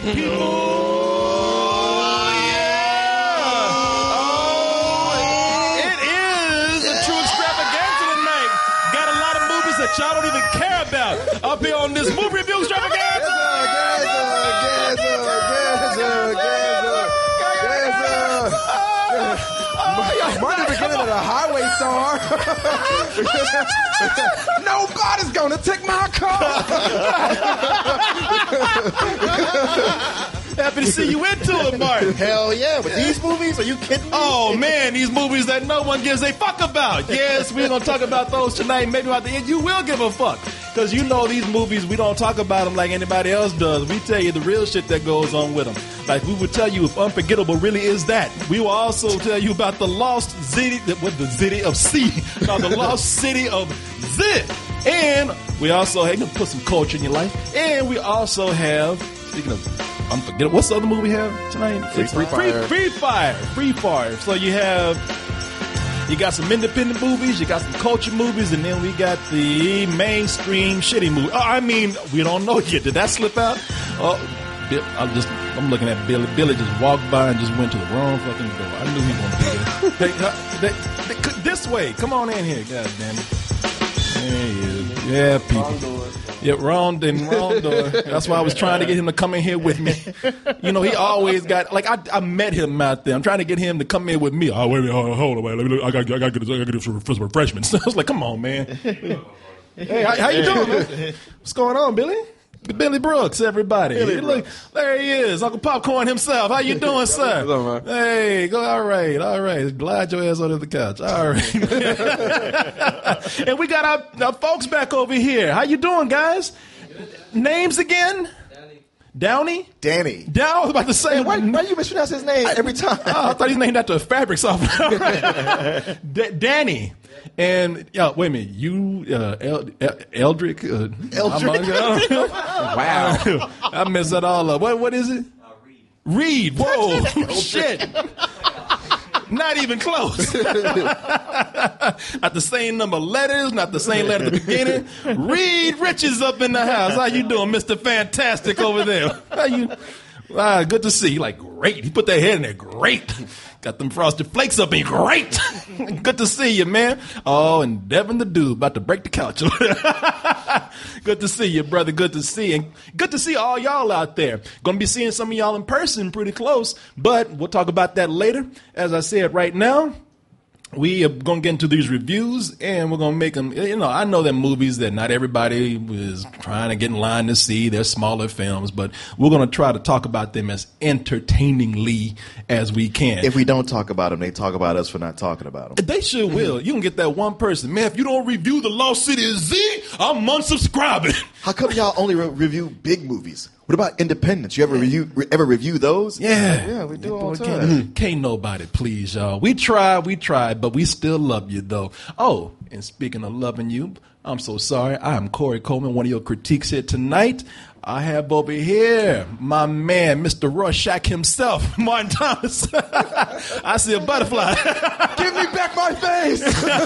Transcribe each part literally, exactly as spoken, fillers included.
people. Oh, yeah. Oh, it is a true extravaganza tonight. Got a lot of movies that y'all don't even care about up here on this movie review extravaganza. Might the beginning of the highway song. Nobody's gonna take my car. Happy to see you into it, Martin. Hell yeah. With these movies? Are you kidding me? Oh, man, these movies that no one gives a fuck about. Yes, we're going to talk about those tonight. Maybe at the end you will give a fuck. Because you know these movies, we don't talk about them like anybody else does. We tell you the real shit that goes on with them. Like we would tell you if Unforgettable really is that. We will also tell you about the lost city, what the city of C, called the lost city of Z. And we also have to put some culture in your life. And we also have, speaking of Unforgettable, what's the other movie we have tonight? Free, free Fire. Free, free Fire. Free Fire. So you have, you got some independent movies, you got some culture movies, and then we got the mainstream shitty movie. Oh, I mean, we don't know yet. Did that slip out? Oh, I'm just, I'm looking at Billy. Billy just walked by and just went to the wrong fucking door. I knew he was going to do that. They, uh, they, they, this way. Come on in here. God damn it. There he is. Yeah, people. Yeah, wrong and wrong door. That's why I was trying to get him to come in here with me. You know, he always got, like, I, I met him out there. I'm trying to get him to come in with me. Oh, wait a minute, hold on, hold on, wait, let me look. I got I got to get, get some refreshments. I was like, come on, man. Hey, how, how you doing, man? What's going on, Billy? Billy Brooks, everybody. Billy Look, there he is, Uncle Popcorn himself. How you doing, sir? What's up, man? Hey, go. All right, all right. Glad your ass on the couch. All right. And we got our, our folks back over here. How you doing, guys? Names again? Downey? Danny. Down. I was about to say. Hey, why, why you mispronounce his name every time? Oh, I thought he's named after a fabric softener. D- Danny. And, yeah, wait a minute. You, uh, El- El- Eldrick? Uh, Eldrick. Wow. I messed that all up. What, what is it? Uh, Reed. Reed. Whoa. Shit. Not even close. Not the same number of letters, not the same letter at the beginning. Reed Rich is up in the house. How you doing, Mister Fantastic over there? How you? Ah, good to see you. Like, great. He put that head in there. Great. Got them frosted flakes up in. Great. Good to see you, man. Oh, and Devin the dude about to break the couch. Good to see you, brother. Good to see you. And good to see all y'all out there. Gonna be seeing some of y'all in person pretty close, but we'll talk about that later. As I said, right now, we are going to get into these reviews, and we're going to make them, you know, I know that movies that not everybody is trying to get in line to see. They're smaller films, but we're going to try to talk about them as entertainingly as we can. If we don't talk about them, they talk about us for not talking about them. They sure will. You can get that one person. Man, if you don't review The Lost City of Z, I'm unsubscribing. How come y'all only re- review big movies? What about independents? You ever review re- ever review those? Yeah. Yeah, we do yeah, all the boy, time. Can't, can't nobody please y'all. We try, we try, but we still love you, though. Oh, and speaking of loving you, I'm so sorry. I am Corey Coleman, one of your critiques here tonight. I have over here my man, Mister Rorschach himself, Martin Thomas. I see a butterfly. Give me back my face.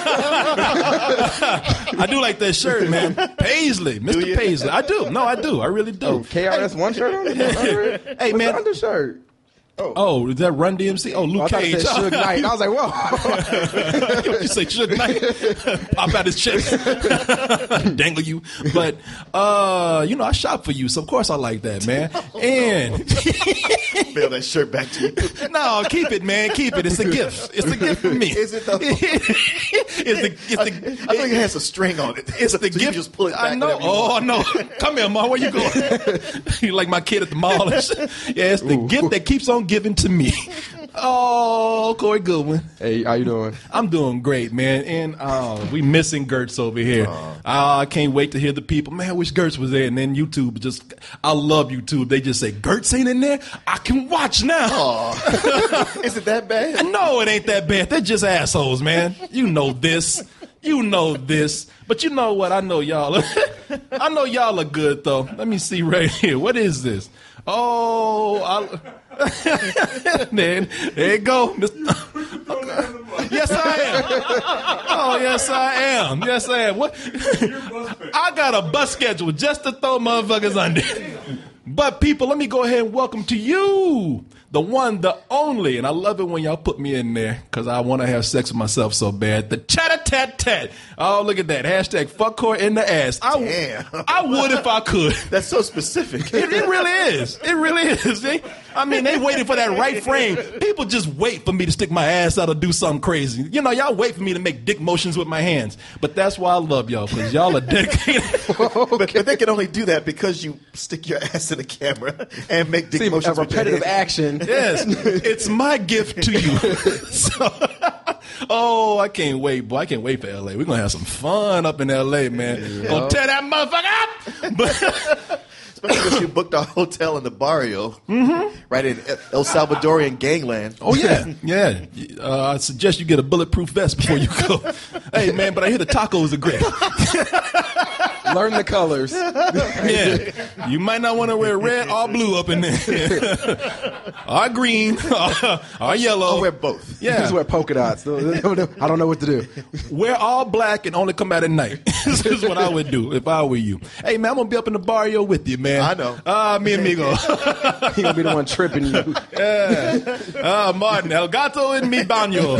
I do like that shirt, man. Paisley, Mister Paisley. I do. No, I do. I really do. Oh, K R S One shirt on it? Hey, What's man. the undershirt? Oh. oh, is that Run D M C? Oh, Luke I thought Cage. it said Suge Knight. I was like, whoa. You say Suge Knight? Pop out his chest. Dangle you. But, uh, you know, I shop for you, so of course I like that, man. And Mail that shirt back to you. no, keep it, man. Keep it. It's a gift. It's a gift for me. Is it though? it's the, it's I, the, I think it has a string on it. It's so the you gift. can just pull it back. I know. whenever you Oh, want. no. Come here, Ma. Where you going? You like my kid at the mall. Yeah, it's the Ooh. gift that keeps on giving to me. Oh, Corey Goodwin. Hey, how you doing? I'm doing great, man. And uh, we missing Gertz over here. Uh, I can't wait to hear the people. Man, I wish Gertz was there. And then YouTube just, I love YouTube. They just say, Gertz ain't in there? I can watch now. Is it that bad? No, it ain't that bad. They're just assholes, man. You know this. You know this. But you know what? I know y'all. I know y'all are good, though. Let me see right here. What is this? Oh, I, man, there you go. Mister Yes, I am. Oh, yes, I am. Yes, I am. What? I got a bus schedule just to throw motherfuckers under. But people, let me go ahead and welcome to you, the one, the only, and I love it when y'all put me in there because I want to have sex with myself so bad. The Chat-a-tat-tat. Oh, look at that. Hashtag fuck Corey in the ass. I, Damn. I would if I could. That's so specific. It, it really is. It really is. See? I mean, they waiting for that right frame. People just wait for me to stick my ass out or do something crazy. You know, y'all wait for me to make dick motions with my hands. But that's why I love y'all, because y'all are dedicated. but, but they can only do that because you stick your ass in the camera and make dick See, motions a with your repetitive hand. action. Yes, it's my gift to you. So, oh, I can't wait, boy. I can't wait for L A. We're going to have some fun up in L A, man. Yeah. Gonna tear that motherfucker up. But Especially because you booked a hotel in the barrio, mm-hmm. right in El Salvadorian gangland. oh, yeah. Yeah. Uh, I suggest you get a bulletproof vest before you go. Hey, man, but I hear the tacos are great. Learn the colors. Yeah. You might not want to wear red or blue up in there. Or green. Or, or yellow. I'll wear both. Yeah. Just wear polka dots. I don't know what to do. Wear all black and only come out at night. This is what I would do if I were you. Hey, man, I'm going to be up in the barrio with you, man. I know. Ah, mi amigo. He gonna be the one tripping you. Yeah. Ah, Martin, El Gato en mi baño.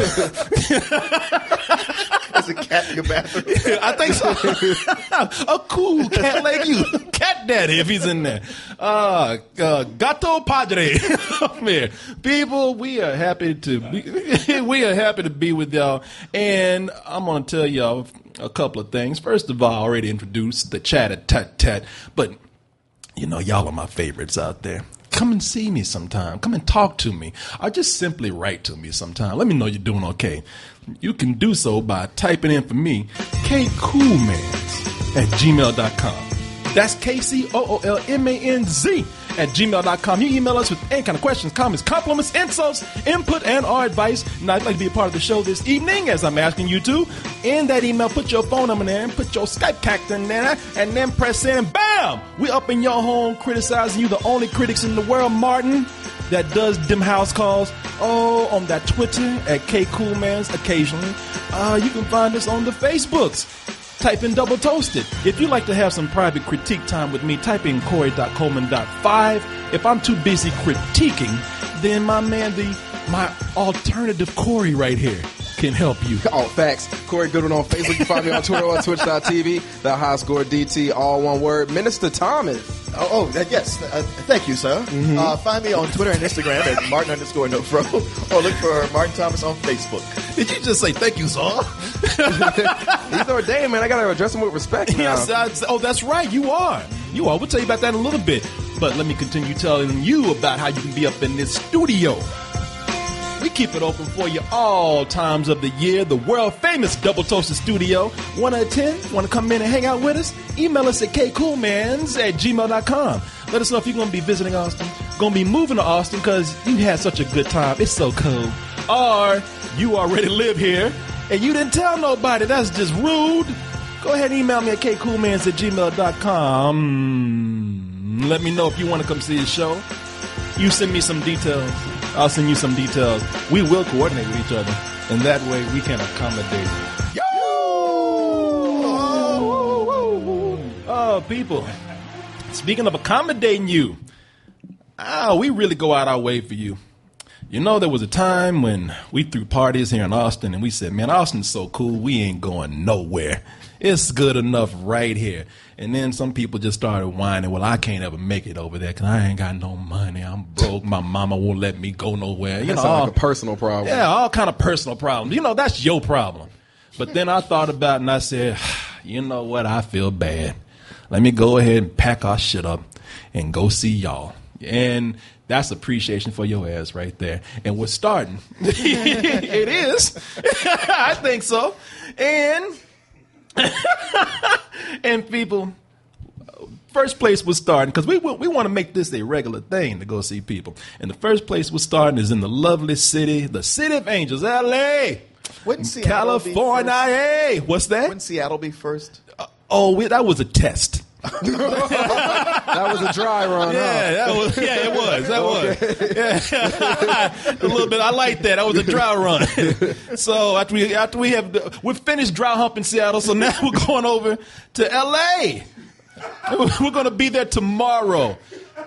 There's a cat in your bathroom. I think so. A cool cat like you. Cat daddy if he's in there. Uh, uh, Gato Padre. Man, people, we are happy to be, we are happy to be with y'all. And I'm going to tell y'all a couple of things. First of all, I already introduced the Chat-a-tat-tat, but you know, y'all are my favorites out there. Come and see me sometime. Come and talk to me. Or just simply write to me sometime. Let me know you're doing okay. You can do so by typing in for me, K Coolmans at gmail dot com. That's K C O O L M A N Z at gmail dot com. You email us with any kind of questions, comments, compliments, insults, input, and or advice. And I'd like to be a part of the show this evening, as I'm asking you to. In that email, put your phone number in there and put your Skype character in there, and then press send. Bam! We up in your home criticizing you, the only critics in the world, Martin, that does them house calls. Oh, on that Twitter at K Coolmans occasionally. Uh, you can find us on the Facebooks. Type in Double Toasted. If you'd like to have some private critique time with me, type in Corey dot Coleman dot five. If I'm too busy critiquing, then my man, the my alternative Corey right here can help you. Oh, facts. Corey Goodwin on Facebook. You can find me on Twitter on twitch dot t v. The High Score D T, all one word. Minister Thomas. Oh, oh that, yes. Uh, thank you, sir. Mm-hmm. Uh, find me on Twitter and Instagram at Martin underscore no fro, or look for Martin Thomas on Facebook. Did you just say thank you, sir? He's ordained, man. I got to address him with respect now. Yes, I, oh, that's right. You are. You are. We'll tell you about that in a little bit. But let me continue telling you about how you can be up in this studio. We keep it open for you all times of the year. The world-famous Double Toasted Studio. Want to attend? Want to come in and hang out with us? Email us at k coolmans at gmail dot com. Let us know if you're going to be visiting Austin, going to be moving to Austin because you had such a good time. It's so cool. Or you already live here and you didn't tell nobody. That's just rude. Go ahead and email me at k coolmans at gmail dot com. Let me know if you want to come see the show. You send me some details. I'll send you some details. We will coordinate with each other, and that way we can accommodate. Yo! Oh, oh, people. Speaking of accommodating you, ah, we really go out our way for you. You know, there was a time when we threw parties here in Austin, and we said, man, Austin's so cool, we ain't going nowhere. It's good enough right here. And then some people just started whining, well, I can't ever make it over there because I ain't got no money. I'm broke. My mama won't let me go nowhere. You That know, sounds all, like a personal problem. yeah, all kind of personal problems. You know, that's your problem. But then I thought about it and I said, you know what? I feel bad. Let me go ahead and pack our shit up and go see y'all. And that's appreciation for your ass right there. And we're starting. It is. I think so. And... and people, first place we're starting, because we we want to make this a regular thing to go see people. And the first place we're starting is in the lovely city, the city of angels, L A, Wouldn't Seattle California. be Hey, what's that? Wouldn't Seattle be first? Uh, oh, we, that was a test. That was a dry run, Yeah, huh? that was, yeah, it was. That was. Yeah. A little bit. I like that. That was a dry run. So after we after we have we're finished dry humping Seattle, so now we're going over to L A. We're going to be there tomorrow.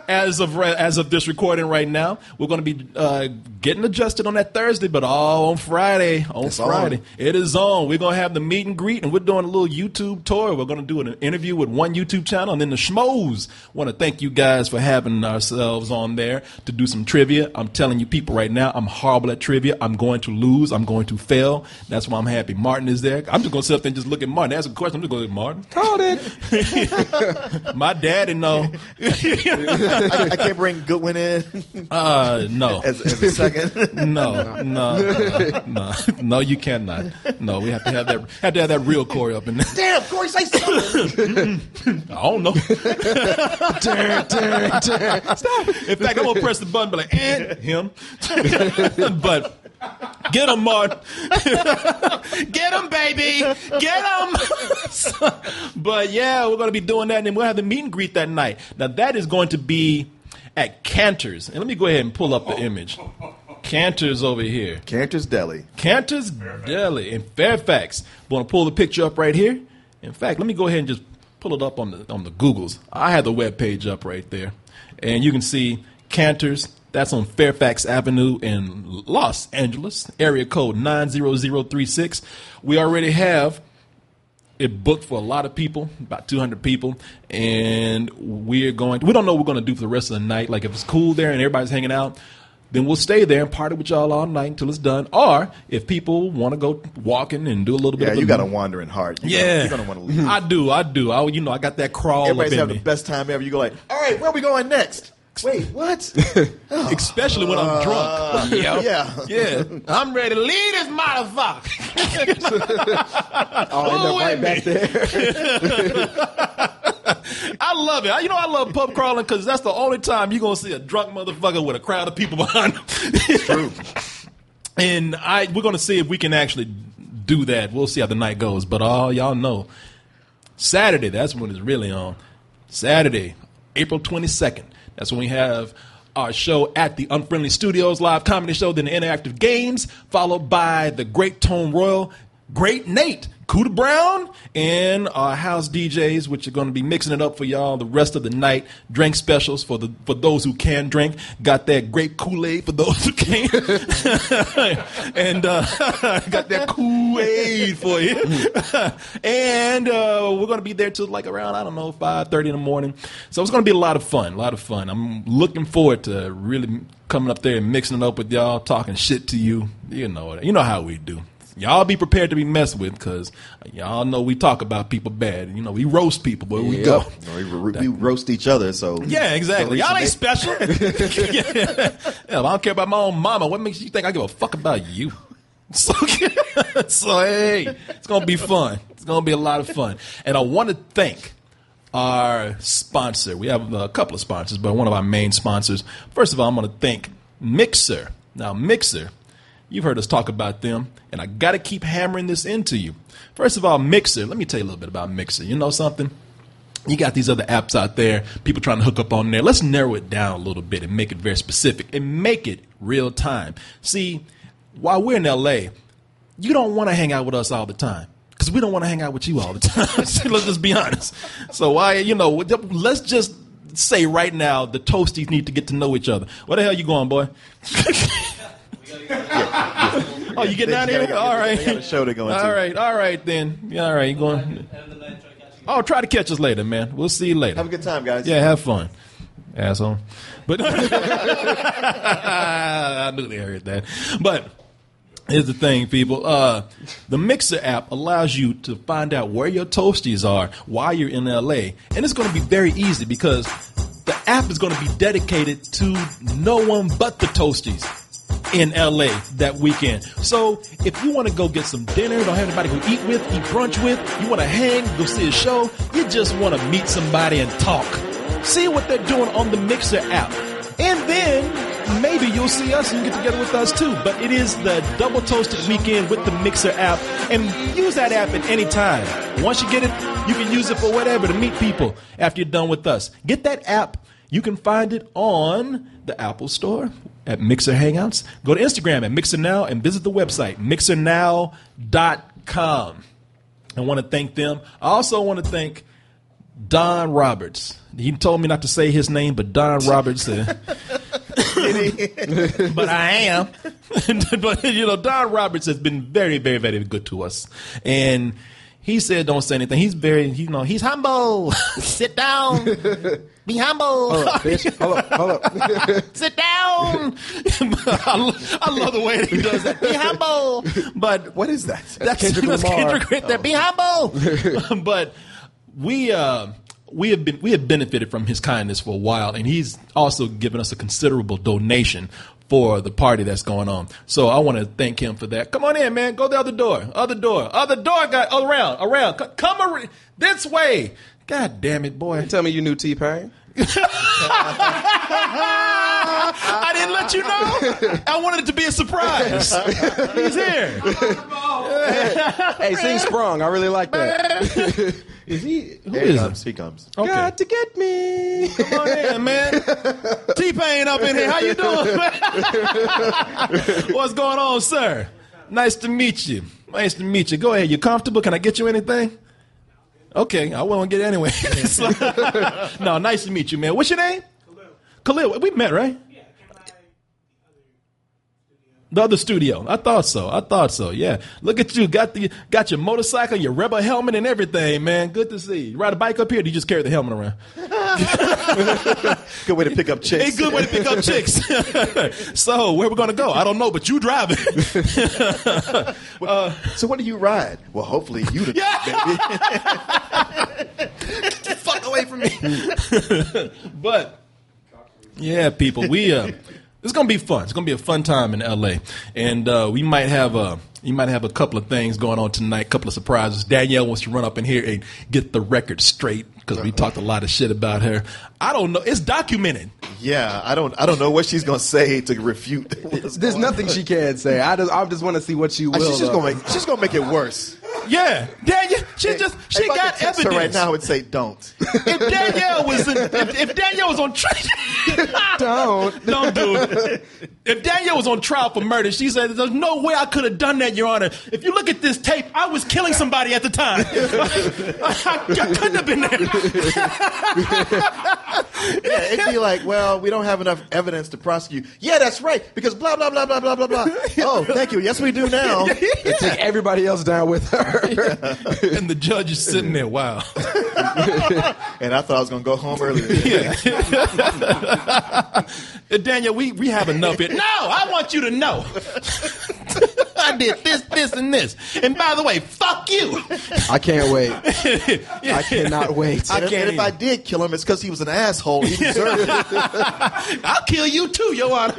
as of re- as of this recording right now. We're going to be uh, getting adjusted on that Thursday, but all on Friday. On It's Friday, on. it is on. We're going to have the meet and greet, and we're doing a little YouTube tour. We're going to do an interview with one YouTube channel, and then the Schmoes. Want to thank you guys for having ourselves on there to do some trivia. I'm telling you, people, right now, I'm horrible at trivia. I'm going to lose. I'm going to fail. That's why I'm happy Martin is there. I'm just going to sit up there and just look at Martin, ask a question. I'm just going to go, Martin. Called it. My daddy know. I, I can't bring Goodwin in Uh, no. as, as a second. No, no, no, no, no, you cannot. No, we have to have that. Have to have that real Corey up in there. Damn, Corey, say something. I don't know. Turn, turn, turn. Stop. In fact, I'm gonna press the button, be like, and him. But get him, Martin. Get him, baby. Get him. But yeah, we're gonna be doing that, and then we'll have the meet and greet that night. Now that is going to be at Cantor's, and let me go ahead and pull up the image. Cantor's over here. Cantor's Deli. Cantor's Deli in Fairfax. I'm going to pull the picture up right here. In fact, let me go ahead and just pull it up on the on the Googles. I have the web page up right there, and you can see Cantor's. That's on Fairfax Avenue in Los Angeles, area code nine zero zero three six. We already have it booked for a lot of people, about two hundred people, and we're going. We don't know what we're going to do for the rest of the night. Like if it's cool there and everybody's hanging out, then we'll stay there and party with y'all all night until it's done. Or if people want to go walking and do a little bit Yeah, of the you got a wandering heart. You Yeah. You're going to want to leave. I do, I do. I, you know, I got that crawl Everybody's up in having me. the best time ever. You go like, all right, where are we going next? Wait, what? Especially when I'm drunk. Yep. yeah. Yeah. I'm ready to leave this motherfucker. I'll end up right back there. I love it. You know, I love pub crawling because that's the only time you're going to see a drunk motherfucker with a crowd of people behind him. It's true. And I, we're going to see if we can actually do that. We'll see how the night goes. But all y'all know, Saturday, that's when it's really on. Saturday, April twenty-second. That's when we have our show at the Unfriendly Studios live comedy show, then the Interactive Games, followed by the Great Tone Royal, Great Nate, Cuda Brown, and our house D Js, which are going to be mixing it up for y'all the rest of the night. Drink specials for the for those who can drink. Got that grape Kool-Aid for those who can't. And uh, got that Kool-Aid for you. And uh, we're going to be there till like around, I don't know, five thirty in the morning. So it's going to be a lot of fun, a lot of fun. I'm looking forward to really coming up there and mixing it up with y'all, talking shit to you. You know it. You know how we do. Y'all be prepared to be messed with because y'all know we talk about people bad. You know, we roast people where we Yep. go. We, we roast each other, so Yeah, exactly. so Y'all we ain't should special. Yeah. Yeah, I don't care about my own mama. What makes you think I give a fuck about you? So, so hey, it's going to be fun. It's going to be a lot of fun. And I want to thank our sponsor. We have a couple of sponsors, but one of our main sponsors. First of all, I'm going to thank Mixer. Now, Mixer, you've heard us talk about them, and I got to keep hammering this into you. First of all, Mixer. Let me tell you a little bit about Mixer. You know something? You got these other apps out there, people trying to hook up on there. Let's narrow it down a little bit and make it very specific and make it real time. See, while we're in L A, you don't want to hang out with us all the time because we don't want to hang out with you all the time. So let's just be honest. So why, you know, let's just say right now the Toasties need to get to know each other. Where the hell you going, boy? Oh, you getting out of here? All right. They got a show they're going all to. All right, all right then. Yeah, all right, you going? Oh, try to catch us later, man. We'll see you later. Have a good time, guys. Yeah, have fun, asshole. But I knew they heard that. But here's the thing, people. Uh, the Mixer app allows you to find out where your Toasties are while you're in L A. And it's going to be very easy because the app is going to be dedicated to no one but the Toasties in L A that weekend. So if you want to go get some dinner, don't have anybody to eat with, eat brunch with, you want to hang, go see a show, you just want to meet somebody and talk. See what they're doing on the Mixer app. And then maybe you'll see us and get together with us too. But it is the Double Toasted Weekend with the Mixer app. And use that app at any time. Once you get it, you can use it for whatever to meet people after you're done with us. Get that app. You can find it on the Apple Store at Mixer Hangouts. Go to Instagram at Mixer Now and visit the website, mixer now dot com. I want to thank them. I also want to thank Don Roberts. He told me not to say his name, but Don Roberts. Uh, but I am. But, you know, Don Roberts has been very, very, very good to us. And he said don't say anything. He's very, you know, he's humble. Sit down. Be humble. Hold up, bitch. Hold up, hold up. Sit down. I, lo- I love the way that he does that. Be humble. But What is that? that's Kendrick that's Lamar. Kendrick right there. Be humble. But we uh, we have been we have benefited from his kindness for a while, and he's also given us a considerable donation for the party that's going on. So I want to thank him for that. Come on in, man. Go the other door. Other door. Other door, guy. Around. Around. C- Come ar- this way. God damn it, boy. Tell me you knew T-Pain. I didn't let you know. I wanted it to be a surprise. He's here. Hey, sing Sprung. I really like that. Is he? Who Here is he it? comes. He comes. Okay. Got to get me. Come on in, man. T-Pain up in here. How you doing, man? What's going on, sir? Nice to meet you. Nice to meet you. Go ahead. You comfortable? Can I get you anything? Okay, I won't get it anyway. No, nice to meet you, man. What's your name? Khalil. Khalil. We met, right? Yeah, came by The other studio. I thought so. I thought so. Yeah. Look at you. Got the got your motorcycle, your Rebel helmet, and everything, man. Good to see you. You ride a bike up here? Or do you just carry the helmet around? Good way to pick up chicks. Hey, good way to pick up chicks. So where we gonna go? I don't know, but you drive it. So what do you ride? Well, hopefully you the baby. Fuck away from me. But yeah, people, we uh, it's gonna be fun. It's gonna be a fun time in L A, and uh, we might have a you might have a couple of things going on tonight, a couple of surprises. Danielle wants to run up in here and get the record straight because we talked a lot of shit about her. I don't know. It's documented. Yeah, I don't. I don't know what she's gonna say to refute. what's There's going nothing on. she can say. I just, I just want to see what she will. She's just uh, gonna make. She's gonna make it worse. Yeah, Danielle. She just she if I got could text evidence her right now. I would say don't. If Danielle was in, if, if Danielle was on trial, Don't. don't do it. If Danielle was on trial for murder, she said, "There's no way I could have done that, Your Honor. If you look at this tape, I was killing somebody at the time. I, I, I couldn't have been there." Yeah, it'd be like, well, we don't have enough evidence to prosecute. Yeah, that's right, because blah blah blah blah blah blah blah. Oh, thank you. Yes, we do now. Take everybody else down with her. And the judge is sitting there. Wow. And I thought I was gonna go home earlier. Yeah. Danielle, we, we have enough here. No, I want you to know. I did this, this, and this. And by the way, fuck you. I can't wait. I cannot wait. I And if, can't and if I even. did kill him, it's because he was an asshole. He deserved it. I'll kill you too, Your Honor.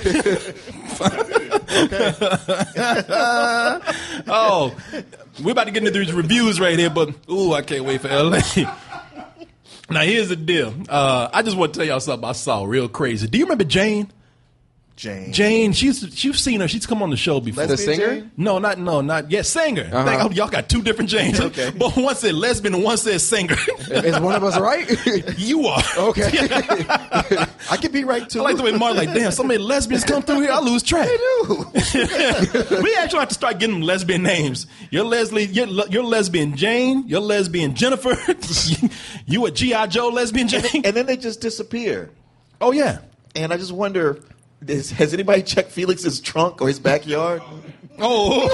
Oh, we're about to get into these reviews right here, but ooh, I can't wait for L A. Now, here's the deal. Uh, I just want to tell y'all something I saw real crazy. Do you remember Jane? Jane. Jane, she's you've seen her. She's come on the show before. The Lesbian singer? Jane? No, not no, not yet. Singer. Uh-huh. Thank- oh, y'all got two different Janes. Okay. But one said lesbian and one said singer. Is one of us right? You are. Okay. I could be right too. I like the way Mark like, damn, so many lesbians come through here, I lose track. We actually have to start getting them lesbian names. You're Leslie, you're, you're lesbian Jane, you're lesbian Jennifer, you a G I. Joe lesbian Jane. And then they just disappear. Oh, yeah. And I just wonder, is, has anybody checked Felix's trunk or his backyard? Oh.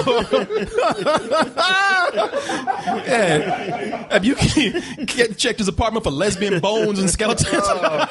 Yeah. Have you checked his apartment for lesbian bones and skeletons?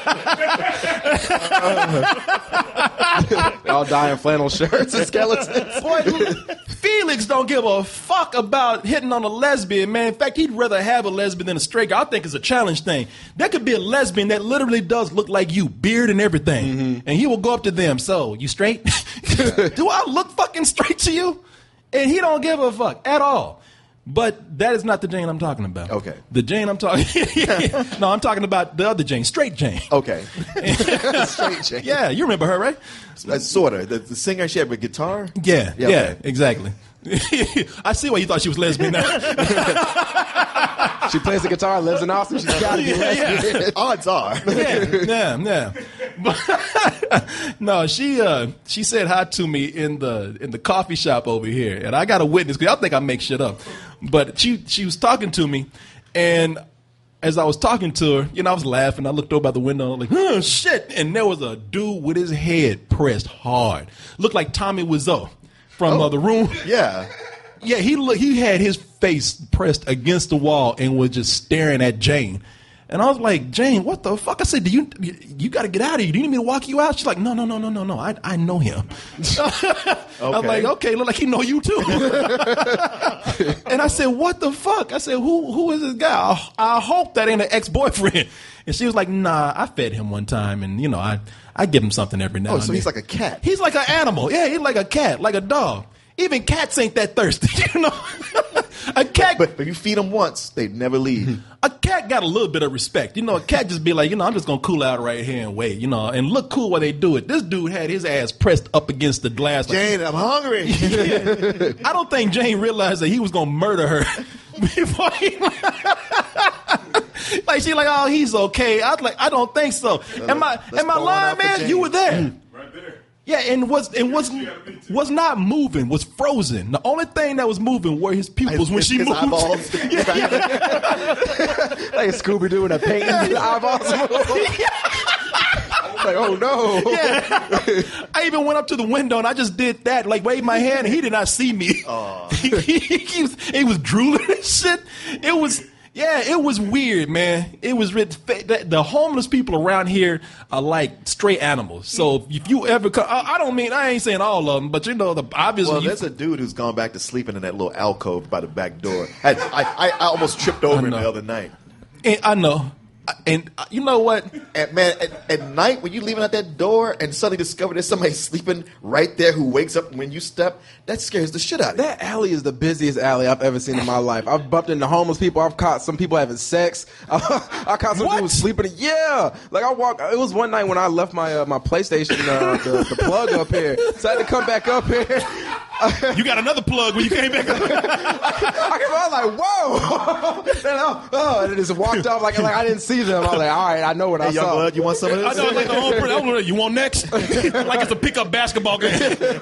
They all die in flannel shirts and skeletons. Boy, Felix don't give a fuck about hitting on a lesbian, man. In fact, he'd rather have a lesbian than a straight guy. I think it's a challenge thing. There could be a lesbian that literally does look like you, beard and everything. Mm-hmm. And he will go up to them. So, you straight? Do I look fucking straight to you? And he don't give a fuck at all. But that is not the Jane I'm talking about. Okay. The Jane I'm talking No, I'm talking about the other Jane, straight Jane. Okay. Straight Jane. Yeah, you remember her, right? Uh, sort of. The, the singer, she had a guitar? Yeah, yeah, Yeah, okay. exactly. I see why you thought she was lesbian now. She plays the guitar, lives in Austin. She's got to be Yeah, lesbian. yeah. Odds are. Yeah, yeah, yeah. But no, she uh, she said hi to me in the in the coffee shop over here, and I got a witness because I think I make shit up. But she she was talking to me, and as I was talking to her, you know, I was laughing. I looked over by the window, like, oh, shit. And there was a dude with his head pressed hard. Looked like Tommy Wiseau from Oh. uh, The Room. Yeah. Yeah, he look, he had his face pressed against the wall and was just staring at Jane. And I was like, Jane, what the fuck? I said, do you you, you got to get out of here. Do you need me to walk you out? She's like, no, no, no, no, no, no. I I know him. I was like, okay, look like he know you too. And I said, what the fuck? I said, who who is this guy? I, I hope that ain't an ex-boyfriend. And she was like, nah, I fed him one time, and you know, I I give him something every now Oh, and so then. he's like a cat. He's like an animal. Yeah, he's like a cat, like a dog. Even cats ain't that thirsty, you know. A cat, But if you feed them once, they never leave. a cat got a little bit of respect. You know, a cat just be like, you know, I'm just gonna cool out right here and wait, you know, and look cool while they do it. This dude had his ass pressed up against the glass. Like, Jane, I'm hungry. I don't think Jane realized that he was gonna murder her before he. Like she like, oh, he's okay. I was like, I don't think so. Am I? Let's Am I pour one lying, out for man? Jane. You were there. Right there. Yeah, and was and was was not moving, was frozen. The only thing that was moving were his pupils when His- she his moved. eyeballs. Like Scooby Doo in a painting, the eyeballs move. Like, oh no. Yeah. I even went up to the window and I just did that, like waved my hand, and he did not see me. he, he, he was, he was drooling and shit. It was, yeah, it was weird, man. It was rid- the homeless people around here are like stray animals. So if you ever come, I, I don't mean, I ain't saying all of them, but you know, the obviously. Well, you- there's a dude who's gone back to sleeping in that little alcove by the back door. I, I, I almost tripped over him know. the other night. and I know. And uh, you know what? And man, at, at night when you leaving out that door and suddenly discover there's somebody sleeping right there who wakes up when you step, that scares the shit out of you. That alley is the busiest alley I've ever seen in my life. I've bumped into homeless people. I've caught some people having sex. I caught some What? people sleeping. Yeah, like I walked. It was one night when I left my uh, my PlayStation, uh, the, the plug up here, so I had to come back up here. You got another plug when you came back. I came out like, whoa, and, oh, oh, and it just walked off like like I didn't see them. I was like, all right, I know what I Hey, young saw. blood, you want some of this? I know, like the whole. I don't know, you want next? Like it's a pickup basketball game.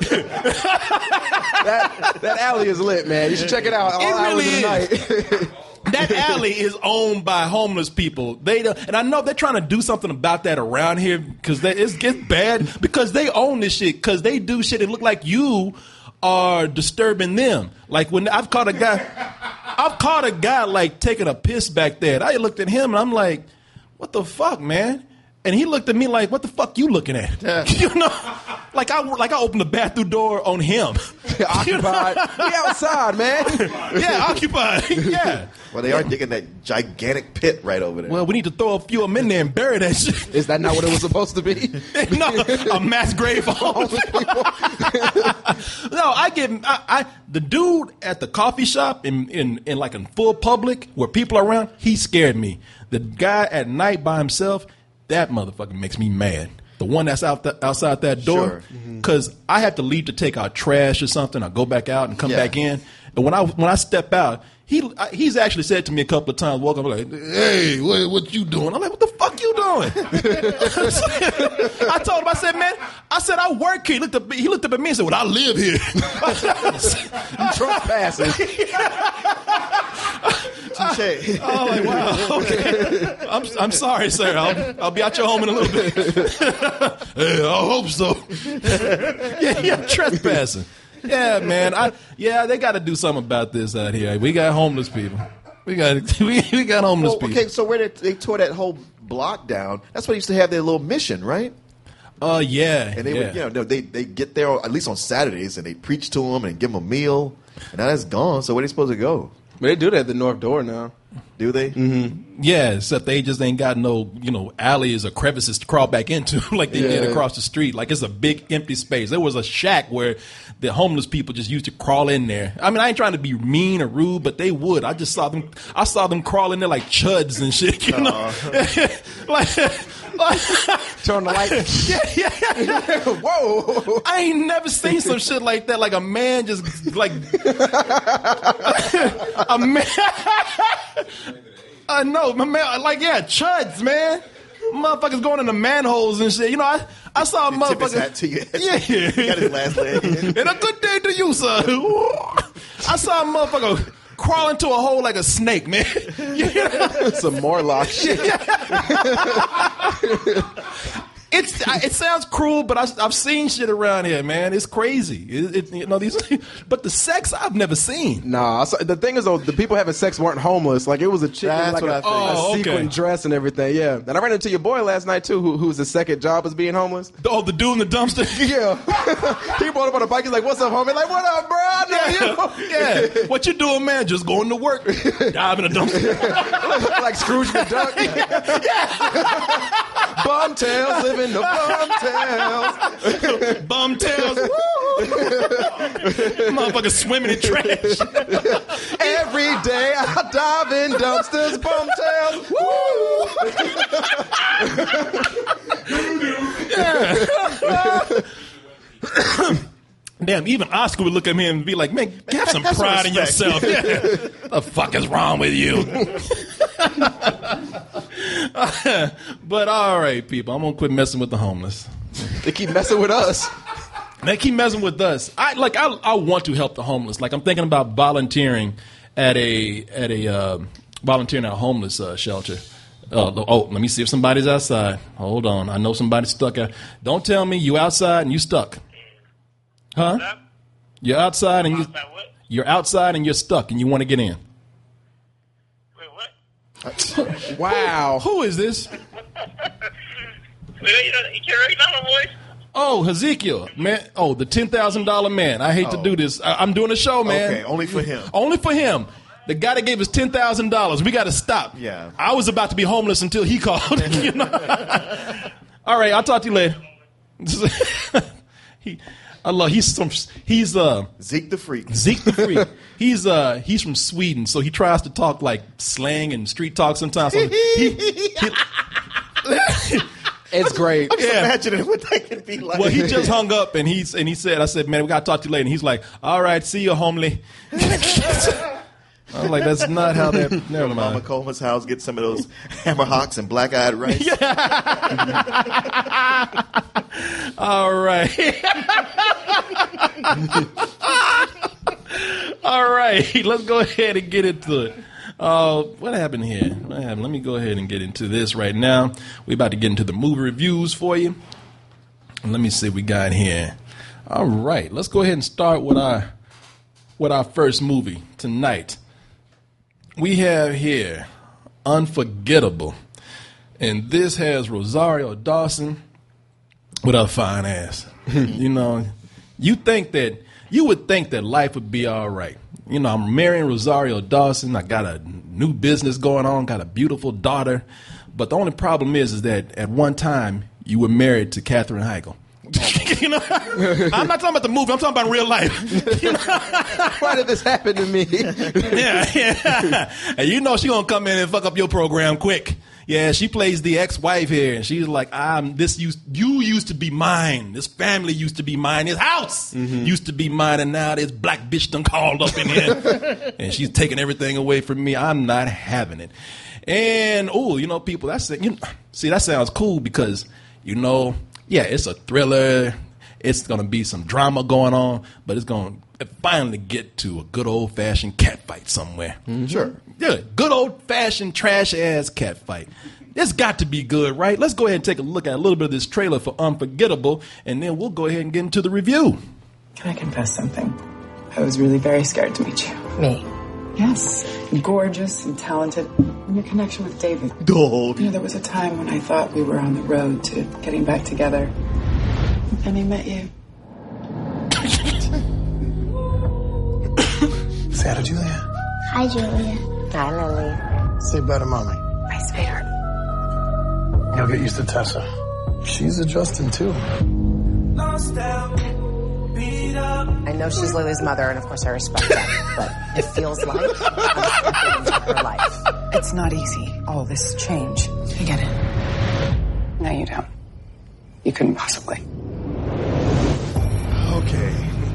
That that alley is lit, man. You should check it out. All It hours really of the night. That alley is owned by homeless people. They don't- and I know they're trying to do something about that around here because it's gets bad because they own this shit because they do shit that look like you are disturbing them. Like when I've caught a guy, I've caught a guy like taking a piss back there. And I looked at him and I'm like, "What the fuck, man?" And he looked at me like, "What the fuck you looking at?" You know, like I like I opened the bathroom door on him. Occupied. We outside, man. Yeah, occupied. Yeah. Well, they are digging that gigantic pit right over there. Well, we need to throw a few of them in there and bury that shit. Is that not what it was supposed to be? No, a mass grave for homeless people. No, I get I, I the dude at the coffee shop in, in in like in full public where people are around. He scared me. The guy at night by himself, that motherfucker makes me mad. The one that's out the, outside that door, Sure. because I have to leave to take out trash or something. I go back out and come Yeah. back in. And when I when I step out, he I, he's actually said to me a couple of times, walk up like, "Hey, what what you doing?" I'm like, "What the fuck you doing?" I told him, I said, "Man, I said I work here." He looked up, he looked up at me and said, "Well, I live here." Trespassing. Touche. Oh, like, wow. Okay. I'm I'm sorry, sir. I'll I'll be out your home in a little bit. Hey, I hope so. Yeah, yeah, trespassing. Yeah, man. I yeah, they got to do something about this out here. We got homeless people. We got we, we got homeless Well, people. okay, so where they, they tore that whole block down, that's where they used to have their little mission, right? Uh, yeah, And they yeah. would, you know, they they get there at least on Saturdays and they preach to them and give them a meal. And now that's gone. So where they supposed to go? But they do that at the North Door now. Do they? Mm-hmm. Yeah, except they just ain't got no, you know, alleys or crevices to crawl back into like they did Yeah. across the street. Like it's a big empty space. There was a shack where the homeless people just used to crawl in there. I mean, I ain't trying to be mean or rude, but they would. I just saw them. I saw them crawl in there like chuds and shit. You know, like, like Turn the light. yeah, yeah. Whoa. I ain't never seen some shit like that. Like a man just like a man. I know, my man. Like yeah, chuds, man. Motherfuckers going into manholes and shit. You know, I I saw a Tip his hat motherfucker. to you. Yeah, He got his last leg in. and a good day to you, sir. I saw a motherfucker crawl into a hole like a snake, man. Some Morlock shit. It's it sounds cruel, but I, I've seen shit around here, man. It's crazy. It, it, you know these, but the sex I've never seen. Nah, so the thing is though, the people having sex weren't homeless. Like it was a chick That's with like what a, I a think. Oh, sequin okay. dress and everything. Yeah, and I ran into your boy last night too, who whose second job was being homeless. Oh, the dude in the dumpster. Yeah, he brought up on a bike. He's like, "What's up, homie?" Like, "What up, bro?" I know you. Yeah, what you doing, man? Just going to work, dive in a dumpster. Like Scrooge McDuck. Bum tails living the bum tails. Bum tails. Motherfucker swimming in trash. Every day I dive in dumpsters, bum tails. Yeah. Damn, even Oscar would look at me and be like, man, have some Have some pride in respect. yourself. Yeah. The fuck is wrong with you? But all right, people, I'm going to quit messing with the homeless. They keep messing with us. They keep messing with us. I like. I, I want to help the homeless. Like I'm thinking about volunteering at a at a uh, volunteering at a homeless uh, shelter. Uh, oh, let me see if somebody's outside. Hold on, I know somebody's stuck out. Don't tell me you outside and you stuck. Huh? You're outside and you you're outside and you're stuck and you want to get in. Wait, what? Wow. Who is this? Wait, you know, you can't recognize my voice? Oh, Ezekiel, man. Oh, the ten thousand dollar man. I hate Oh. to do this. I, I'm doing a show, man. Okay, only for him. Only for him. The guy that gave us ten thousand dollars. We got to stop. Yeah. I was about to be homeless until he called. You know? All right, I'll talk to you later. he, I love. He's from. He's uh. Zeke the Freak. Zeke the Freak. He's uh. He's from Sweden, so he tries to talk like slang and street talk sometimes. So he, he, It's great. I'm just Yeah. imagining what that could be like. Well, he just hung up and he's and he said, "I said, man, we gotta talk to you later." And he's like, "All right, see you, homely." I'm like, that's not how that. Never Mama mind. Coleman's house, get some of those hammer hocks and black eyed rice. All right. All right. Let's go ahead and get into it. Uh, what happened here? What happened? Let me go ahead and get into this right now. We're about to get into the movie reviews for you. And let me see what we got here. All right. Let's go ahead and start with our with our first movie tonight. We have here Unforgettable. And this has Rosario Dawson with her fine ass. You know, you think that you would think that life would be all right. You know, I'm marrying Rosario Dawson. I got a new business going on, got a beautiful daughter. But the only problem is, is that at one time you were married to Katherine Heigl. You know, I'm not talking about the movie. I'm talking about real life. You know? Why did this happen to me? Yeah, yeah. And you know she gonna come in and fuck up your program quick. Yeah, she plays the ex-wife here, and she's like, "I'm this used. You used to be mine. This family used to be mine. This house Mm-hmm. used to be mine, and now this black bitch done called up in here, and she's taking everything away from me. I'm not having it." And oh, you know, people, that's you know, see, that sounds cool because you know, yeah, it's a thriller. It's gonna be some drama going on, but it's gonna finally get to a good old fashioned cat fight somewhere. Sure. Yeah, good old fashioned trash ass cat fight. It's got to be good, right? Let's go ahead and take a look at a little bit of this trailer for Unforgettable, and then we'll go ahead and get into the review. Can I confess something? I was really very scared to meet you. Me. Yes. Gorgeous and talented. And your connection with David. Dog. You know, there was a time when I thought we were on the road to getting back together. And then I met you. Say hi to Julia. Hi, Julia. Hi, Lily. Say bye to mommy. My sweetheart. You'll get used to Tessa. She's adjusting too. I know she's Lily's mother, and of course I respect that, but it feels like I'm stepping into her life. It's not easy, all this change. I get it. No, you don't. You couldn't possibly. Okay.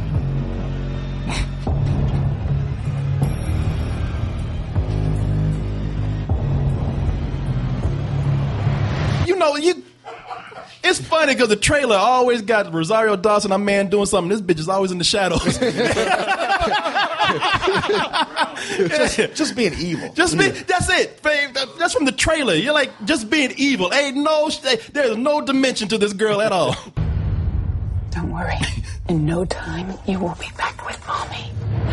You know, you. It's funny because the trailer always got Rosario Dawson, a man doing something. This bitch is always in the shadows. just, just being evil. Just be, that's it. That's from the trailer. You're like, just being evil. Ain't no, there's no dimension to this girl at all. Don't worry. In no time, you will be back with Mommy.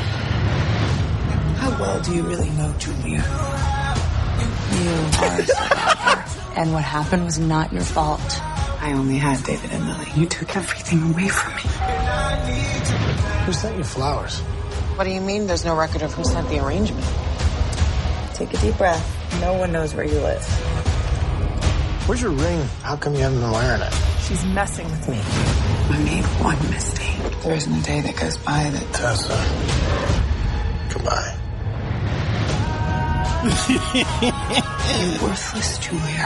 How well do you really know Julia? You are a survivor. And what happened was not your fault. I only had David and Lily. You took everything away from me. Who sent you flowers? What do you mean there's no record of who sent the arrangement? Take a deep breath. No one knows where you live. Where's your ring? How come you haven't been wearing it? She's messing with me. I made one mistake. There isn't a day that goes by that... Tessa. Goodbye. You're worthless, Julia.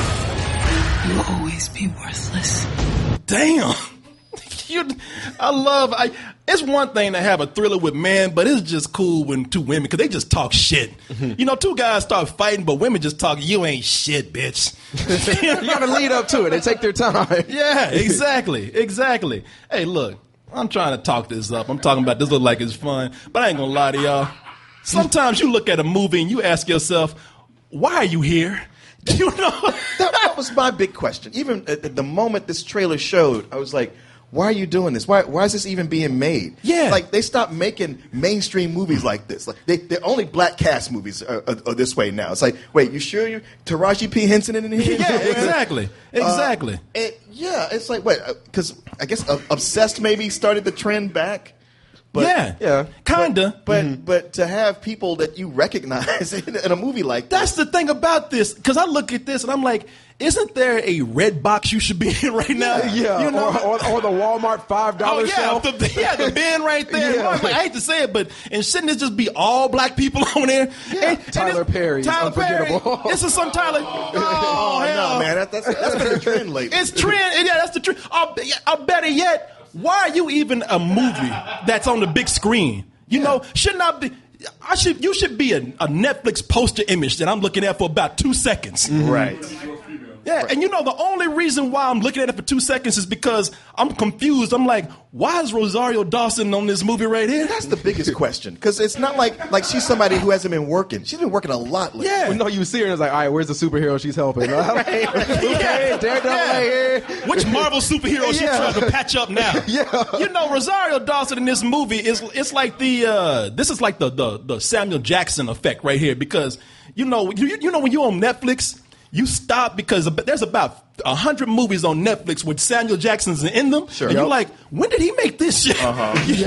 You'll always be worthless. Damn. You, I love, I, it's one thing to have a thriller with men, but it's just cool when two women, because they just talk shit. Mm-hmm. You know, two guys start fighting, but women just talk, you ain't shit, bitch. You gotta lead up to it. They take their time. Yeah, exactly. Exactly. Hey, look, I'm trying to talk this up. I'm talking about this look like it's fun, but I ain't gonna lie to y'all. Sometimes you look at a movie and you ask yourself, why are you here? You know? that, that was my big question. Even at, at the moment this trailer showed, I was like, why are you doing this? Why, why is this even being made? Yeah. Like, they stopped making mainstream movies like this. Like, they, they're only black cast movies are, are, are this way now. It's like, wait, you sure you Taraji P. Henson in here? Yeah, exactly. Exactly. Uh, it, yeah, it's like, wait, because I guess uh, Obsessed maybe started the trend back. But, yeah, yeah, kinda. But but, Mm-hmm. but to have people that you recognize in, in a movie like that's this. the thing about this, because I look at this and I'm like, isn't there a red box you should be in right now? Yeah, you know? or, or, or the Walmart five dollar oh, yeah, shelf. The, yeah, the bin right there. Yeah. Like, I hate to say it, but and shouldn't it just be all black people on there? Yeah. And, Tyler and Perry, Tyler unforgettable. Perry. This is some Tyler. Oh, Oh, hell. no, man, that, that's that's been the trend lately. It's trend. Yeah, that's the trend. I'll, I'll better yet. Why are you even a movie that's on the big screen? You yeah. know, should not be. I should. You should be a, a Netflix poster image that I'm looking at for about two seconds. Mm-hmm. Right. Yeah, right. And you know, the only reason why I'm looking at it for two seconds is because I'm confused. I'm like, why is Rosario Dawson on this movie right here? That's the biggest question, because it's not like like she's somebody who hasn't been working. She's been working a lot lately. Yeah. Well, no, you see her and it's like, all right, where's the superhero she's helping? right, right. Okay, Daredevil Yeah. right here. Which Marvel superhero she Yeah. trying to patch up now? Yeah. You know, Rosario Dawson in this movie is it's like the uh, this is like the, the the Samuel Jackson effect right here, because you know you, you know when you're on Netflix, you stop because there's about a hundred movies on Netflix with Samuel Jackson's in them, Sure. and Yep. you're like, when did he make this shit? Uh-huh. You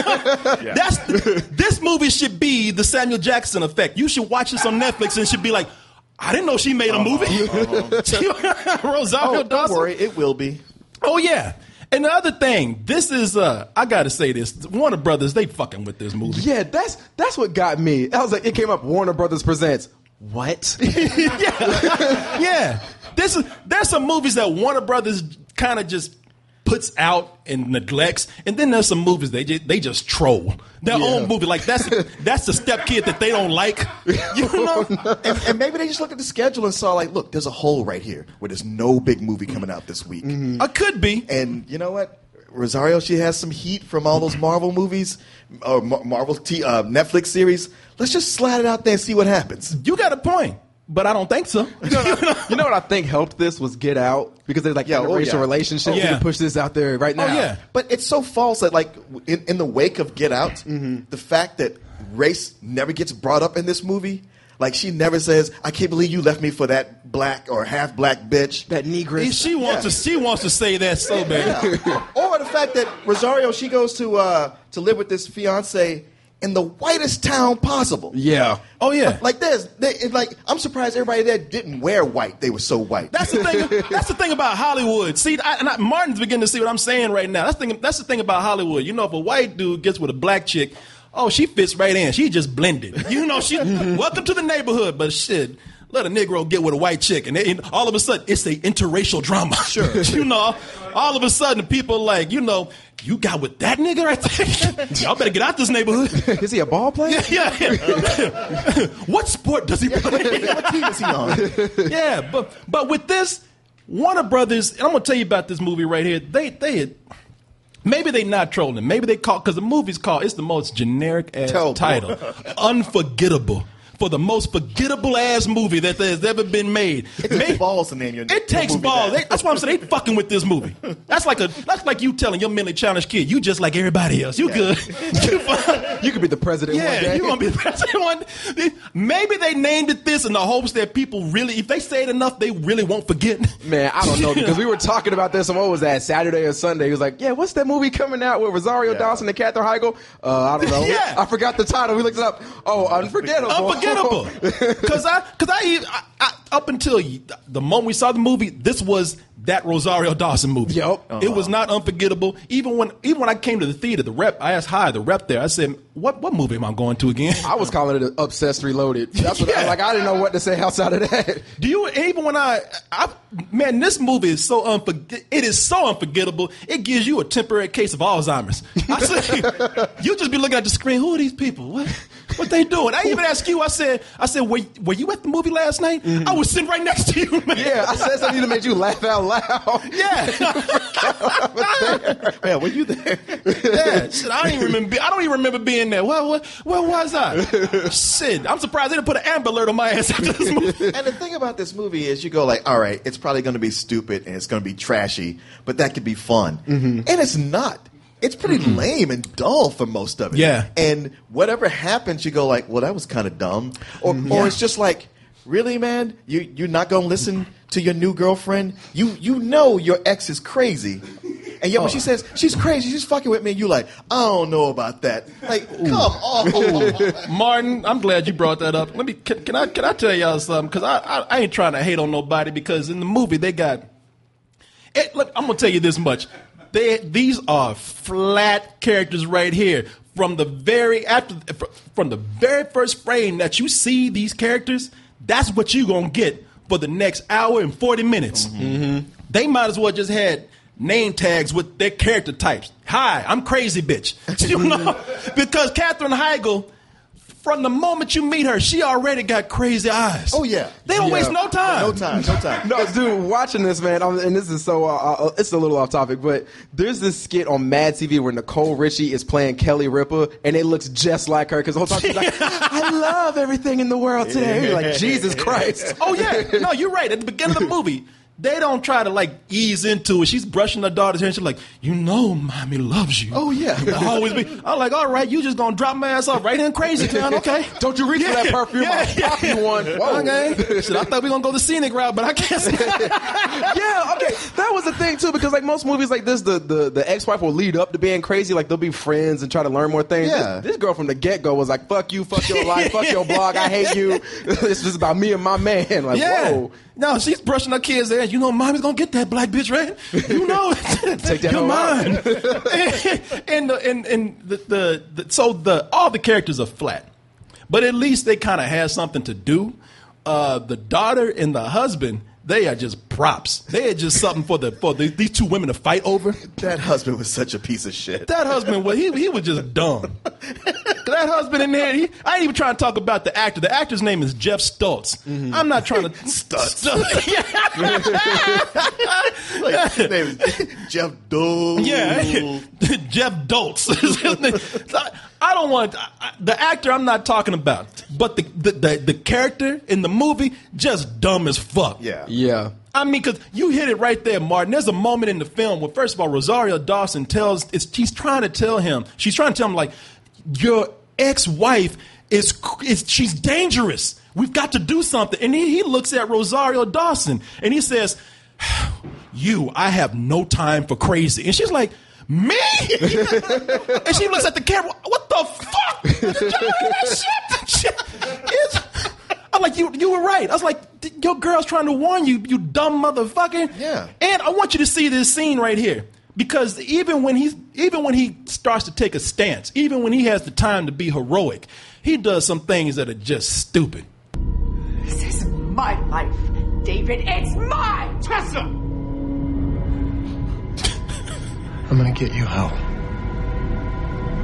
know? That's this movie should be the Samuel Jackson effect. You should watch this on Netflix and it should be like, I didn't know she made a movie. Uh-huh. Rosario Oh, Dawson. don't worry, it will be. Oh yeah. And the other thing, this is uh I gotta say this. Warner Brothers, they fucking with this movie. Yeah, that's that's what got me. I was like, it came up, Warner Brothers presents. What? yeah. yeah. This is there's some movies that Warner Brothers kind of just puts out and neglects, and then there's some movies they just, they just troll their Yeah. own movie. Like that's that's the stepkid that they don't like. You know? and, and maybe they just looked at the schedule and saw, like, look, there's a hole right here where there's no big movie coming out this week. I could be. And you know what? Rosario, she has some heat from all those Marvel movies, or Mar- Marvel T- uh, Netflix series. Let's just slide it out there and see what happens. You got a point, but I don't think so. You know, what I, you know what I think helped this was Get Out, because there's like Yeah, interracial oh, yeah. relationships. Oh, You yeah. can push this out there right now. Oh yeah. But it's so false that, like, in, in the wake of Get Out, the fact that race never gets brought up in this movie, like, she never says, I can't believe you left me for that black or half black bitch. That negress. She wants Yeah. to she wants to say that so bad. Or the fact that Rosario, she goes to uh, to live with this fiance in the whitest town possible. Yeah. Oh yeah. Like, there's, they, it, like, I'm surprised everybody there didn't wear white. They were so white. That's the thing. That's the thing about Hollywood. See, I, and I, Martin's beginning to see what I'm saying right now. That's the thing. That's the thing about Hollywood. You know, if a white dude gets with a black chick, oh, she fits right in. She just blended. You know, she welcome to the neighborhood. But shit, let a Negro get with a white chick, and, they, and all of a sudden it's a interracial drama. Sure. You know, all of a sudden people like, you know, you got with that nigga right there. Y'all better get out this neighborhood. Is he a ball player? Yeah, yeah. What sport does he play? What team is he on? Yeah, but but with this, Warner Brothers, and I'm gonna tell you about this movie right here. They they had, Maybe they not trolling. Maybe they call, because the movie's called, it's the most generic ass Terrible. title. Unforgettable. For the most forgettable ass movie that there's ever been made. It takes balls to name your It takes your movie balls. that. They, that's why I'm saying they fucking with this movie. That's like a that's like you telling your mentally challenged kid, you just like everybody else. You good. You, fine. You could be the president one Yeah, day. you gonna be the president one. Maybe they named it this in the hopes that people really, if they say it enough, they really won't forget. Man, I don't know, because we were talking about this on, what was that, Saturday or Sunday? He was like, yeah, what's that movie coming out with Rosario Yeah. Dawson and Katherine Heigl? Uh, I don't know. Yeah. I forgot the title. We looked it up. Oh, Unforgettable. Unforgettable. Because I, because I, even- I, I, up until the moment we saw the movie, this was that Rosario Dawson movie. Yup. It was not unforgettable. Even when, even when I came to the theater, the rep, I asked hi, the rep there. I said, "What, what movie am I going to again?" I was calling it Obsessed Reloaded. That's what Yeah. I, like. I didn't know what to say outside of that. Do you even when I, I man, this movie is so unforget. It is so unforgettable. It gives you a temporary case of Alzheimer's. I said, you just be looking at the screen. Who are these people? What, what they doing? I even asked you. I said, I said, were, were you at the movie last night? I was sitting right next to you, man. Yeah, I said something that made you laugh out loud. Yeah. Man, were you there? Yeah, shit, I don't even remember. I don't even remember being there. Where, where, where was I? Shit, I'm surprised they didn't put an Amber Alert on my ass after this movie. And the thing about this movie is you go like, all right, it's probably going to be stupid and it's going to be trashy, but that could be fun. Mm-hmm. And it's not. It's pretty lame and dull for most of it. Yeah. And whatever happens, you go like, well, that was kind of dumb. Or, or it's just like, really, man? You, you're not going to listen to your new girlfriend? You, you know your ex is crazy. And yet when she says, she's crazy, she's fucking with me, and you like, I don't know about that. Like, come on. Martin, I'm glad you brought that up. Let me can, can I can I tell y'all something? Because I, I I ain't trying to hate on nobody. Because in the movie they got. It, look, I'm gonna tell you this much. They these are flat characters right here. From the very after from the very first frame that you see these characters, that's what you gonna get for the next hour and forty minutes. Mm-hmm. They might as well just had name tags with their character types. Hi, I'm crazy bitch. You know? Because Katherine Heigl, from the moment you meet her, she already got crazy eyes. Oh, yeah. They don't Yeah. waste no time. No time, no time. No, dude, watching this, man, I'm, and this is so, uh, uh, it's a little off topic, but there's this skit on Mad T V where Nicole Richie is playing Kelly Ripa, and it looks just like her, because the whole time she's like, I love everything in the world today. You're like, Jesus Christ. Oh, yeah. No, you're right. At the beginning of the movie, they don't try to, like, ease into it. She's brushing her daughter's hair, and she's like, you know mommy loves you. Oh, yeah. I'll always be. I'm like, all right, you just going to drop my ass off right in Crazy Town, okay? Don't you reach for that perfume? Yeah, I'll pop yeah. you one. Whoa. Okay. Shit, I thought we were going to go the scenic route, but I can't. Yeah, okay. That was the thing, too, because, like, most movies like this, the, the, the ex-wife will lead up to being crazy. Like, they'll be friends and try to learn more things. Yeah. This, this girl from the get-go was like, fuck you, fuck your life, fuck your blog, I hate you. It's just about me and my man. Like, Yeah. whoa. No, she's brushing her kids' hair. You know, mommy's gonna get that black bitch, right? You know, Take that you're hoe out. mine. and the, and and the, the, the so the all the characters are flat, but at least they kind of have something to do. Uh, the daughter and the husband, they are just props. They are just something for the for the, these two women to fight over. That husband was such a piece of shit. That husband was he he was just dumb. That husband in there, he, I ain't even trying to talk about the actor. The actor's name is Jeff Stutz. Mm-hmm. I'm not trying to Stutz. Like, his name is Jeff Dole. Yeah, Jeff Doltz. I don't want I, the actor. I'm not talking about, but the, the the the character in the movie just dumb as fuck. Yeah. Yeah. I mean, because you hit it right there, Martin. There's a moment in the film where, first of all, Rosario Dawson tells, it's, she's trying to tell him, she's trying to tell him, like, your ex-wife is, is she's dangerous. We've got to do something. And he, he looks at Rosario Dawson and he says, you, I have no time for crazy. And she's like, me? And she looks at the camera, what the fuck? Did you hear that shit? It's, I'm like, you you were right. I was like, your girl's trying to warn you, you dumb motherfucker. Yeah. And I want you to see this scene right here. Because even when he's even when he starts to take a stance, even when he has the time to be heroic, he does some things that are just stupid. This is my life, David. It's my Tessa. I'm gonna get you help.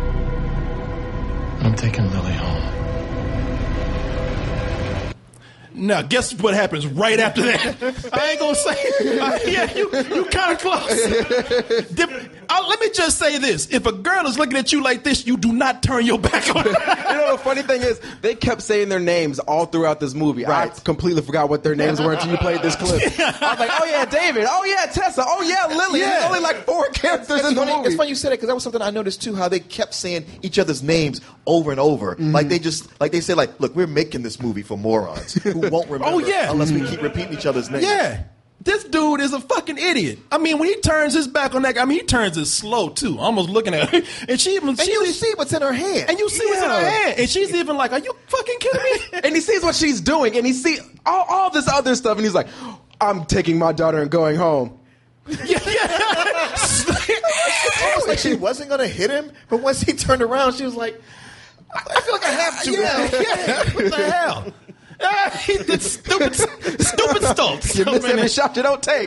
I'm taking Lily home. Now, guess what happens right after that? I ain't gonna say. Uh, yeah, you you kind of close. Dip, uh, let me just say this: if a girl is looking at you like this, you do not turn your back on her. You know, the funny thing is, they kept saying their names all throughout this movie. Right. I completely forgot what their names were until you played this clip. I was like, oh yeah, David. Oh yeah, Tessa. Oh yeah, Lily. Yeah. There's only like four characters It's in the funny, movie. it's funny you said it because that was something I noticed too. How they kept saying each other's names over and over, mm-hmm. like they just like they said, like, look, we're making this movie for morons who won't remember. Oh, yeah. Unless we keep repeating each other's names. Yeah. This dude is a fucking idiot. I mean, when he turns his back on that guy, I mean, he turns it slow, too. Almost looking at her. And she even... And she, you see what's in her hand. And you see what's in her hand. And she's even like, are you fucking kidding me? And he sees what she's doing, and he sees all, all this other stuff, and he's like, I'm taking my daughter and going home. Yeah, yeah. It's almost like she wasn't going to hit him, but once he turned around, she was like, I feel like I have to. Yeah, yeah. What the hell? Ah, he did stupid, stupid stunts. You miss every shot you don't take.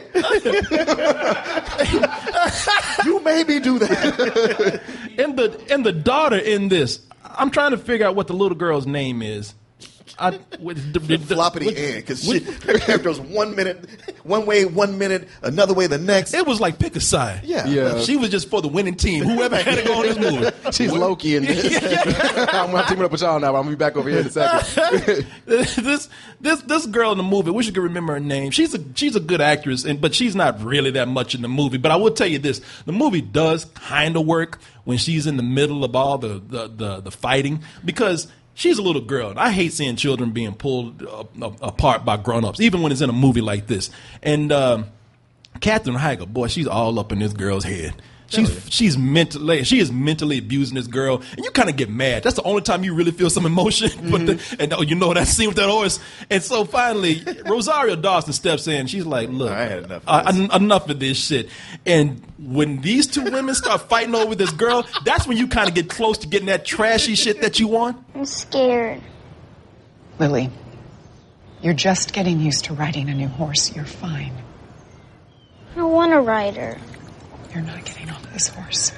You made me do that. And the and the daughter in this, I'm trying to figure out what the little girl's name is. I, with the, the, the, floppity end because her character was one minute, one way, one minute, another way the next. It was like pick a side. Yeah, yeah. She was just for the winning team. Whoever had to go on this movie. She's Loki in this. I'm, I'm teaming up with y'all now. But I'm gonna be back over here in a second. this this this girl in the movie, wish you could remember her name. She's a she's a good actress, and but she's not really that much in the movie. But I will tell you this: the movie does kind of work when she's in the middle of all the the the, the fighting because. She's a little girl, and I hate seeing children being pulled uh, apart by grown-ups, even when it's in a movie like this. And um, Katherine Heigl, boy, she's all up in this girl's head. She's yeah. she's mentally she is mentally abusing this girl, and you kind of get mad. That's the only time you really feel some emotion. Mm-hmm. But the, and oh, you know that scene with that horse. And so finally, Rosario Dawson steps in. She's like, "Look, I had enough. Of this. Uh, enough of this shit." And when these two women start fighting over this girl, that's when you kind of get close to getting that trashy shit that you want. I'm scared. Lily, you're just getting used to riding a new horse. You're fine. I want to ride her. You're not getting off this horse.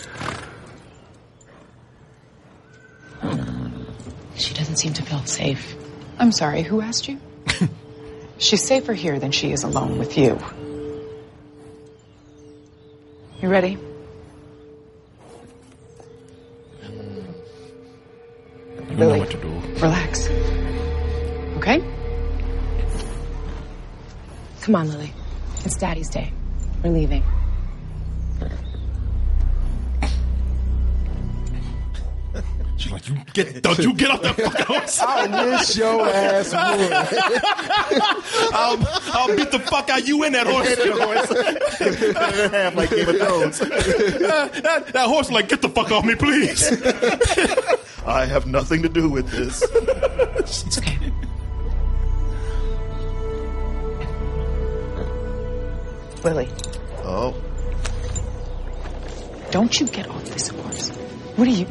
She doesn't seem to feel safe. I'm sorry, who asked you? She's safer here than she is alone with you. You ready? You Lily, know what to do. Relax. Okay? Come on, Lily. It's Daddy's day. We're leaving. She's like, you get, don't you get off that fucking horse. I'll miss your ass wood. I'll, I'll beat the fuck out you in that horse. Half like Game of Thrones. that, that horse like, get the fuck off me, please. I have nothing to do with this. It's okay. Lily. Oh. Don't you get off this horse. What are you...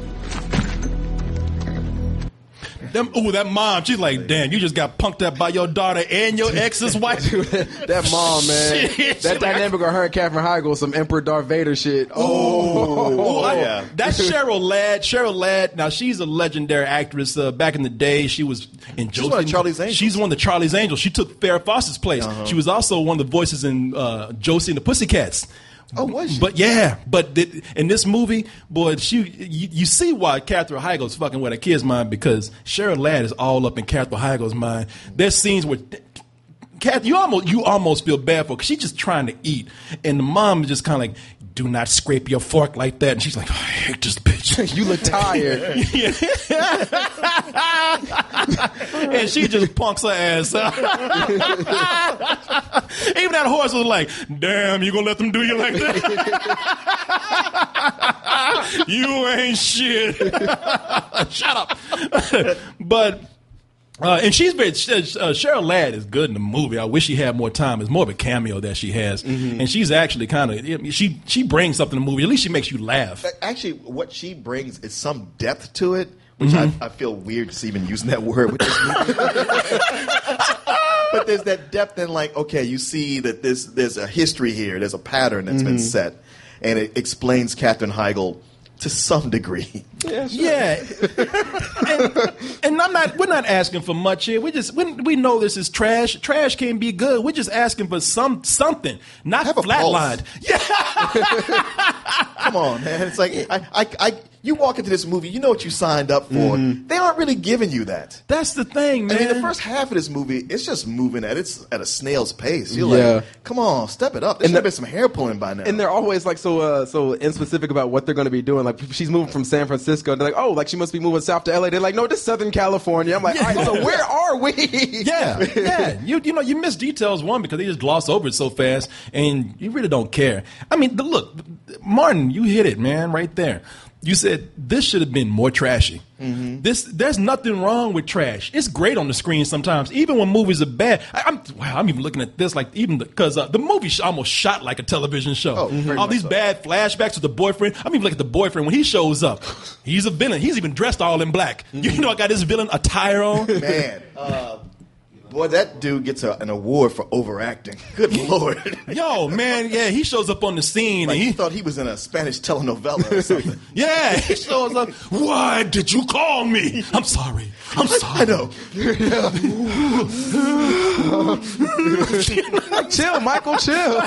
Them, ooh, that mom, she's like, damn, you just got punked up by your daughter and your ex's wife. That mom, man. Shit. That dynamic of her and Katherine Heigl, some Emperor Darth Vader shit. Oh, oh I, yeah. That's Cheryl Ladd. Cheryl Ladd, now she's a legendary actress. Uh, back in the day, she was in She's one of Charlie's Angels. She's one of the Charlie's Angels. She took Farrah Fawcett's place. Uh-huh. She was also one of the voices in uh, Josie and the Pussycats. Oh, was she? But yeah, but th- in this movie, boy, she you, you see why Katherine Heigl's fucking with her kid's mind because Cheryl Ladd is all up in Katherine Heigl's mind. There's scenes where Kath, you almost you almost feel bad for her because she's just trying to eat, and the mom is just kind of like, "Do not scrape your fork like that," and she's like, oh, "I hate this bitch." You look tired. And she just punks her ass. Even that horse was like, damn, you gonna let them do you like that? You ain't shit. Shut up. But uh, and she's very uh, Cheryl Ladd is good in the movie. I wish she had more time. It's more of a cameo that she has, mm-hmm. and she's actually kind of she she brings something to the movie. At least she makes you laugh. Actually, what she brings is some depth to it, which mm-hmm. I, I feel weird just even using that word with this movie. But there's that depth in like, okay, you see that this there's a history here, there's a pattern that's mm-hmm. been set, and it explains Katherine Heigl to some degree. Yeah, sure. Yeah, and, and I'm not. We're not asking for much here. We just we, we know this is trash. Trash can be good. We're just asking for some something, not Have a flatlined. Yeah, Come on, man. It's like I, I, I, you walk into this movie, you know what you signed up for. Mm-hmm. They aren't really giving you that. that's the thing, man. I mean, the first half of this movie, it's just moving at it's at a snail's pace. You're Yeah. like, come on, step it up. There And should have the- been some hair pulling by now. And they're always like so uh, so inspecific about what they're going to be doing. Like she's moving from San Francisco, and they're like, oh, like she must be moving south to L A. They're like, no, this is Southern California. I'm like, all right, so where are we? Yeah, yeah. You you know you miss details one because they just gloss over it so fast, and you really don't care. I mean, the, look, Martin, you hit it, man, right there. You said this should have been more trashy. Mm-hmm. This there's nothing wrong with trash. It's great on the screen sometimes, even when movies are bad. I, I'm wow, I'm even looking at this like even because uh, the movie sh- almost shot like a television show. Oh, very all much these so. bad flashbacks with the boyfriend. I'm even looking at the boyfriend when he shows up. He's a villain. He's even dressed all in black. Mm-hmm. You know, I got this villain attire on. Man, uh, boy, that dude gets a, an award for overacting. Good Lord. Yo, man, yeah, he shows up on the scene Like and he he thought he was in a Spanish telenovela or something. yeah, he shows up. Why did you call me? I'm sorry. I'm sorry. I know. Chill, Michael, chill.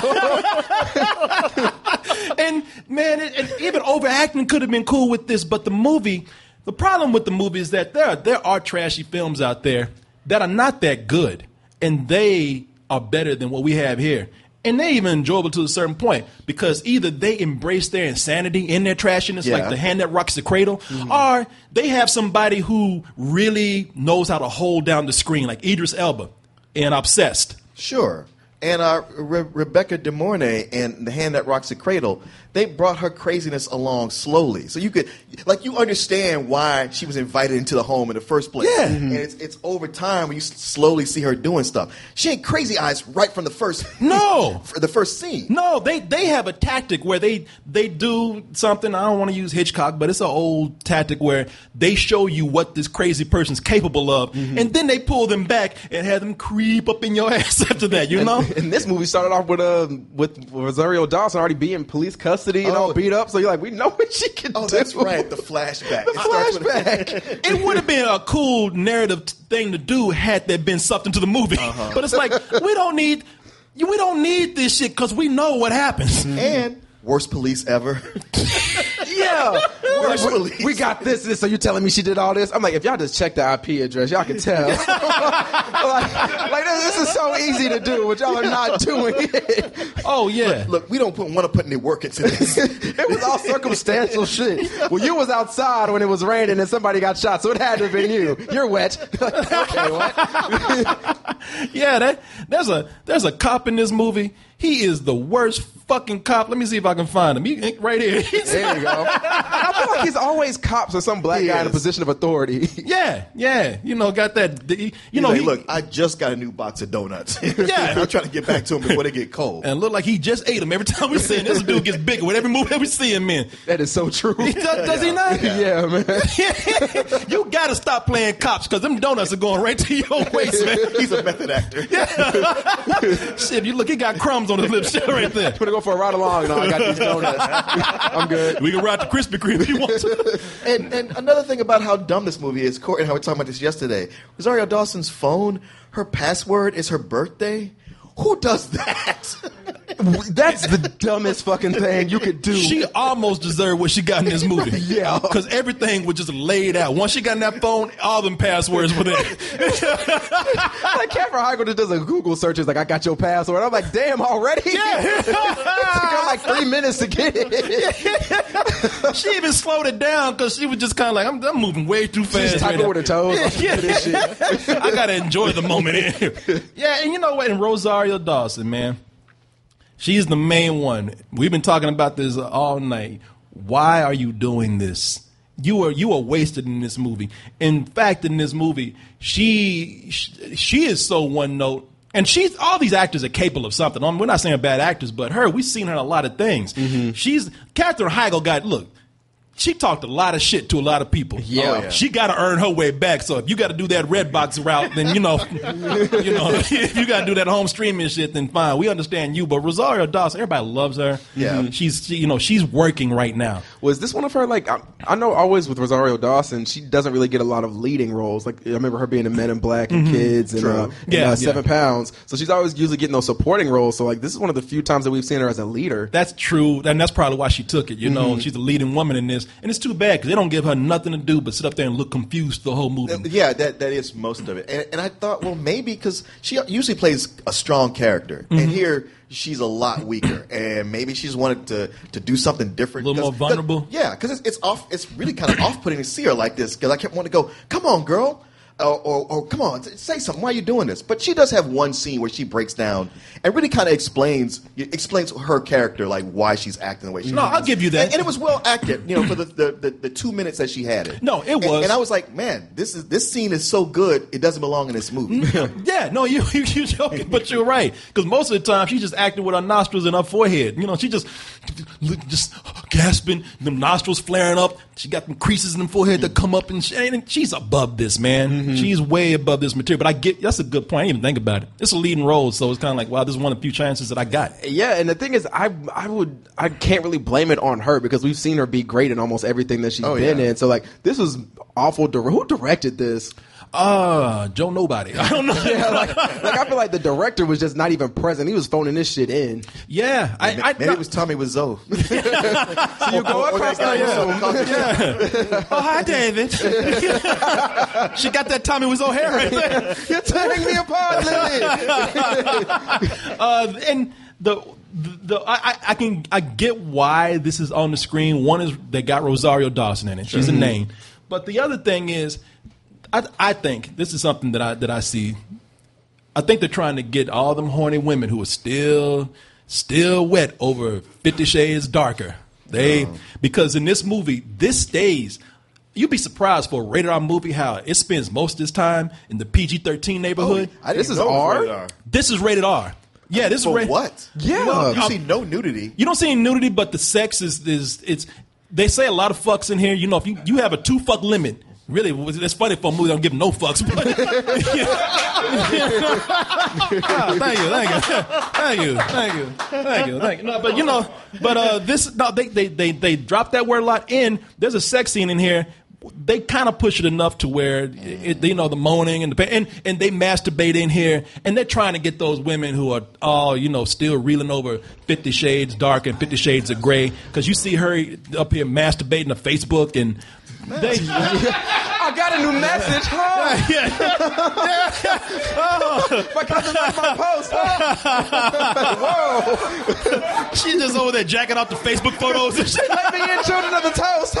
And man, it, it, even overacting could have been cool with this, but the movie, the problem with the movie is that there are, there are trashy films out there that are not that good, and they are better than what we have here. And they even enjoyable to a certain point because either they embrace their insanity in their trashiness, Yeah. like The Hand That Rocks the Cradle, or they have somebody who really knows how to hold down the screen, like Idris Elba in Obsessed. Sure. And uh, Re- Rebecca De Mornay in The Hand That Rocks the Cradle, they brought her craziness along slowly. So you could, like, you understand why she was invited into the home in the first place. Yeah. And it's, it's over time when you s- slowly see her doing stuff. She ain't crazy eyes right from the first, No. for the first scene. No, they, they have a tactic where they they do something. I don't want to use Hitchcock, but it's an old tactic where they show you what this crazy person's capable of, and then they pull them back and have them creep up in your ass after that. You know? And this movie started off with uh, with Rosario Dawson already being in police custody and all Oh. beat up. So you're like, we know what she can Oh, do. that's right. The flashback. The It starts with- flashback. It would have been a cool narrative t- thing to do had there been something to the movie. But it's like we don't need we don't need this shit because we know what happens. And worst police ever. Yeah. Worst Like, we, police. we got this, this. So you're telling me she did all this? I'm like, if y'all just check the I P address, y'all can tell. like, like, this, this is so easy to do, but y'all are not doing it. Oh yeah. Look, we don't put, want to put any work into this. It was all circumstantial shit. Well, you was outside when it was raining and somebody got shot, so it had to have been you. You're wet. Okay, what? Yeah, that there's a there's a cop in this movie. He is the worst fucking cop. Let me see if I can find him. He, right here. There you go. I feel like he's always cops or some black He guy in a is. position of authority. Yeah, yeah. You know, got that. You You know, know, he, look, I just got a new box of donuts. Yeah. I'm trying to get back to them before they get cold. and look like he just ate him every time we see him. This dude gets bigger with every movie that we see him in. That is so true. He does, does he not? Yeah, man. You got to stop playing cops because them donuts are going right to your waist, man. He's a method actor. Shit, you look, he got crumbs on his lips right there. I'm gonna go for a ride along. No, I got these donuts. I'm good. We can ride the Krispy Kreme if you want to. And, and another thing about how dumb this movie is, Courtney and I were talking about this yesterday. Rosario Dawson's phone, her password is her birthday. Who does that? That's the dumbest fucking thing you could do. She almost deserved what she got in this movie. Yeah. Because everything was just laid out. Once she got in that phone, all them passwords were there. Like Catherine Heigl just does a Google search. Is like, I got your password. I'm like, damn, already? Yeah. It took her like three minutes to get it. She even slowed it down because she was just kind of like, I'm, I'm moving way too fast. She's typing right with her toes. Yeah. This shit. I gotta enjoy the moment. Yeah, and you know what? And Rosario Dawson, man, she's the main one. We've been talking about this all night. Why are you doing this? You are you are wasted in this movie. In fact, in this movie, she she is so one note. And she's all these actors are capable of something. I mean, we're not saying bad actors, but her, we've seen her in a lot of things. Mm-hmm. She's Catherine Heigl got look. she talked a lot of shit to a lot of people. Yeah. Oh, yeah. She got to earn her way back. So if you got to do that Redbox route, then, you know, you know, if you got to do that home streaming shit, then fine. We understand you. But Rosario Dawson, everybody loves her. Yeah. She's, she, you know, she's working right now. Was this one of her, like, I, I know always with Rosario Dawson, she doesn't really get a lot of leading roles. Like, I remember her being in Men in Black and Mm-hmm. Kids and, uh, and Yeah, uh, Seven yeah. Pounds. So she's always usually getting those supporting roles. So, like, this is one of the few times that we've seen her as a leader. That's true, and that's probably why she took it. You know, Mm-hmm. she's a leading woman in this, and it's too bad because they don't give her nothing to do but sit up there and look confused the whole movie. Yeah, that that is most of it. And, and I thought, well, maybe because she usually plays a strong character, Mm-hmm. and here she's a lot weaker, and maybe she's wanted to to do something different, A little more 'Cause- vulnerable? 'cause- Yeah, because it's it's off. It's really kind of off putting to see her like this. Because I kept wanting to go, come on, girl. Or, or, or come on, say something. Why are you doing this? But she does have one scene where she breaks down and really kind of explains explains her character, like why she's acting the way she No, does. I'll give you that. And, and it was well acted, you know, for the, the, the, the two minutes that she had it. No, it And- was. And, I was like, man, this is this scene is so good, it doesn't belong in this movie. Yeah, no, you you you joking, but you're right. Because most of the time she's just acting with her nostrils and her forehead. You know, she just just gasping, them nostrils flaring up. She got them creases in the forehead that come up, and, she, and she's above this, man. Mm-hmm. She's way above this material. But I get that's a good point. I didn't even think about it. It's a leading role, so it's kind of like, wow, this is one of the few chances that I got. Yeah, and the thing is, I I would I can't really blame it on her because we've seen her be great in almost everything that she's Oh, been yeah. in. So like, this was awful. Dir- Who directed this? Uh, Joe Nobody. I don't know. Yeah, like, like I feel like the director was just not even present. He was phoning this shit in. Yeah, I, I, Maybe it was Tommy Wiseau. So you go across that guy the was room. oh, hi, David. She got that Tommy Wiseau hair right there. You're tearing me apart, Lily. uh, and the the, the I, I can I get why this is on the screen. One is they got Rosario Dawson in it. She's a name. But the other thing is, I I think this is something that I that I see. I think they're trying to get all them horny women who are still still wet over Fifty Shades Darker. They because in this movie, this stays. You'd be surprised for a rated R movie how it spends most of its time in the P G thirteen neighborhood. I didn't This is know it was R? rated R. This is rated R. Yeah, this For is rated. what? Yeah. Well, you Um, see no nudity. You don't see any nudity, but the sex is is it's. They say a lot of fucks in here. You know, if you, you have a two fuck limit, really, it's funny for a movie that don't give no fucks. But, Ah, thank you, thank you, thank you, thank you, thank you, thank you. No, but you know, but uh, this no, they they they they drop that word a lot in. There's a sex scene in here. They kind of push it enough to where it, you know the moaning and the pain, and and they masturbate in here, and they're trying to get those women who are all you know still reeling over Fifty Shades Dark and Fifty Shades of Grey, because you see her up here masturbating to Facebook and. They, I got a new message. Oh, yeah. Oh. my cousin liked my post. Whoa. She's just over there jacking off the Facebook photos and shit. Let me in, children of the toast,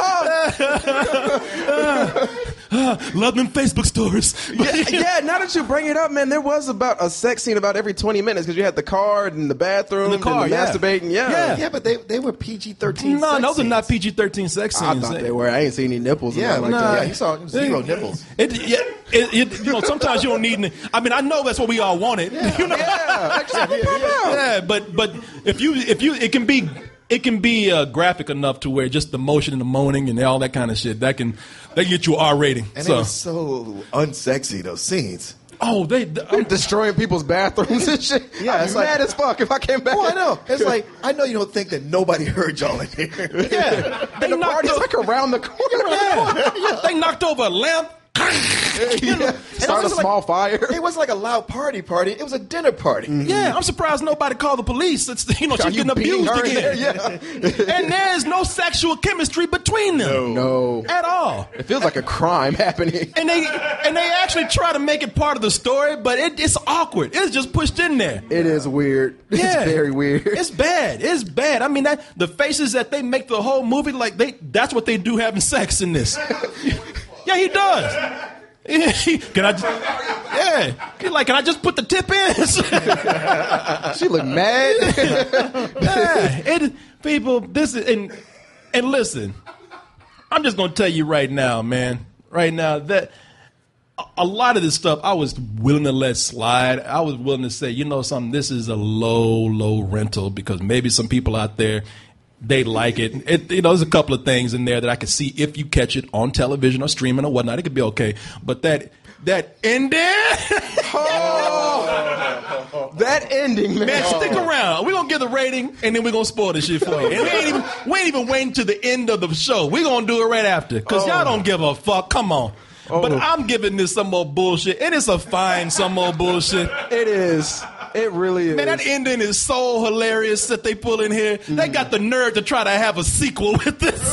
huh? Love them Facebook stories. yeah, yeah, now that you bring it up, man, there was about a sex scene about every twenty minutes because you had the card and the bathroom The car, and the yeah. masturbating. Yeah. Yeah. Yeah, but they they were P G thirteen. No, those are not P G thirteen sex I scenes. thought they were. I ain't seen any nipples. Yeah, like like that. yeah, you saw zero nipples. It, yeah, it, it, you know, sometimes you don't need. Any, I mean, I know that's what we all wanted. You know? Yeah, like, just pop out. Yeah, but but if you if you it can be it can be uh, graphic enough to where just the motion and the moaning and all that kind of shit that can that can get you an R rating. And so it was so unsexy, those scenes. oh they, they I'm destroying people's bathrooms and shit. Yeah, I'd it's be like- mad as fuck if I came back. Oh, I know. It's like, I know you don't think that nobody heard y'all in here. yeah they the knocked party's over, like around the corner. yeah, yeah, they knocked over a lamp. Yeah. Start a wasn't small like- fire. It wasn't like a loud party party. It was a dinner party. Yeah, I'm surprised nobody called the police. It's, you know, Are she's you getting beating abused her in again. there? Yeah. And there's no sexual chemistry between them. No. At all. It feels like a crime happening. And they and they actually try to make it part of the story, but it, it's awkward. It's just pushed in there. It is weird. Yeah. It's very weird. It's bad. It's bad. I mean, that the faces that they make the whole movie, like they that's what they do having sex in this. Yeah, he does. Can I just, yeah. He's like, can I just put the tip in? She looked mad. Yeah, it, people, this is, and, and listen, I'm just going to tell you right now, man, right now, that a, a lot of this stuff I was willing to let slide. I was willing to say, you know something, this is a low, low rental because maybe some people out there they like it. it. You know, there's a couple of things in there that I could see if you catch it on television or streaming or whatnot. It could be okay. But that that ending, oh, that ending, man. man, stick around. We're gonna give the rating and then we're gonna spoil this shit for you. And we ain't even we ain't even waiting to the end of the show. We're gonna do it right after because y'all don't give a fuck. Come on. Oh. But I'm giving this some more bullshit, and it's a fine some more bullshit. It is. It really is. Man, that ending is so hilarious that they pull in here. Mm. They got the nerve to try to have a sequel with this.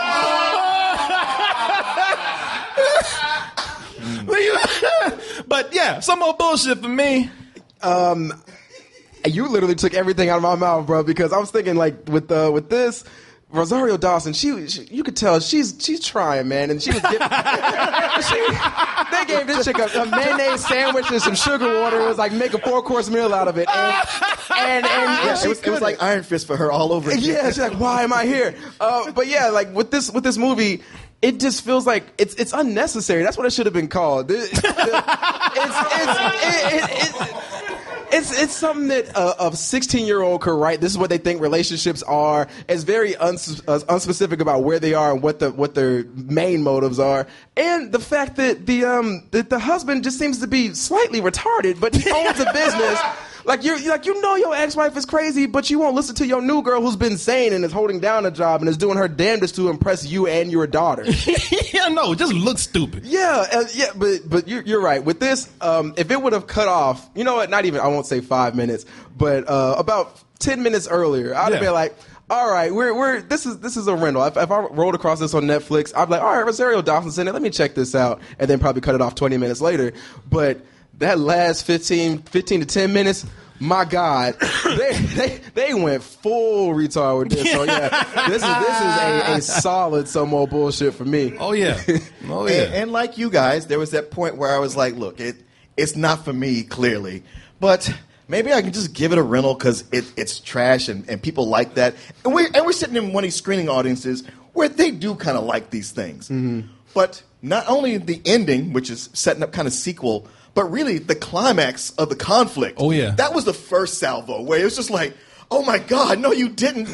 But yeah, some more bullshit for me. Um, you literally took everything out of my mouth, bro, because I was thinking like with uh, with this. Rosario Dawson, she, she, you could tell she's she's trying, man, and she was giving, she, they gave this chick a, a mayonnaise sandwich and some sugar water. It was like make a four course meal out of it, and and, and yeah, she it, was, it was like Iron Fist for her all over again. Yeah, she's like, why am I here? Uh, but yeah, like with this with this movie, it just feels like it's it's unnecessary. That's what it should have been called. It, it's it's it, it, it, It's it's something that a sixteen-year-old could write. This is what they think relationships are. It's very uns, uh, unspecific about where they are and what the what their main motives are, and the fact that the um that the husband just seems to be slightly retarded, but he owns a business. Like you're like you know your ex-wife is crazy, but you won't listen to your new girl who's been sane and is holding down a job and is doing her damnedest to impress you and your daughter. Yeah, no, it just looks stupid. Yeah, uh, yeah, but but you're, you're right. With this, um, if it would have cut off, you know what? Not even I won't say five minutes, but uh, about ten minutes earlier, I'd have Yeah. been like, all right, we're we're this is this is a rental. If, if I rolled across this on Netflix, I'd be like, all right, Rosario Dawson's in it. Let me check this out, and then probably cut it off twenty minutes later. But that last fifteen, fifteen to ten minutes. My God, they, they they went full retard with this. So yeah, this is this is a, a solid some more bullshit for me. Oh yeah, oh yeah. And, and like you guys, there was that point where I was like, look, it it's not for me clearly, but maybe I can just give it a rental because it, it's trash and, and people like that. And we and we're sitting in one of these screening audiences where they do kind of like these things. Mm-hmm. But not only the ending, which is setting up kind of sequel. But really, the climax of the conflict. Oh, yeah. That was the first salvo, where it was just like, oh, my God, no, you didn't do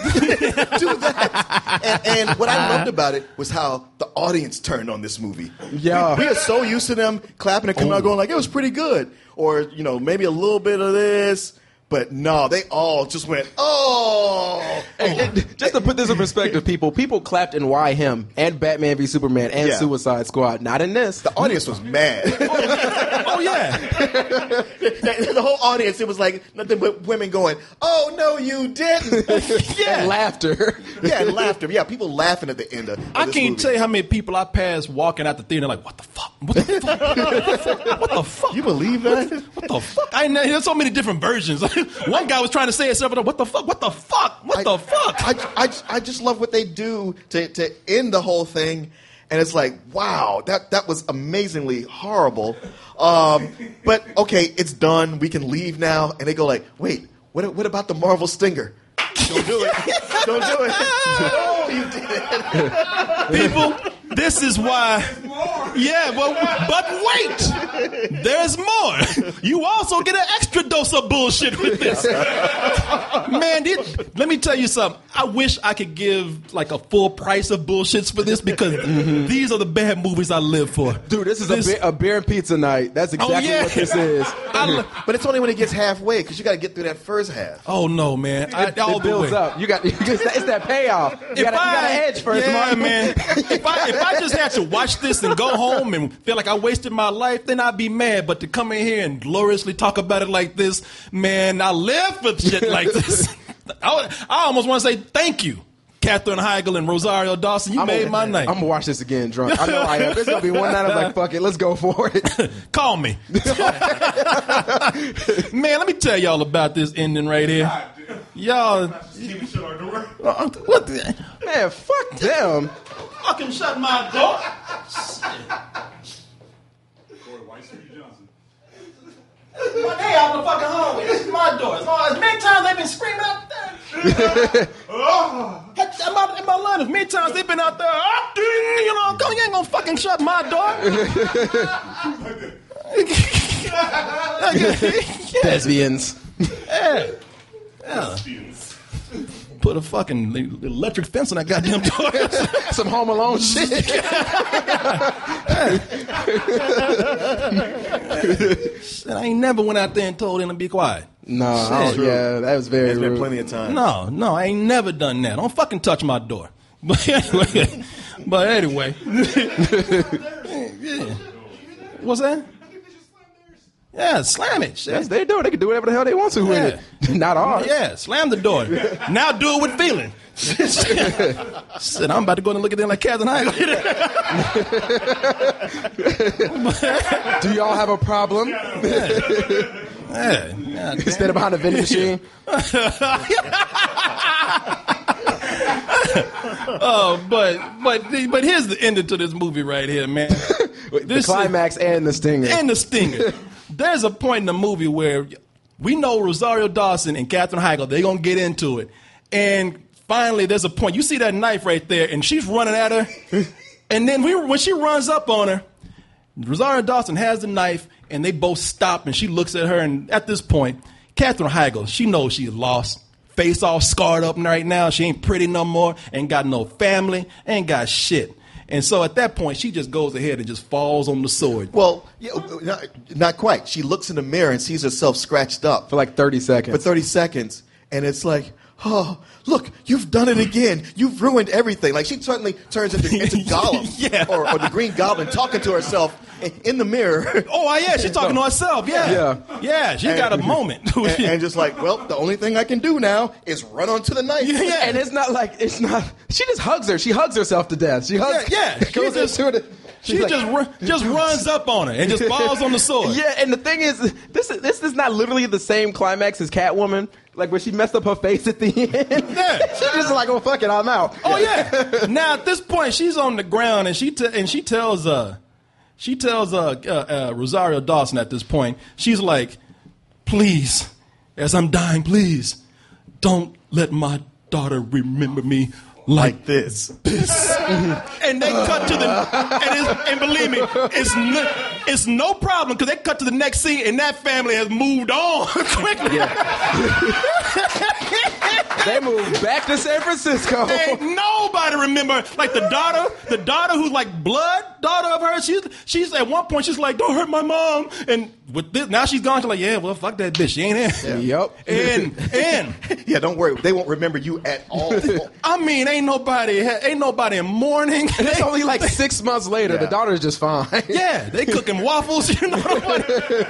that. And, and what I loved about it was how the audience turned on this movie. Yeah. We, we are so used to them clapping and coming oh. out going like, it was pretty good. Or, you know, maybe a little bit of this. But no, they all just went, oh. And, and just to put this in perspective, people, people clapped in Why Him and Batman v Superman and Yeah. Suicide Squad. Not in this. The audience was mad. Oh yeah. the, the whole audience, it was like nothing but women going, oh, no, you didn't. Yeah. And laughter. Yeah, and laughter. Yeah, people laughing at the end of, of I this can't movie. tell you how many people I passed walking out the theater like, what the fuck? What the fuck? What the fuck? You believe that? What the fuck? I know there's so many different versions. One guy was trying to say it several times. What the fuck? What the fuck? What I, the fuck? I, I, I just love what they do to, to end the whole thing. And it's like, wow, that, that was amazingly horrible. Um, but, okay, it's done. We can leave now. And they go like, wait, what, what about the Marvel Stinger? Don't do it. Don't do it. No, you did it. People, this is why. Yeah, well, but wait. There's more. You also get an extra dose of bullshit with this. Man, it, let me tell you something. I wish I could give like a full price of bullshits for this because mm-hmm. these are the bad movies I live for. Dude, this is this, a, beer, a beer and pizza night. That's exactly oh, yeah. what this is. I, but it's only when it gets halfway because you got to get through that first half. Oh, no, man. I, It, all it builds the way. up. You got it's that payoff. You If got I, to edge first, yeah, Martin. man. If I if I just had to watch this and go home and feel like I wasted my life, then I'd be mad. But to come in here and gloriously talk about it like this, man, I live for shit like this. I, I almost want to say thank you, Katherine Heigl and Rosario Dawson. You I'm made gonna, my night. I'm gonna watch this again drunk. I know I am. It's gonna be one night. I'm like, fuck it, let's go for it. Call me, man. Let me tell y'all about this ending right here. Y'all, uh, what? The, man, fuck them. Fucking shut my door. Well, they out in the fucking hallway. This is my door. As, long, as many times they've been screaming out there. Oh. Am I, am I lying? As many times they've been out there. Oh, you know, come, you ain't gonna fucking shut my door. Lesbians. Yeah. Yeah. Put put a fucking electric fence on that goddamn door. Some Home Alone shit. Shit, I ain't never went out there and told him to be quiet. No, I don't- yeah, that was very There's been rude. plenty of times. No, no, I ain't never done that. Don't fucking touch my door. But anyway, but anyway. Yeah. What's that? Yeah, slam it. Shit. Yes, they do. They can do whatever the hell they want to with it. Not ours. Yeah, slam the door. Now do it with feeling. Shit, I'm about to go and look at them like Catherine Heigl. Do y'all have a problem? Yeah. Yeah, Instead of behind a vending machine. Oh, but but but here's the ending to this movie right here, man. The This climax and the stinger. and the stinger. There's a point in the movie where we know Rosario Dawson and Katherine Heigl, they're gonna get into it, and finally there's a point. You see that knife right there, and she's running at her, and then we, when she runs up on her, Rosario Dawson has the knife, and they both stop, and she looks at her, and at this point, Katherine Heigl, she knows she's lost. Face all scarred up right now. She ain't pretty no more. Ain't got no family. Ain't got shit. And so at that point, she just goes ahead and just falls on the sword. Well, yeah, not, not quite. She looks in the mirror and sees herself scratched up For like thirty seconds. for thirty seconds, and it's like, oh, look, you've done it again. You've ruined everything. Like, she suddenly turns into, into Gollum Yeah. or, or the Green Goblin, talking to herself in, in the mirror. Oh, yeah, she's talking to herself. Yeah. Yeah. Yeah, she got a moment. and, and just like, well, the only thing I can do now is run onto the knife. Yeah. And it's not like, it's not, she just hugs her. She hugs herself to death. She hugs, Yeah, yeah. She goes just- into it. She She's like, just run, just runs up on her and just falls on the sword. yeah, and the thing is, this is this is not literally the same climax as Catwoman, like where she messed up her face at the end. Yeah. She's just like, oh, fuck it, I'm out. Oh yeah. Now at this point, she's on the ground and she t- and she tells uh she tells uh, uh, uh Rosario Dawson at this point. She's like, please, as I'm dying, please don't let my daughter remember me like, Like this. this. And they cut to the and, it's, and believe me, it's no, it's no problem because they cut to the next scene and that family has moved on quickly. They moved back to San Francisco. Ain't nobody remember, like the daughter, the daughter who's like blood daughter of hers. She's she's at one point she's like, don't hurt my mom. And with this, now she's gone. She's like, yeah, well, fuck that bitch. She ain't here. Yep. And and Yeah, don't worry. They won't remember you at all. I mean, ain't nobody, ain't nobody in mourning. And it's only like six months later. Yeah. The daughter's just fine. Yeah, they cooking waffles. You know what?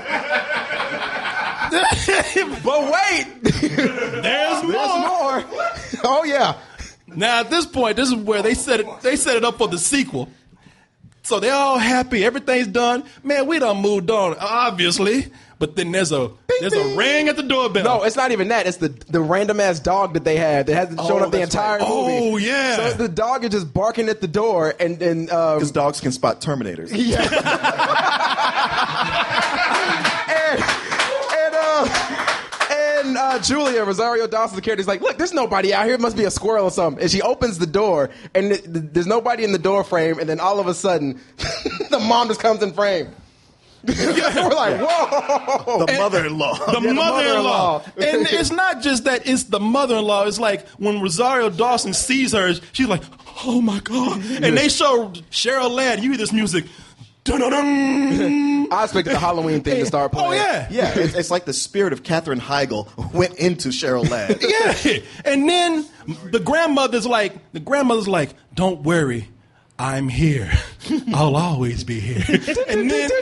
But wait, There's more. there's more. Oh yeah. Now at this point, this is where they set it. They set it up for the sequel. So they're all happy. Everything's done. Man, we done moved on, obviously. But then there's a there's a ring at the doorbell. No, it's not even that. It's the the random ass dog that they had that hasn't shown Oh, up the that's entire right. movie. Oh, yeah. So the dog is just barking at the door, and and um, Because dogs can spot Terminators. yeah. and and uh, and uh, Julia Rosario Dawson's character is like, look, there's nobody out here. It must be a squirrel or something. And she opens the door, and th- th- there's nobody in the door frame. And then all of a sudden, the mom just comes in frame. We're like, whoa. The mother-in-law. The Yeah, the mother-in-law. mother-in-law. And it's not just that it's the mother-in-law. It's like when Rosario Dawson sees her, she's like, oh my God. And they show Cheryl Ladd, you hear this music. Dun-dun-dun. I expected the Halloween thing to start playing. Oh, yeah. Yeah, it's, it's like the spirit of Katherine Heigl went into Cheryl Ladd. Yeah. And then the grandmother's like, the grandmother's like, don't worry. I'm here. I'll always be here. And then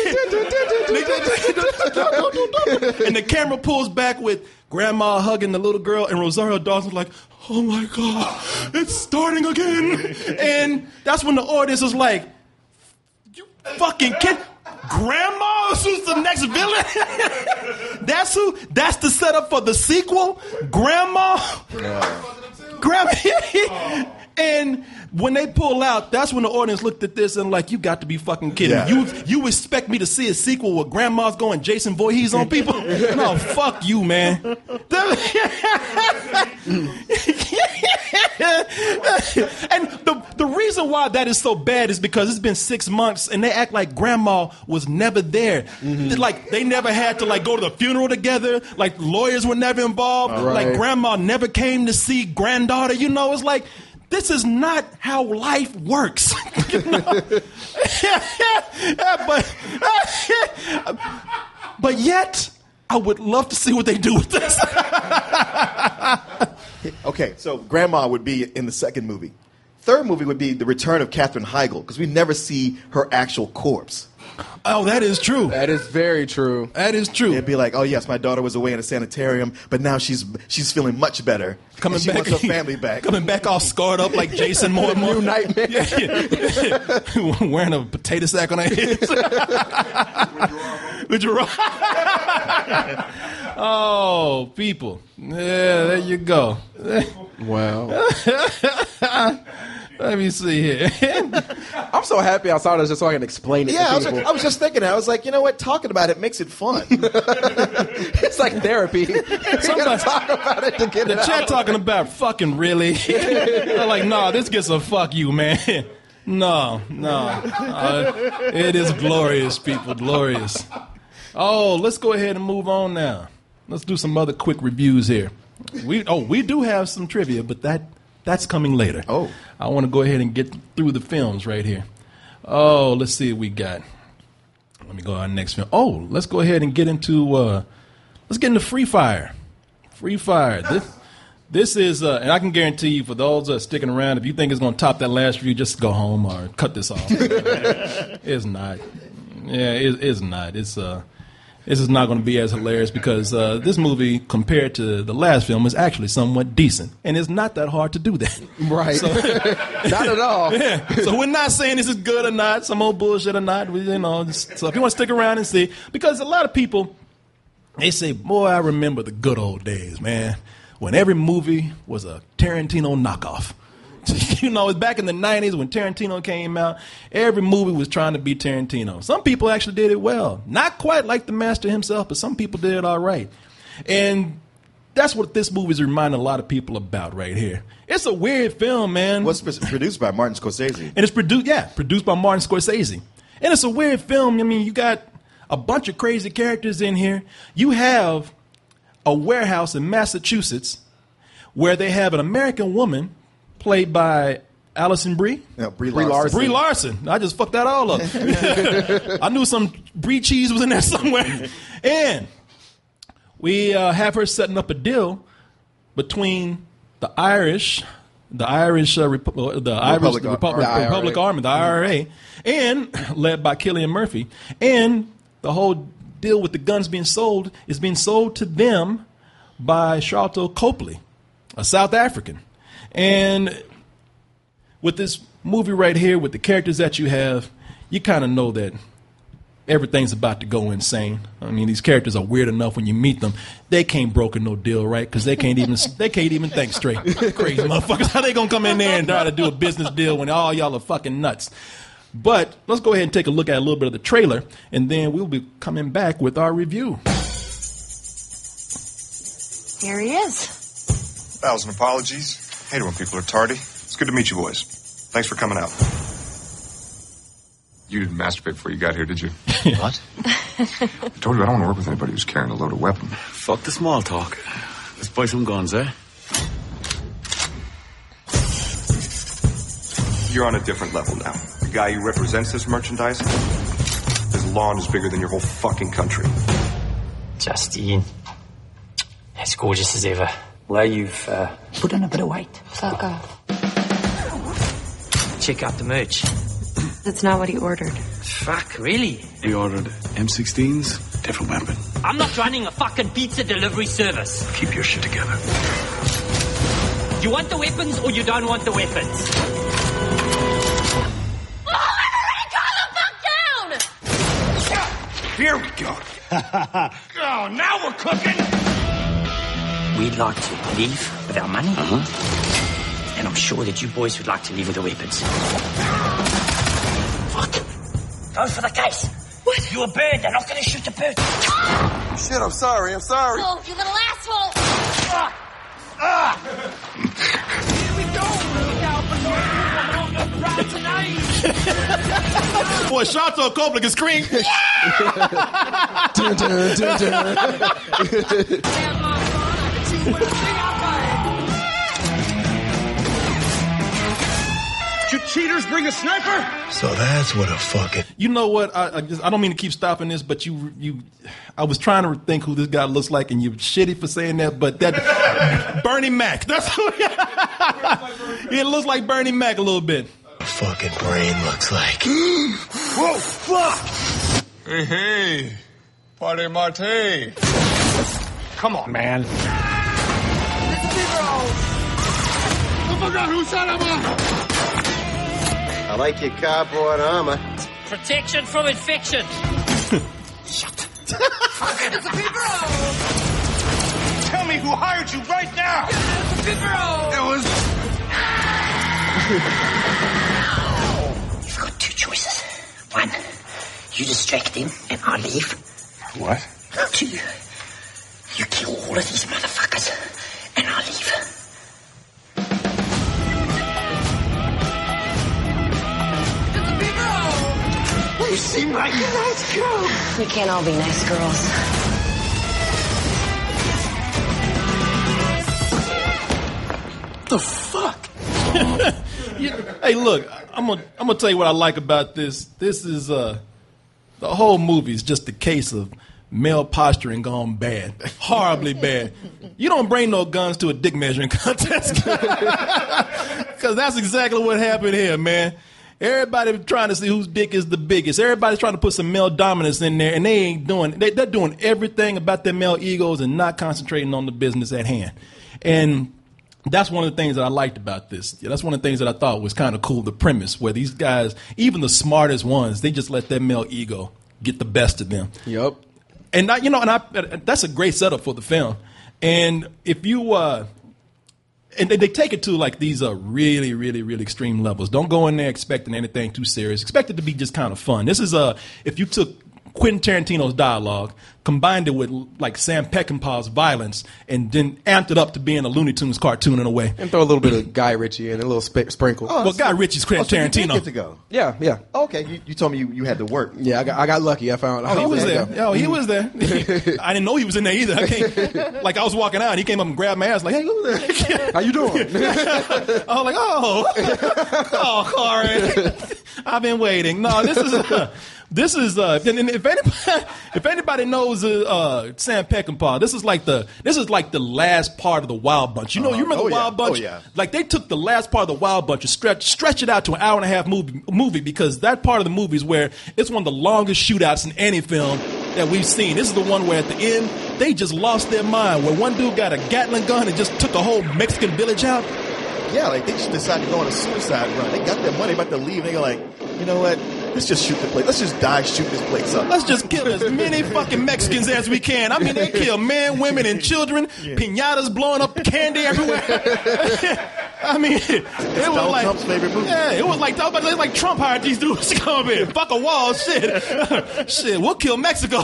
and the camera pulls back with grandma hugging the little girl and Rosario Dawson's like, oh my God, it's starting again. And that's when the audience is like, you fucking kid. Grandma who's the next villain? That's who that's the setup for the sequel? Grandma? Grandma and when they pull out, that's when the audience looked at this and like, you got to be fucking kidding me. Yeah. You you expect me to see a sequel where grandma's going Jason Voorhees on people? No, fuck you, man. And the the reason why why that is so bad is because it's been six months and they act like grandma was never there. Mm-hmm. Like they never had to like go to the funeral together. Like lawyers were never involved. Right. Like grandma never came to see granddaughter. You know, it's like, this is not how life works. You know? but, but yet, I would love to see what they do with this. Okay, so grandma would be in the second movie. Third movie would be the return of Katherine Heigl, because we never see her actual corpse. Oh, that is true. That is very true. That is true. It'd be like, oh yes, my daughter was away in a sanitarium, but now she's she's feeling much better. Coming she back, wants her family back. Coming back all scarred up like Jason more and more. New nightmare. Yeah, yeah. Wearing a potato sack on her head. With your Oh, people. Yeah, there you go. Wow. Let me see here. I'm so happy I saw this just so I can explain it Yeah, to I was, people. just, I was just thinking that. I was like, you know what? Talking about it makes it fun. It's like therapy. Somebody talk about it to get the it chat out. talking about fucking really. They're like, nah, this gets a fuck you, man. No, no. Uh, it is glorious, people, glorious. Oh, let's go ahead and move on now. Let's do some other quick reviews here. We oh, we do have some trivia, but that that's coming later. Oh. I want to go ahead and get through the films right here. Oh, let's see what we got. Let me go to our next film. Oh, let's go ahead and get into uh, let's get into Free Fire. Free Fire. This this is uh, and I can guarantee you for those that are sticking around, if you think it's going to top that last review, just go home or cut this off. It's not. Yeah, it, it's not. It's uh. This is not going to be as hilarious because uh, this movie, compared to the last film, is actually somewhat decent. And it's not that hard to do that. Right. So, not at all. Yeah. So we're not saying this is good or not, some old bullshit or not. We, you know. Just, so if you want to stick around and see, because a lot of people, they say, boy, I remember the good old days, man, when every movie was a Tarantino knockoff. You know, it's back in the nineties when Tarantino came out. Every movie was trying to be Tarantino. Some people actually did it well. Not quite like the master himself, but some people did it all right. And that's what this movie is reminding a lot of people about right here. It's a weird film, man. What's produced by Martin Scorsese. And it's produced, yeah, produced by Martin Scorsese. And it's a weird film. I mean, you got a bunch of crazy characters in here. You have a warehouse in Massachusetts where they have an American woman played by Alison Brie. Yeah, Brie Brie Larson. Brie Larson. I just fucked that all up. I knew some Brie cheese was in there somewhere. And we uh, have her setting up a deal between the Irish, the Irish, uh, Repu- the Irish Republic, the Repu- the Republic I R A. Army, the I R A, and led by Cillian Murphy. And the whole deal with the guns being sold is being sold to them by Sharlto Copley, a South African. And with this movie right here, with the characters that you have, you kind of know that everything's about to go insane. I mean, these characters are weird enough when you meet them. They can't broker no deal, right? Because they can't even they can't even think straight. Crazy motherfuckers. How they gonna come in there and try to do a business deal when all y'all are fucking nuts? But let's go ahead and take a look at a little bit of the trailer, and then we'll be coming back with our review. Here he is. Thousand apologies. Hate it when people are tardy. It's good to meet you boys. Thanks for coming out. You didn't masturbate before you got here, did you? What? I told you I don't want to work with anybody who's carrying a loaded weapon. Fuck the small talk. Let's buy some guns, eh? You're on a different level now. The guy who represents this merchandise, his lawn is bigger than your whole fucking country. Justine, as gorgeous as ever. Well, you've uh, put on a bit of weight. Fuck off. Check out the merch. That's not what he ordered. Fuck, really? We ordered M sixteens, different weapon. I'm not running a fucking pizza delivery service. Keep your shit together. You want the weapons or you don't want the weapons? Here we go. Oh, now we're cooking. We'd like to leave with our money. Uh-huh. And I'm sure that you boys would like to leave with the weapons. What? Go for the case. What? You're a bird. They're not going to shoot the bird. Shit, I'm sorry. I'm sorry. Oh, you little asshole! Ah! Ah! Here we go. tonight. Boy, Sharlto Copley can scream. Dun, dun, dun, You cheaters bring a sniper? So that's what a fucking... You know what? I, I just I don't mean to keep stopping this, but you you I was trying to think who this guy looks like, and you're shitty for saying that, but that Bernie Mac. That's who it looks like. Bernie Mac a little bit. A fucking brain looks like. Whoa, fuck! Hey, hey. Party Marte. Come on, man. I like your cardboard armor. Protection from infection. Shut. Tell me who hired you right now. It was. You've got two choices. One, you distract him and I leave. What? Two, you kill all of these motherfuckers and I leave. You seem like a nice girl. We can't all be nice girls. The fuck? Hey, look, I'm gonna I'm gonna tell you what I like about this. This is uh, the whole movie is just a case of male posturing gone bad, horribly bad. You don't bring no guns to a dick measuring contest, because that's exactly what happened here, man. Everybody trying to see whose dick is the biggest. Everybody's trying to put some male dominance in there, and they ain't doing. They, they're doing everything about their male egos and not concentrating on the business at hand. And that's one of the things that I liked about this. That's one of the things that I thought was kind of cool. The premise where these guys, even the smartest ones, they just let their male ego get the best of them. Yep. And I, you know, and I, that's a great setup for the film. And if you. Uh, And they take it to like these are really, really, really extreme levels. Don't go in there expecting anything too serious. Expect it to be just kind of fun. This is a if you took Quentin Tarantino's dialogue, combined it with like Sam Peckinpah's violence, and then amped it up to being a Looney Tunes cartoon in a way. And throw a little bit of Guy Ritchie in, a little sp- sprinkle. Oh, well, so- Guy Ritchie's Quentin oh, so you did Tarantino. get to go. Yeah, yeah. Okay, you, you told me you, you had to work. Yeah, I got, I got lucky. I found. Oh, he was there. Go. Oh, he was there. I didn't know he was in there either. I came, like I was walking out, and he came up and grabbed my ass, like, "Hey, who's there? How you doing?" I was like, "Oh, oh, Corey, I've been waiting." No, this is uh, this is uh, and, and if anybody if anybody knows uh, uh, Sam Peckinpah, this is like the this is like the last part of the Wild Bunch. You know, Uh-huh. you remember Oh, the yeah. Wild Bunch? Oh, yeah. Like they took the last part of the Wild Bunch and stretch stretch it out to an hour and a half movie movie because that part of the movie is where it's one of the longest shootouts in any film that we've seen. This is the one where at the end they just lost their mind, where one dude got a Gatling gun and just took a whole Mexican village out. Yeah, like they just decided to go on a suicide run. They got their money, about to leave. They go like, you know what? Let's just shoot the place. Let's just die shooting this place up. Let's just kill as many fucking Mexicans as we can. I mean, they kill men, women, and children. Yeah. Pinatas blowing up candy everywhere. I mean, it was Donald like Trump's favorite movie. Yeah, it was like, it was like Trump hired these dudes to come in. Fuck a wall, shit. Shit, we'll kill Mexico.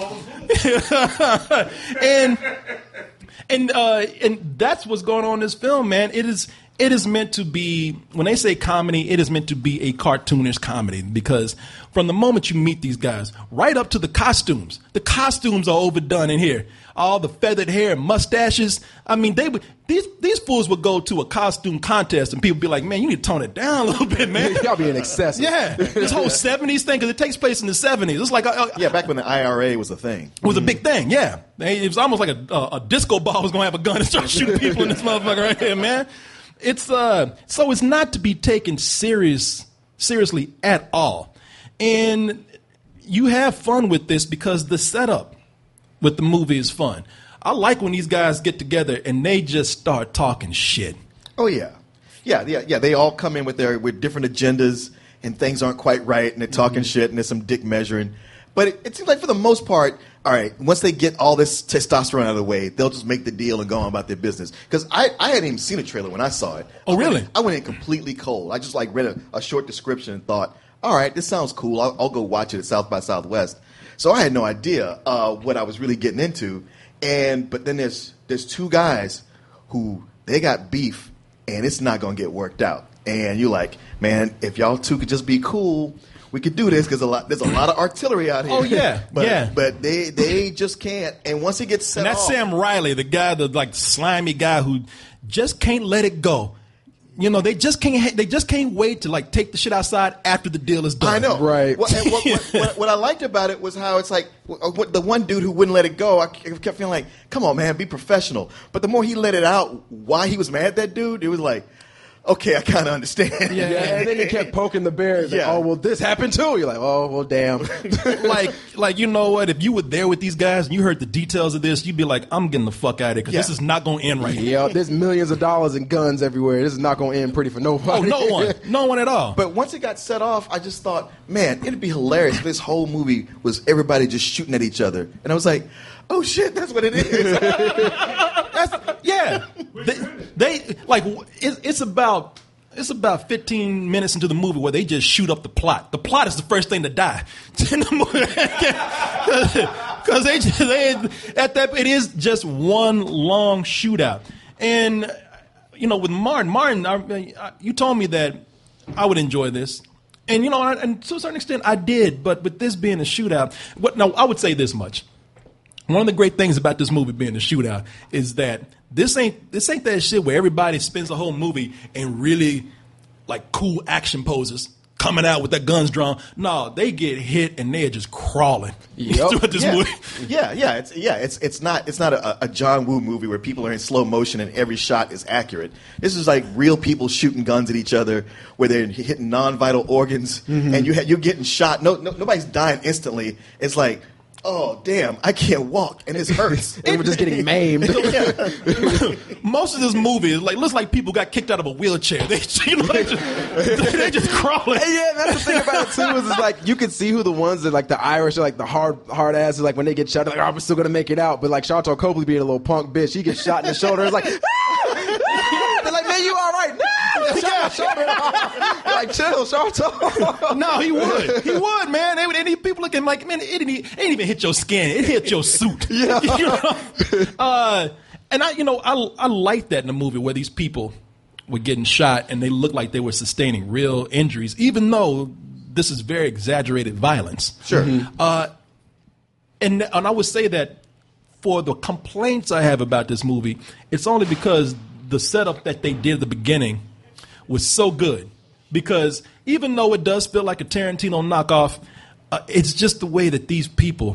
and and uh, and that's what's going on in this film, man. It is. It is meant to be, when they say comedy, it is meant to be a cartoonish comedy because from the moment you meet these guys, right up to the costumes, the costumes are overdone in here. All the feathered hair and mustaches. I mean, they would these these fools would go to a costume contest and people would be like, man, you need to tone it down a little bit, man. Y'all being excessive. Yeah, this whole seventies thing, because it takes place in the seventies. It's like uh, yeah, back when the I R A was a thing. It was a big thing, yeah. It was almost like a, a, a disco ball was going to have a gun and start shooting people in this motherfucker right here, man. It's uh, so it's not to be taken serious seriously at all, and you have fun with this because the setup with the movie is fun. I like when these guys get together and they just start talking shit. Oh yeah, yeah, yeah, yeah. They all come in with their with different agendas, and things aren't quite right, and they're talking mm-hmm. shit, and there's some dick measuring. But it, it seems like for the most part, all right, once they get all this testosterone out of the way, they'll just make the deal and go on about their business. Because I, I hadn't even seen a trailer when I saw it. Oh, I really? Went, I went in completely cold. I just like read a, a short description and thought, all right, this sounds cool. I'll, I'll go watch it at South by Southwest. So I had no idea uh, what I was really getting into. And but then there's there's two guys who they got beef, and it's not going to get worked out. and you're like, man, if y'all two could just be cool, we could do this because a lot there's a lot of artillery out here. Oh yeah, but, yeah. But they they just can't. And once he gets set and that's off, Sam Riley, the guy, the like slimy guy who just can't let it go. You know, they just can't. They just can't wait to like take the shit outside after the deal is done. I know, right? Well, and what, what, what, what I liked about it was how it's like what, the one dude who wouldn't let it go. I kept feeling like, come on, man, be professional. But the more he let it out, why he was mad at that dude, it was like, okay, I kind of understand. Yeah, yeah, and then he kept poking the bear. Like, Yeah. oh, well, this happened too. You're like, oh, well, damn. like, like you know what? If you were there with these guys and you heard the details of this, you'd be like, I'm getting the fuck out of here because Yeah. this is not going to end right. Yeah, there's millions of dollars in guns everywhere. This is not going to end pretty for Oh, nobody. no one, no one at all. But once it got set off, I just thought, man, it'd be hilarious if this whole movie was everybody just shooting at each other. And I was like, oh shit, that's what it is. That's, yeah, they, they like it's, it's about. It's about fifteen minutes into the movie where they just shoot up the plot. The plot is the first thing to die in the movie because they, just, they at that it is just one long shootout. And you know, with Martin, Martin, I, I, you told me that I would enjoy this, and you know, I, and to a certain extent, I did. But with this being a shootout, what? Now I would say this much. One of the great things about this movie being a shootout is that this ain't this ain't that shit where everybody spends the whole movie in really like cool action poses coming out with their guns drawn. No, they get hit and they're just crawling Yep. throughout this yeah. movie. yeah, yeah, it's yeah, it's it's not it's not a, a John Woo movie where people are in slow motion and every shot is accurate. This is like real people shooting guns at each other where they're hitting non-vital organs and you ha- you're getting shot. No, no, nobody's dying instantly. It's like, oh damn, I can't walk and it hurts. And we're just getting maimed. Most of this movie is like looks like people got kicked out of a wheelchair. They, you know, they just, they just crawling. Hey, yeah, that's the thing about it too. Is it's like you can see who the ones that like the Irish are like the hard hard asses. Like when they get shot, they're like, oh, we're still gonna make it out. But like Charlton Copley being a little punk bitch, he gets shot in the shoulder. It's like, ah! They're like, man, you all right? No, shot my shoulder. Like chill, Charlton. No, he would. He would, man. They would, and he, people looking like, man, it didn't, it didn't even hit your skin. It hit your suit. Yeah. You know? Uh, and I, you know, I, I like that in the movie where these people were getting shot and they looked like they were sustaining real injuries, even though this is very exaggerated violence. Sure. Mm-hmm. Uh, and, and I would say that for the complaints I have about this movie, it's only because the setup that they did at the beginning was so good. Because even though it does feel like a Tarantino knockoff, uh, it's just the way that these people,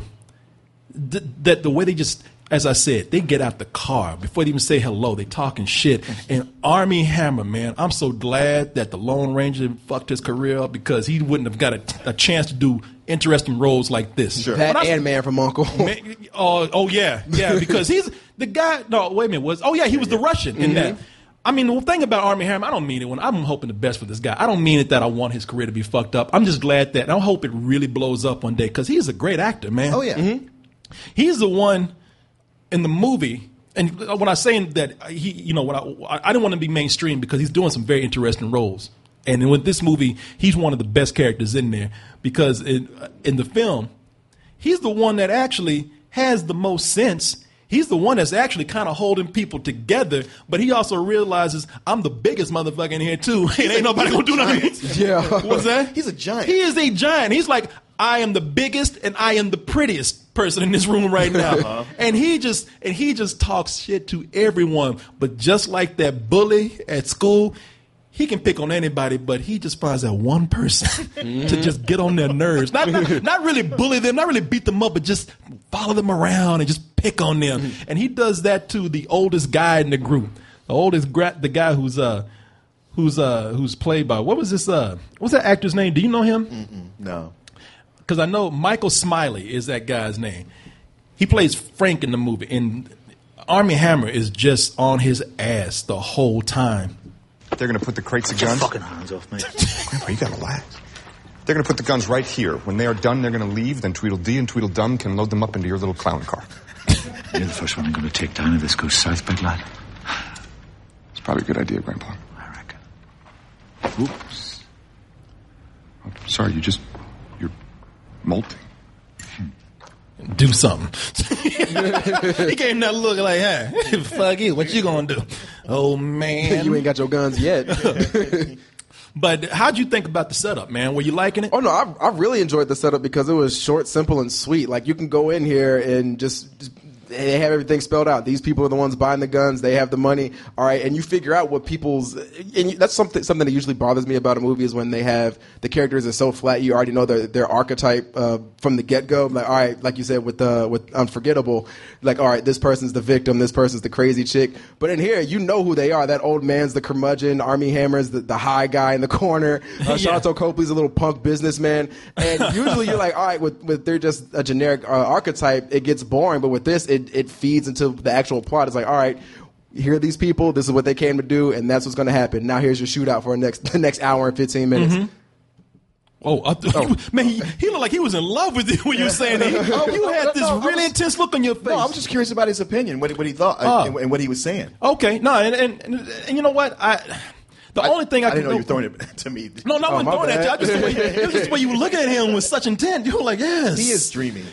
th- that the way they just, as I said, they get out the car before they even say hello. They talking shit. And Armie Hammer, man, I'm so glad that the Lone Ranger fucked his career up because he wouldn't have got a, a chance to do interesting roles like this. Sure. That I, and Man from Uncle. Man, oh, oh yeah, yeah, because he's the guy. No, wait a minute. Was oh yeah, he was the Russian in that. I mean, the thing about Armie Hammer, I don't mean it when I'm hoping the best for this guy. I don't mean it that I want his career to be fucked up. I'm just glad that I hope it really blows up one day because he's a great actor, man. Oh yeah, mm-hmm. He's the one in the movie. And when I say that he, you know, when I I didn't want to be mainstream because he's doing some very interesting roles. And with this movie, he's one of the best characters in there because in, in the film, he's the one that actually has the most sense. He's the one that's actually kind of holding people together, but he also realizes I'm the biggest motherfucker in here too, and ain't nobody gonna do nothing. Yeah. What's that? He's a giant. He is a giant. He's like, I am the biggest and I am the prettiest person in this room right now. Uh-huh. And he just and he just talks shit to everyone. But just like that bully at school, he can pick on anybody, but he just finds that one person mm-hmm. to just get on their nerves. Not, not not really bully them, not really beat them up, but just follow them around and just pick on them. Mm-hmm. And he does that to the oldest guy in the group. The oldest gra- the guy who's uh who's uh who's played by what was this uh what's that actor's name? Do you know him? Mm-mm, no. Because I know Michael Smiley is that guy's name. He plays Frank in the movie, and Armie Hammer is just on his ass the whole time. They're going to put the crates of guns. Fucking hands off me. Grandpa, you got to relax. They're going to put the guns right here. When they are done, they're going to leave. Then Tweedledee and Tweedledum can load them up into your little clown car. You're the first one I'm going to take down if this goes south, big lad. It's probably a good idea, Grandpa. I reckon. Oops. Oh, sorry, you just... You're molting. Do something. He gave him that look like, hey, fuck you, what you gonna do? Oh, man. You ain't got your guns yet. But how'd you think about the setup, man? Were you liking it? Oh no, I, I really enjoyed the setup because it was short, simple, and sweet. Like you can go in here and just, just they have everything spelled out. These people are the ones buying the guns. They have the money. All right, and you figure out what people's. And that's something something that usually bothers me about a movie is when they have the characters are so flat. You already know their their archetype uh, from the get go. Like all right, like you said with uh, with Unforgettable. Like all right, this person's the victim. This person's the crazy chick. But in here, you know who they are. That old man's the curmudgeon. Armie Hammer's the, the high guy in the corner. Uh, Yeah. Sharlto Copley's a little punk businessman. And usually you're like, all right, with, with they're just a generic uh, archetype, it gets boring. But with this, it, it feeds into the actual plot. It's like, all right, here are these people. This is what they came to do, and that's what's going to happen. Now here's your shootout for the next the next hour and fifteen minutes. Mhm. Oh, I th- Oh. man, he, he looked like he was in love with you when you were saying that. Oh, You had this no, I really was- intense look on your face. No, I was just curious about his opinion, what, he- what he thought, Oh. and, and what he was saying. Okay, no, and, and, and, and you know what? I the only thing I, I didn't could know do, you were throwing it to me. No, no, I Oh, wasn't my throwing at you. I bad. just the way, it was just the way you were looking at him with such intent. You were like, yes, He is dreaming.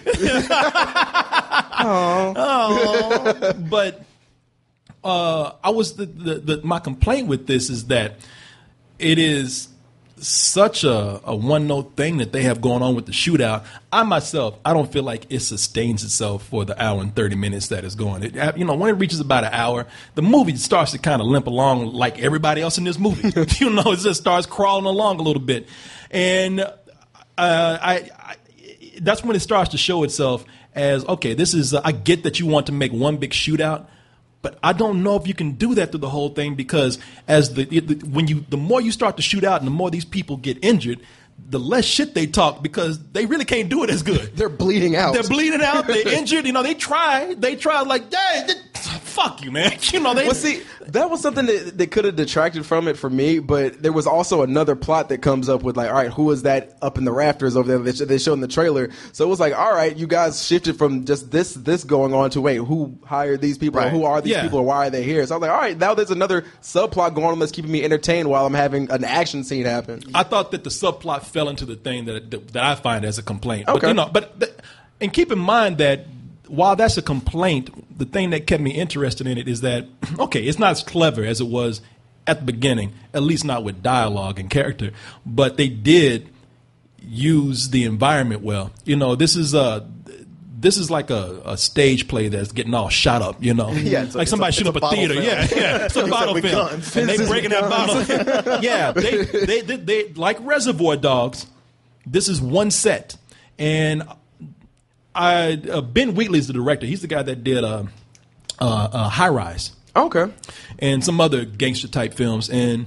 Oh, but uh, I was the, the, the my complaint with this is that it is such a, a one note thing that they have going on with the shootout. I myself, I don't feel like it sustains itself for the hour and thirty minutes that it's going. It, you know, when it reaches about an hour, the movie starts to kind of limp along like everybody else in this movie. You know, it just starts crawling along a little bit, and uh, I, I that's when it starts to show itself as, okay, this is, uh, I get that you want to make one big shootout, but I don't know if you can do that through the whole thing because as the, the when you the more you start to shoot out and the more these people get injured, the less shit they talk because they really can't do it as good. They're bleeding out. They're bleeding out. They're injured. You know, they try. They try like, yeah, fuck you, man. You know, they. Well, see, that was something that, that could have detracted from it for me, but there was also another plot that comes up with like, all right, who is that up in the rafters over there that they showed in the trailer? So it was like, all right, you guys shifted from just this this going on to wait, who hired these people? Or Right. who are these Yeah. people? Or why are they here? So I was like, all right, now there's another subplot going on that's keeping me entertained while I'm having an action scene happen. I thought that the subplot fell into the thing that that, that I find as a complaint. But Okay. you know, but th- and keep in mind that while that's a complaint, the thing that kept me interested in it is that okay, it's not as clever as it was at the beginning, at least not with dialogue and character, but they did use the environment well. You know, this is a this is like a, a stage play that's getting all shot up, you know. Yeah, it's a- like somebody it's a- shooting it's up a a theater. bottle Yeah, film. yeah. It's a Except bottle with film. guns. And they This is breaking that with bottle. Yeah, they, they, they, they, like Reservoir Dogs, this is one set. And I uh, Ben Wheatley's the director. He's the guy that did uh, uh, uh, High Rise. Okay. And some other gangster type films. And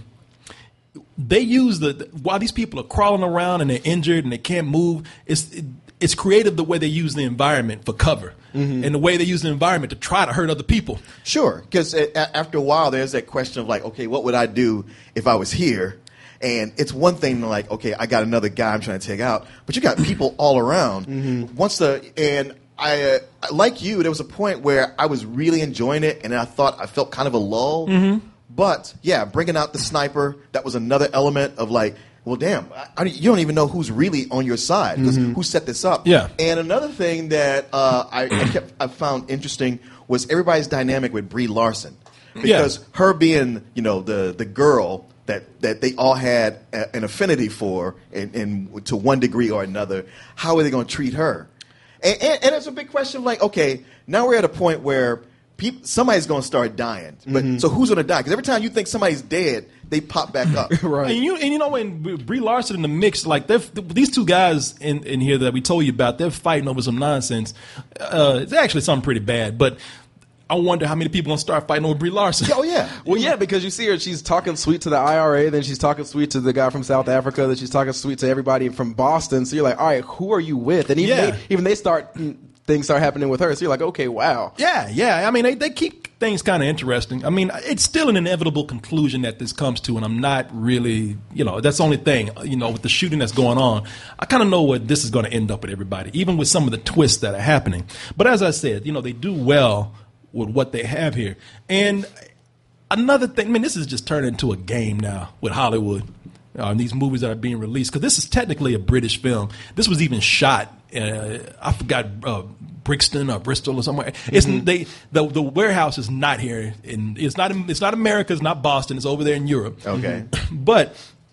they use the, while these people are crawling around and they're injured and they can't move, it's it, it's creative the way they use the environment for cover. And the way they use the environment to try to hurt other people. Sure, because after a while, there's that question of like, okay, what would I do if I was here? And it's one thing to like, okay, I got another guy I'm trying to take out, but you got people all around. Once the and I uh, like you, there was a point where I was really enjoying it, and I thought I felt kind of a lull. But yeah, bringing out the sniper, that was another element of like, well, damn, I, I, you don't even know who's really on your side because who set this up. Yeah. And another thing that uh, I, I kept I found interesting was everybody's dynamic with Brie Larson, because her being, you know, the the girl that, that they all had a, an affinity for, in, in to one degree or another. How are they going to treat her? And, and, and it's a big question of like, okay, now we're at a point where people, somebody's going to start dying. But so who's going to die? Because every time you think somebody's dead, they pop back up. Right. And you and you know when Brie Larson in the mix, like they're, these two guys in, in here that we told you about, they're fighting over some nonsense. Uh, it's actually something pretty bad, but I wonder how many people gonna start fighting over Brie Larson. Oh yeah, well yeah, because you see her, she's talking sweet to the I R A, then she's talking sweet to the guy from South Africa, then she's talking sweet to everybody from Boston. So you're like, all right, who are you with? And even Yeah. they, even they start things start happening with her. So you're like, okay, wow. Yeah, yeah. I mean, they, they keep things kind of interesting. I mean, it's still an inevitable conclusion that this comes to, and I'm not really, you know, that's the only thing, you know, with the shooting that's going on. I kind of know what this is going to end up with everybody, even with some of the twists that are happening. But as I said, you know, they do well with what they have here. And another thing, I mean, this is just turned into a game now with Hollywood. Uh, these movies that are being released, because this is technically a British film. This was even shot, uh, I forgot, uh, Brixton or Bristol or somewhere. It's Mhm. they the the warehouse is not here, in it's not in, it's not America, it's not Boston, it's over there in Europe. Okay. But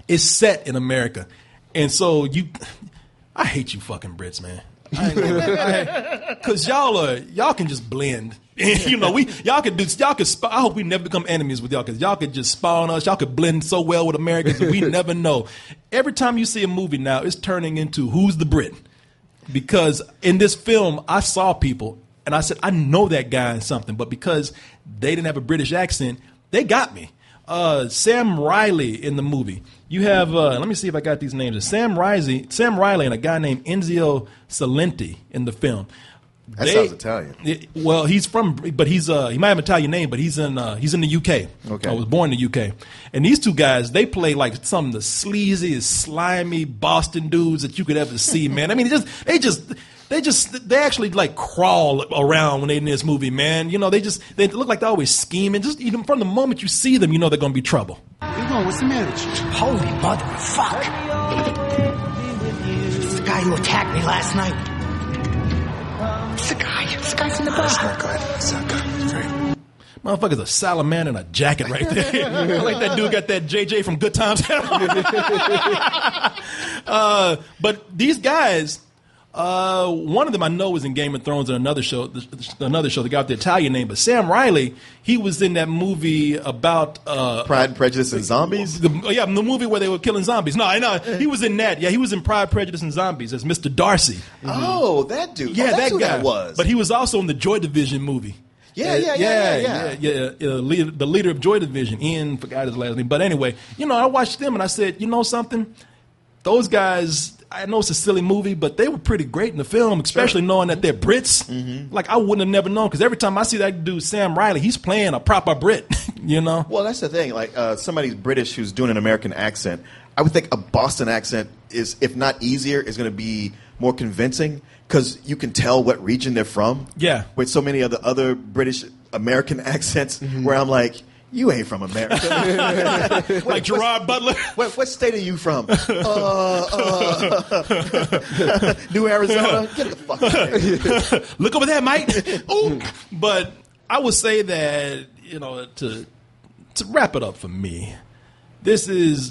It's set in America. And so you, I hate you fucking Brits, man. Because y'all are, y'all can just blend. You know, we y'all could do y'all could. Sp- I hope we never become enemies with y'all because y'all could just spawn us. Y'all could blend so well with Americans that we never know. Every time you see a movie now, it's turning into who's the Brit. Because in this film, I saw people and I said I know that guy in something, but because they didn't have a British accent, they got me. Uh, Sam Riley in the movie. You have, uh, let me see if I got these names. Sam Riley, Sam Riley and a guy named Enzio Salenti in the film. That they, sounds Italian. It, well, he's from, but he's uh, he might have an Italian name, but he's in uh, he's in the U K. Okay, I was born in the U K, and these two guys they play like some of the sleaziest, slimy Boston dudes that you could ever see. Man, I mean, they just they just they just they actually like crawl around when they're in this movie. Man, you know, they just they look like they're always scheming. Just even from the moment you see them, you know they're gonna be trouble. Where you going? What's the matter with you? Holy motherfuck! It's the guy who attacked me last night. It's the guy. It's the guy from the bar. That's not good. That's not good. It's great. Motherfucker's a salamander in a jacket right there. I like that dude got that J J from Good Times. uh, but these guys, uh, one of them I know was in Game of Thrones and another show, another show. They got the Italian name, but Sam Riley, he was in that movie about uh, Pride, Prejudice, and Zombies. The, yeah, the movie where they were killing zombies. No, I know he was in that. Yeah, he was in Pride, Prejudice, and Zombies as Mister Darcy. Oh, that dude. Yeah, oh, that's that who guy that was. But he was also in the Joy Division movie. Yeah, yeah, yeah, yeah, yeah. yeah, yeah, yeah. Uh, leader, the leader of Joy Division, Ian, forgot his last name. But anyway, you know, I watched them and I said, you know something? Those guys, I know it's a silly movie, but they were pretty great in the film, especially sure. knowing that they're Brits. Mm-hmm. Like, I wouldn't have never known, because every time I see that dude, Sam Riley, he's playing a proper Brit, you know? Well, that's the thing. Like, uh, somebody's British who's doing an American accent, I would think a Boston accent is, if not easier, is going to be more convincing, because you can tell what region they're from. Yeah. With so many of the other British American accents, mm-hmm. where I'm like, you ain't from America. Like Gerard Butler. What, what state are you from? Uh, uh, New Arizona? Get the fuck out of here. Look over there, mate. Ooh. But I would say that, you know, to to wrap it up for me, this is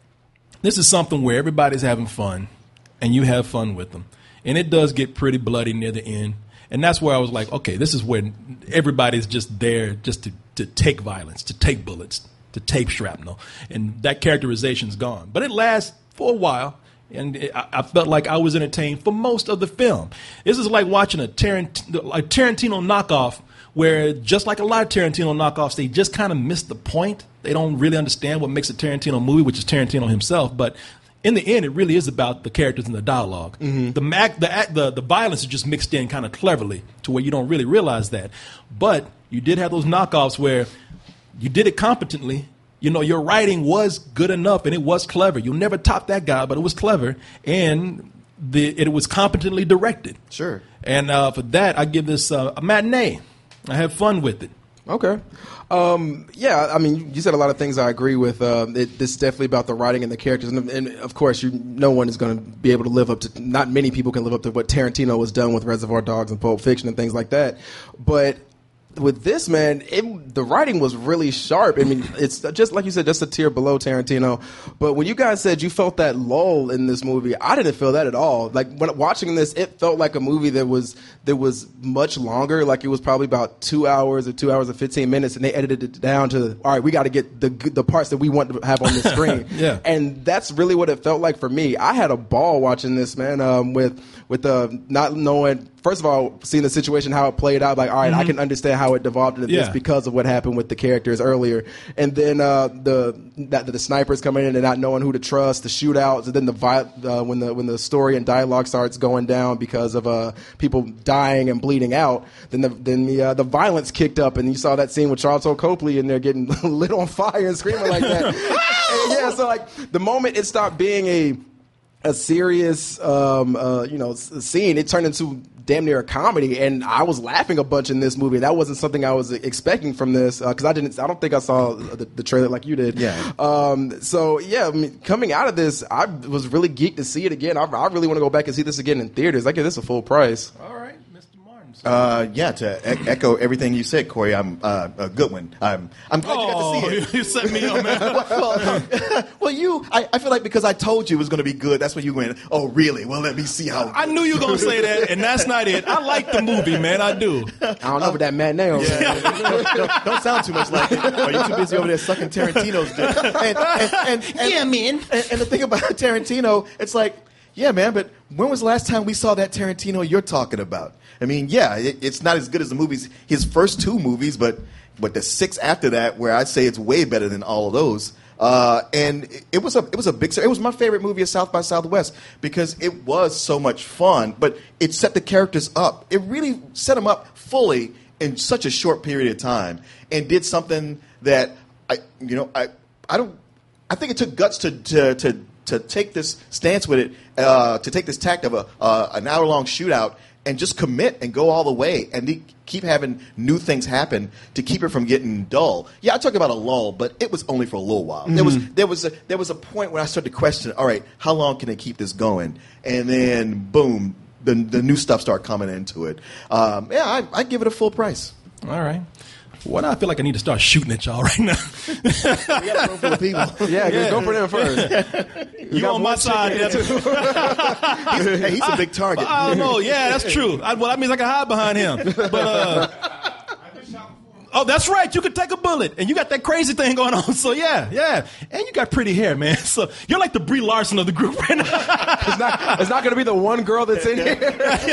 this is something where everybody's having fun, and you have fun with them. And it does get pretty bloody near the end. And that's where I was like, okay, this is where everybody's just there just to, to take violence, to take bullets, to take shrapnel. And that characterization's gone. But it lasts for a while, and it, I, I felt like I was entertained for most of the film. This is like watching a, Tarant- a Tarantino knockoff where, just like a lot of Tarantino knockoffs, they just kind of miss the point. They don't really understand what makes a Tarantino movie, which is Tarantino himself. But in the end, it really is about the characters and the dialogue. Mm-hmm. The, mac, the, the the violence is just mixed in kind of cleverly to where you don't really realize that. But you did have those knockoffs where you did it competently. You know, your writing was good enough and it was clever. You'll never top that guy, but it was clever and the it was competently directed. Sure. And uh, for that, I give this uh, a matinee. I have fun with it. Okay. Um, yeah, I mean, you said a lot of things I agree with. Uh, it, this is definitely about the writing and the characters. And, and of course, you, no one is going to be able to live up to, not many people can live up to what Tarantino has done with Reservoir Dogs and Pulp Fiction and things like that. But with this, man, it, the writing was really sharp. I mean, it's just like you said, just a tier below Tarantino. But when you guys said you felt that lull in this movie, I didn't feel that at all. Like when watching this, it felt like a movie that was that was much longer. Like it was probably about two hours or two hours and fifteen minutes, and they edited it down to, all right, we got to get the the parts that we want to have on the screen. Yeah, and that's really what it felt like for me. I had a ball watching this, man. Um, with with the uh, not knowing. First of all, seeing the situation, how it played out, like, all right, mm-hmm. I can understand how it devolved into yeah. this because of what happened with the characters earlier. And then uh, the that the snipers coming in and not knowing who to trust, the shootouts, and then the uh, when the when the story and dialogue starts going down because of uh, people dying and bleeding out, then the then the uh, the violence kicked up, and you saw that scene with Charlton Copley in there getting lit on fire and screaming like that. And yeah, so like the moment it stopped being a a serious um, uh, you know scene, it turned into damn near a comedy, and I was laughing a bunch in this movie. That wasn't something I was expecting from this because uh, I didn't. I don't think I saw the, the trailer like you did. Yeah. Um, so yeah, I mean, coming out of this, I was really geeked to see it again. I, I really want to go back and see this again in theaters. I give this a full price. All right, Mister Martin. Uh, yeah, to e- echo everything you said, Corey, I'm uh, a good one. I'm, I'm glad Oh, you got to see it. you set me up, man. well, well, you, I, I feel like because I told you it was going to be good, that's when you went, oh, really? Well, let me see how. I knew you were going to say that, and that's not it. I like the movie, man. I do. I don't know, but that matinee over there. don't, don't sound too much like it. Or you're too busy over there sucking Tarantino's dick. And, and, and, and, Yeah, man. And, and the thing about Tarantino, it's like, yeah, man, but when was the last time we saw that Tarantino you're talking about? I mean, yeah, it, it's not as good as the movies, his first two movies, but but the six after that, where I'd say it's way better than all of those. Uh, and it, it was a it was a big. It was my favorite movie of South by Southwest because it was so much fun, but it set the characters up. It really set them up fully in such a short period of time, and did something that I, you know, I I don't. I think it took guts to to to, to take this stance with it, uh, to take this tact of a uh, an hour long shootout. And just commit and go all the way and de- keep having new things happen to keep it from getting dull. Yeah, I talked about a lull, but it was only for a little while. Mm-hmm. There was there was a, there was a point where I started to question, all right, how long can they keep this going? And then boom, the the new stuff started coming into it. Um, yeah, I I give it a full price. All right. What I feel like I need to start shooting at y'all right now. We got a room full of people. Yeah, yeah. Go for them first. You on my side, Devin. he's, hey, he's a big target. I don't know. Yeah, that's true. I, well, that means I can hide behind him. But uh, oh, that's right. You could take a bullet, and you got that crazy thing going on. So yeah, yeah, and you got pretty hair, man. So you're like the Brie Larson of the group right now. It's not. It's not going to be the one girl that's in here.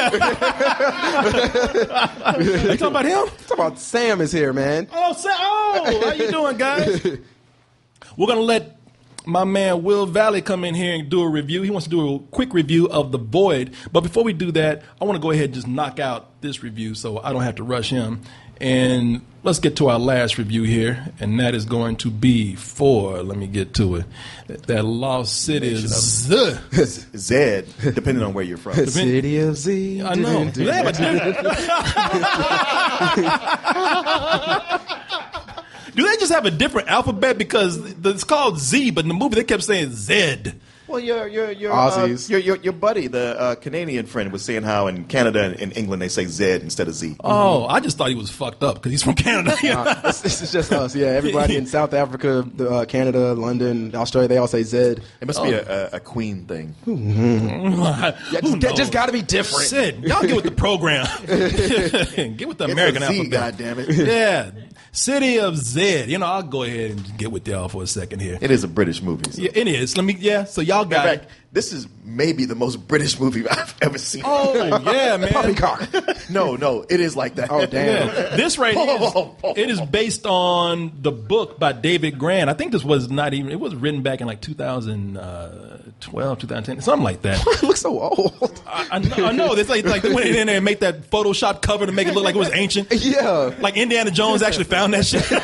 You talking about him? Talking about Sam is here, man. Oh, Sam. Oh, how you doing, guys? We're gonna let my man Will Valley come in here and do a review. He wants to do a quick review of The Void. But before we do that, I want to go ahead and just knock out this review so I don't have to rush him. And let's get to our last review here, and that is going to be for, let me get to it, that Lost City Z. Zed, depending on where you're from. City of Z. I know. Do they have a Do they just have a different alphabet? Because it's called Z, but in the movie they kept saying Z. Well, your your your Aussies. uh, your, your your buddy, the uh, Canadian friend, was saying how in Canada and in England they say Z instead of Z. Oh, I just thought he was fucked up because he's from Canada. Nah, this, this is just us. Yeah, everybody in South Africa, uh, Canada, London, Australia, they all say Z. It must oh. be a, a, a Queen thing. Yeah, just, just got to be different. Sid, y'all get with the program. Get with the American it's a Z, alphabet. goddammit. Yeah. City of Z. You know, I'll go ahead and get with y'all for a second here. It is a British movie. So. Yeah, it is. Let me. Yeah. So y'all got fact, it. This is maybe the most British movie I've ever seen. Oh yeah, man. Poppycock. No, no, it is like that. Oh damn. Yeah. This right here, is, it is based on the book by David Grant. I think this was not even. It was written back in like two thousand twelve, two thousand ten, something like that. It looks so old. I, I know. I know. It's like like they went in there and make that Photoshop cover to make it look like it was ancient. Yeah. Like Indiana Jones actually found that shit.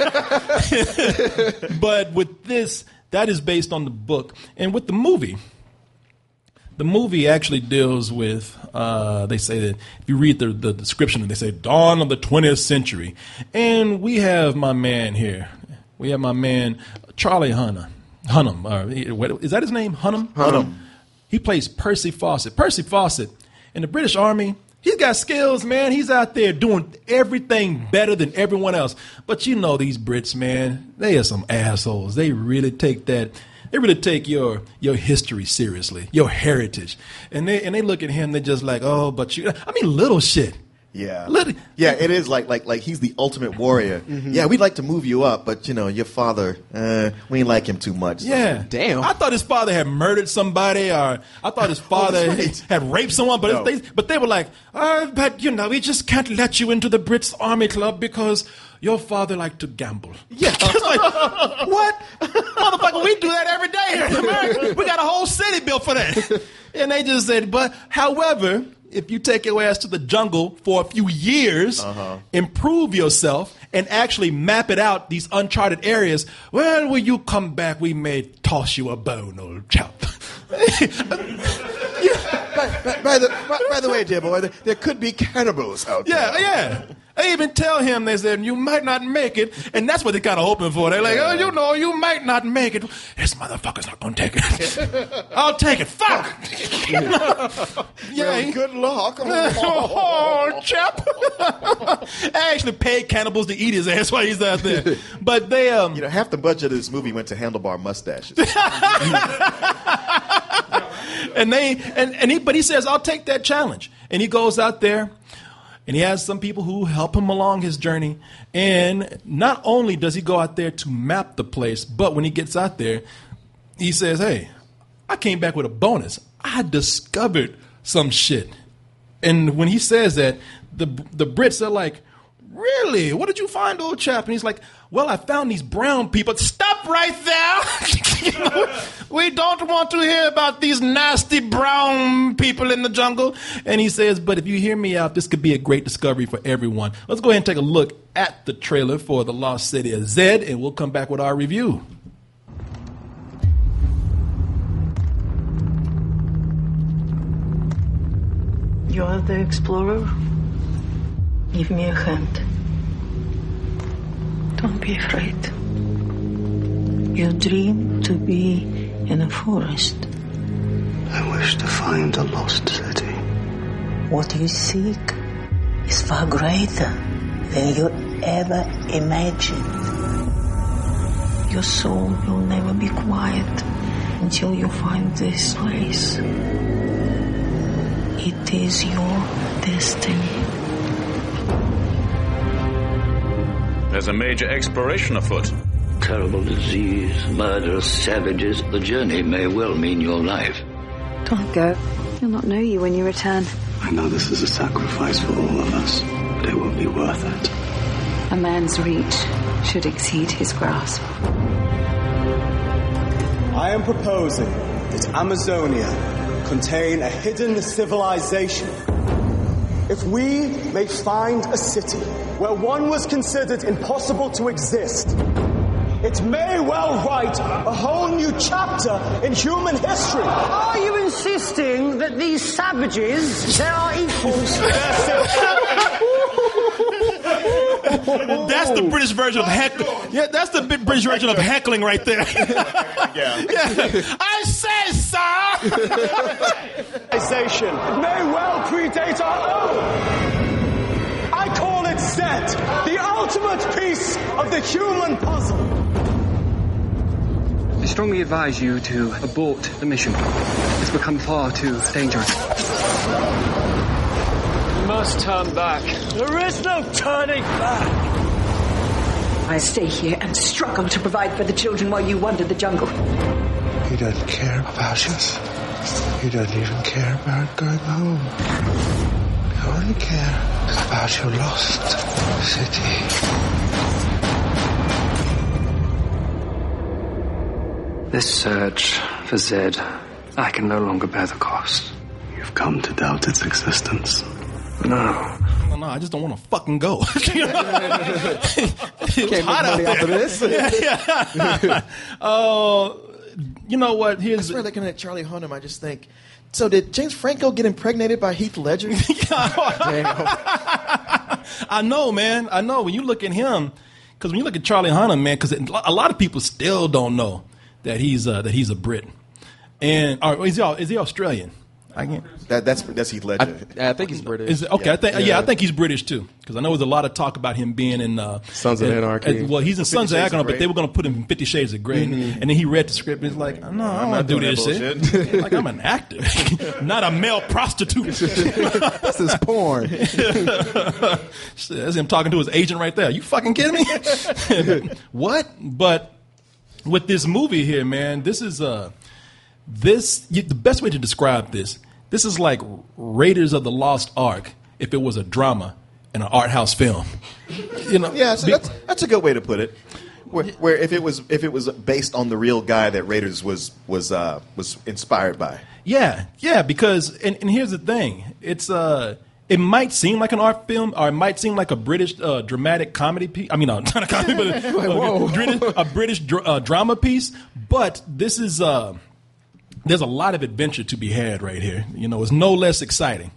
But with this, that is based on the book, and with the movie. The movie actually deals with, uh, they say that if you read the, the description, they say dawn of the twentieth century. And we have my man here. We have my man, Charlie Hunnam. Hunnam. Uh, is that his name? Hunnam? Hunnam. He plays Percy Fawcett. Percy Fawcett in the British Army, he's got skills, man. He's out there doing everything better than everyone else. But you know these Brits, man, they are some assholes. They really take that... They really take your your history seriously, your heritage, and they and they look at him. They're just like, oh, but you. I mean, little shit. Yeah, little. Yeah, it is like like like he's the ultimate warrior. Mm-hmm. Yeah, we'd like to move you up, but you know your father, uh, we ain't like him too much. So. Yeah, damn. I thought his father had murdered somebody, or I thought his father oh, right. had raped someone. But no. they but they were like, oh, but you know, we just can't let you into the Brits Army Club because. Your father liked to gamble. Yeah. It's like, what? Motherfucker, we do that every day here in America. We got a whole city built for that. And they just said, but however, if you take your ass to the jungle for a few years, uh-huh. improve yourself, and actually map it out, these uncharted areas, well, when you come back, we may toss you a bone, old chap. Yeah, by, by, by, the, by, by the way, dear boy, there, there could be cannibals out there. Yeah, yeah. They even tell him, they said, you might not make it. And that's what they're kind of hoping for. They're like, oh, you know, you might not make it. This motherfucker's not going to take it. I'll take it. Fuck. Yeah, good luck. Oh, chap. I actually paid cannibals to eat his ass while he's out there. But they, um, you know, half the budget of this movie went to handlebar mustaches. and they, and, and he, but he says, I'll take that challenge. And he goes out there and he has some people who help him along his journey. And not only does he go out there to map the place, but when he gets out there, he says, hey, I came back with a bonus. I discovered some shit. And when he says that, the the Brits are like, really? What did you find, old chap? And he's like, well, I found these brown people. Stop right there. You know, we don't want to hear about these nasty brown people in the jungle. And he says, but if you hear me out, this could be a great discovery for everyone. Let's go ahead and take a look at the trailer for The Lost City of Zed, and we'll come back with our review. You're the explorer? Give me a hand. Don't be afraid. You dream to be in a forest. I wish to find a lost city. What you seek is far greater than you ever imagined. Your soul will never be quiet until you find this place. It is your destiny. There's a major exploration afoot. Terrible disease, murderous savages. The journey may well mean your life. Don't go. You'll not know you when you return. I know this is a sacrifice for all of us, but it will be worth it. A man's reach should exceed his grasp. I am proposing that Amazonia contain a hidden civilization. If we may find a city where one was considered impossible to exist, it may well write a whole new chapter in human history. Are you insisting that these savages, they are equals? That's the British version of heckling. Yeah, that's the big British version of heckling right there. Yeah. Yeah. I say, sir. Civilization may well predate our own. I call it Zed, the ultimate piece of the human puzzle. I strongly advise you to abort the mission. It's become far too dangerous. You must turn back. There is no turning back. I stay here and struggle to provide for the children while you wander the jungle. He doesn't care about us. He doesn't even care about going home. He only cares about your lost city. This search for Zed, I can no longer bear the cost. You've come to doubt its existence. No. No, no, I just don't want to fucking go. It's Can't hot make money out off of there. this. Yeah. Uh, you know what? I Here's swear, looking at Charlie Hunnam, I just think, so did James Franco get impregnated by Heath Ledger? I know, man. I know. When you look at him, because when you look at Charlie Hunnam, man, because a lot of people still don't know that he's uh, that he's a Brit, and or is he is he Australian? I can't. That, that's that's Heath Ledger. I, I think he's British. Is it, okay, Yeah. I think yeah. Yeah. I think he's British too, because I know there's a lot of talk about him being in uh, Sons of in- Anarchy. uh, well, he's in Fifty Sons of Shades of Anarchy, but Grey. they were going to put him in Fifty Shades of Grey, Mm-hmm. and then he read the script and he's like, no, I don't want to do doing this that shit. Like I'm an actor, not a male prostitute. This is porn. Shit, that's him talking to his agent right there. You fucking kidding me? What? But with this movie here, man, this is uh, this you, the best way to describe this. This is like Raiders of the Lost Ark if it was a drama and an art house film. You know, Yeah, so be- that's that's a good way to put it. Where, where if it was if it was based on the real guy that Raiders was was uh, was inspired by. Yeah, yeah, because and, and here's the thing, it's uh, it might seem like an art film, or it might seem like a British uh, dramatic comedy piece. I mean, no, not a comedy, but a, a, British, a British dr- uh, drama piece. But this is uh, there's a lot of adventure to be had right here. You know, it's no less exciting.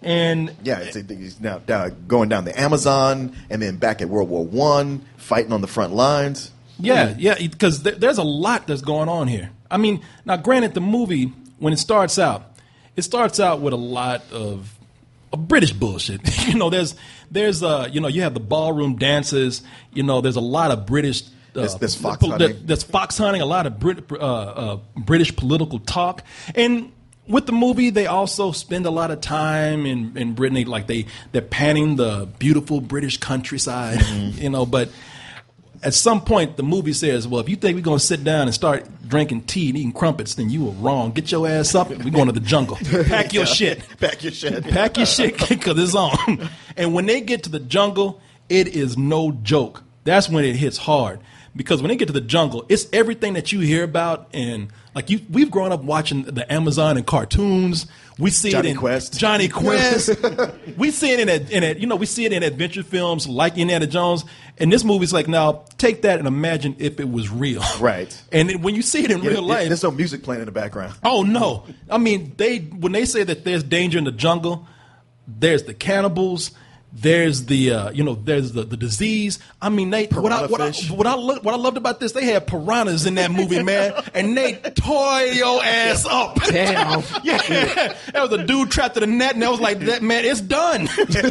And yeah, it's, he's now down, going down the Amazon, and then back at World War One, fighting on the front lines. Yeah, yeah, because th- there's a lot that's going on here. I mean, now granted, the movie when it starts out, it starts out with a lot of, of British bullshit. you know, there's there's uh, you know, you have the ballroom dances. You know, there's a lot of British. Uh, there's, there's fox pol- hunting. There's fox hunting. A lot of Brit- uh, uh, British political talk and. With the movie, they also spend a lot of time in, in Britain. They, like they, they're panning the beautiful British countryside, mm-hmm. you know. But at some point, the movie says, well, if you think we're going to sit down and start drinking tea and eating crumpets, then you were wrong. Get your ass up. We're going to the jungle. Pack your yeah. shit. Pack your shit. Pack your shit because it's on. And when they get to the jungle, it is no joke. That's when it hits hard. Because when they get to the jungle, it's everything that you hear about and like you, we've grown up watching the Amazon and cartoons. We see Johnny it in Quest. Johnny Quest. we see it in a, in a, you know, we see it in adventure films like Indiana Jones. And this movie's like, now take that and imagine if it was real. Right. And then when you see it in yeah, real life, there's no music playing in the background. Oh no! I mean, they when they say that there's danger in the jungle, there's the cannibals. There's the uh, you know there's the, the disease. I mean, they what I, what I what I lo- what I loved about this, they had piranhas in that movie, man, and they tore your ass up. Damn. yeah, that was a dude trapped in a net, and I was like, that man, it's done.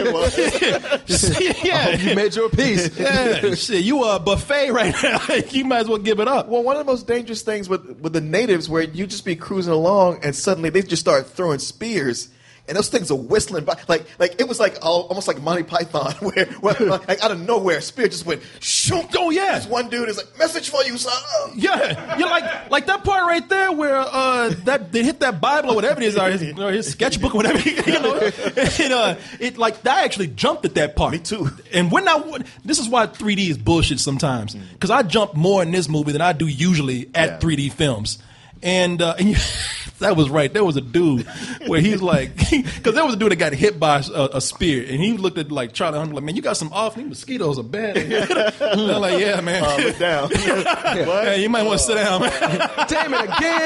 yeah, oh, you made your peace. yeah, shit, you a buffet right now. You might as well give it up. Well, one of the most dangerous things with with the natives, where you just be cruising along, and suddenly they just start throwing spears. And those things are whistling by, like, like it was like all, almost like Monty Python, where, where like out of nowhere, a spear just went shoot. Oh yeah, this one dude is like, "Message for you, son." Yeah, you like like that part right there where uh that they hit that Bible or whatever it is, or his, or his sketchbook or whatever, you know. It uh, it like that actually jumped at that part. Me too. And when I this is why three D is bullshit sometimes, because I jump more in this movie than I do usually at yeah. three D films. And, uh, and you, that was right. There was a dude where he's like, because there was a dude that got hit by a, a spear, and he looked at like Charlie Hunnam like, man, you got some off. These mosquitoes are bad. I'm like, yeah, man. Uh, look down. yeah, you might want to sit down, man. Damn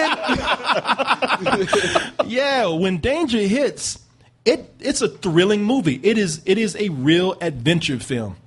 it again. yeah, when danger hits, it it's a thrilling movie. It is it is a real adventure film.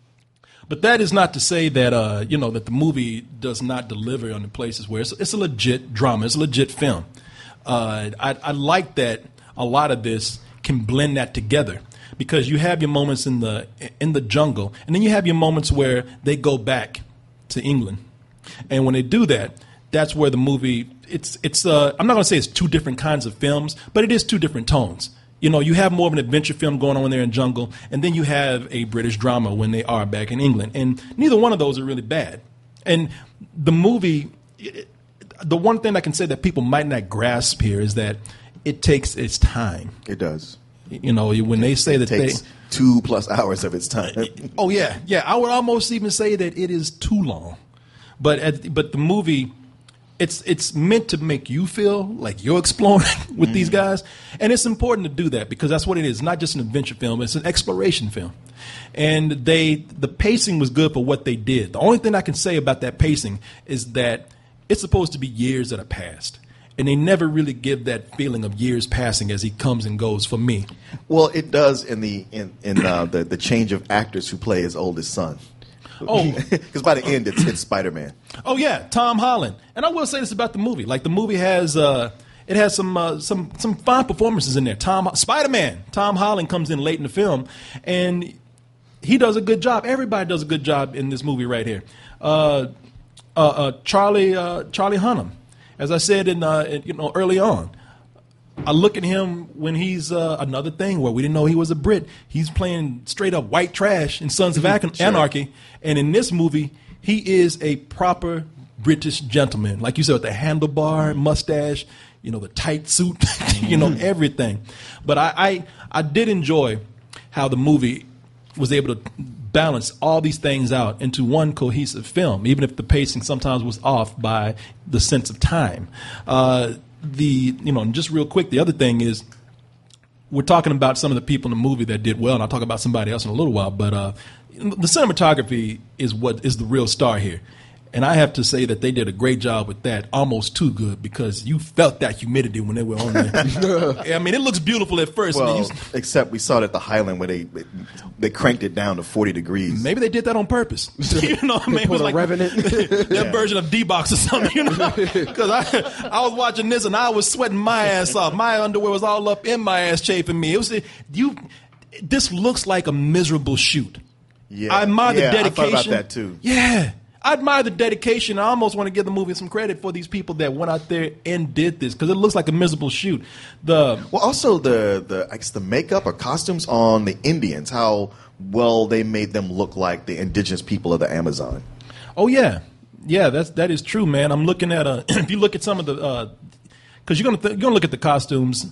But that is not to say that uh, you know that the movie does not deliver on the places where it's, it's a legit drama, it's a legit film. Uh, I, I like that a lot of this can blend that together because you have your moments in the in the jungle, and then you have your moments where they go back to England, and when they do that, that's where the movie it's it's. Uh, I'm not going to say it's two different kinds of films, but it is two different tones. You know, you have more of an adventure film going on when they're in jungle, and then you have a British drama when they are back in England. And neither one of those are really bad. And the movie, it, the one thing I can say that people might not grasp here is that it takes its time. It does. You know, when they say it that takes they... two plus hours of its time. oh, yeah. Yeah, I would almost even say that it is too long. But at, but the movie... It's it's meant to make you feel like you're exploring with mm. these guys. And it's important to do that because that's what it is. It's not just an adventure film. It's an exploration film. And they the pacing was good for what they did. The only thing I can say about that pacing is that it's supposed to be years that have passed. And they never really give that feeling of years passing as he comes and goes for me. Well, it does in the in, in uh, the, the change of actors who play his oldest son. Oh, because by the end it's, it's Spider-Man. Oh yeah, Tom Holland. And I will say this about the movie: like the movie has, uh, it has some uh, some some fine performances in there. Tom Spider-Man, Tom Holland comes in late in the film, and he does a good job. Everybody does a good job in this movie right here. Uh, uh, uh, Charlie uh, Charlie Hunnam, as I said in, uh, in you know early on. I look at him when he's uh, another thing where we didn't know he was a Brit. He's playing straight up white trash in Sons of An- sure. Anarchy. And in this movie, he is a proper British gentleman. Like you said, with the handlebar, mustache, you know, the tight suit, you know, everything. But I, I, I did enjoy how the movie was able to balance all these things out into one cohesive film, even if the pacing sometimes was off by the sense of time. Uh, The you know just real quick, the other thing is we're talking about some of the people in the movie that did well, and I'll talk about somebody else in a little while. But uh, the cinematography is what is the real star here. And I have to say that they did a great job with that, almost too good, because you felt that humidity when they were on there. I mean, it looks beautiful at first. Well, and then you, except we saw it at the Highland where they they cranked it down to forty degrees. maybe they did that on purpose. You know what I mean? It was like that yeah. version of D-Box or something, you know? Because I, I was watching this and I was sweating my ass off. My underwear was all up in my ass chafing me. It was you. This looks like a miserable shoot. Yeah, I admire yeah, the dedication. I thought about that too. Yeah. I admire the dedication. I almost want to give the movie some credit for these people that went out there and did this, because it looks like a miserable shoot. The well, also the the I guess the makeup or costumes on the Indians, how well they made them look like the indigenous people of the Amazon. Oh yeah, yeah, that's that is true, man. I'm looking at uh, if you look at some of the because uh, you're gonna th- you're gonna look at the costumes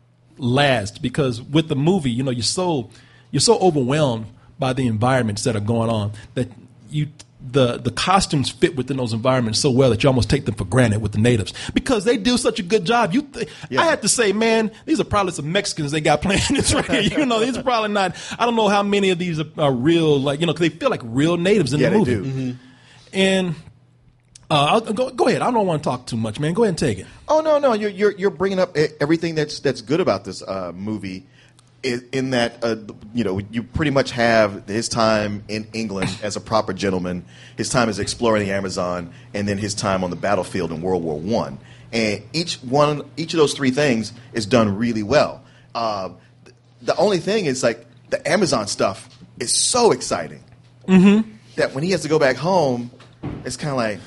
last, because with the movie, you know, you're so you're so overwhelmed by the environments that are going on that you. The the costumes fit within those environments so well that you almost take them for granted with the natives, because they do such a good job. You, th- yeah. I had to say, man, these are probably some Mexicans they got playing this right here. You know, these are probably not. I don't know how many of these are, are real, like, you know, because they feel like real natives in yeah, the movie. They do. Mm-hmm. And uh, I'll, go go ahead. I don't want to talk too much, man. Go ahead and take it. Oh no, no, you're you're, you're bringing up everything that's that's good about this uh, movie. In that, uh, you know, you pretty much have his time in England as a proper gentleman, his time as exploring the Amazon, and then his time on the battlefield in World War One. And each one, each of those three things is done really well. Uh, the only thing is, like, the Amazon stuff is so exciting mm-hmm. that when he has to go back home, it's kind of like,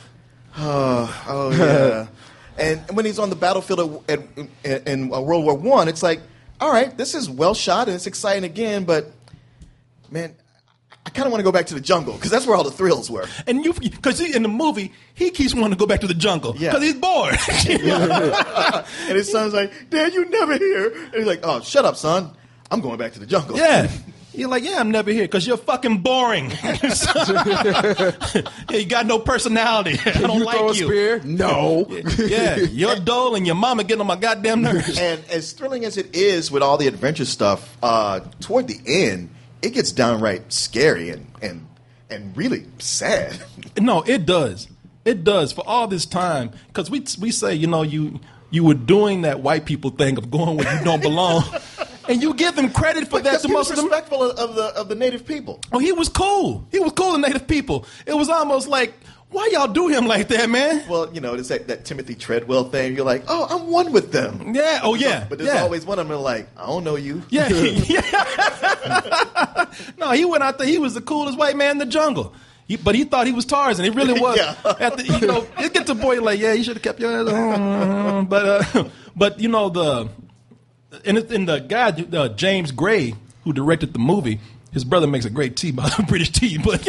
oh, oh yeah. And when he's on the battlefield at, at, in World War One, it's like, all right, this is well shot and it's exciting again, but man, I kind of want to go back to the jungle because that's where all the thrills were. And you, because in the movie, he keeps wanting to go back to the jungle because yeah. he's bored. And his son's like, "Dad, you never here." And he's like, "Oh, shut up, son. I'm going back to the jungle." Yeah. You're like, yeah, I'm never here because you're fucking boring. Yeah, you got no personality. I Can don't you like throw a you. spear? No. Yeah, you're dull and your mama getting on my goddamn nerves. And as thrilling as it is with all the adventure stuff, uh, toward the end, it gets downright scary and and and really sad. No, it does. It does. For all this time, because we we say, you know, you you were doing that white people thing of going where you don't belong. And you give him credit for that. He was respectful of, of the of the native people. Oh, he was cool. He was cool to native people. It was almost like, why y'all do him like that, man? Well, you know, it's that, that Timothy Treadwell thing. You're like, oh, I'm one with them. Yeah. Oh, yeah. But there's yeah. always one of them like, I don't know you. Yeah. yeah. No, he went out there. He was the coolest white man in the jungle. He, but he thought he was Tarzan. He really was. Yeah. At the, you know, it gets to the point like, yeah, you should have kept your ass on. But, uh, but you know, the... And, it, and the guy, uh, James Gray, who directed the movie, his brother makes a great tea, by British tea. But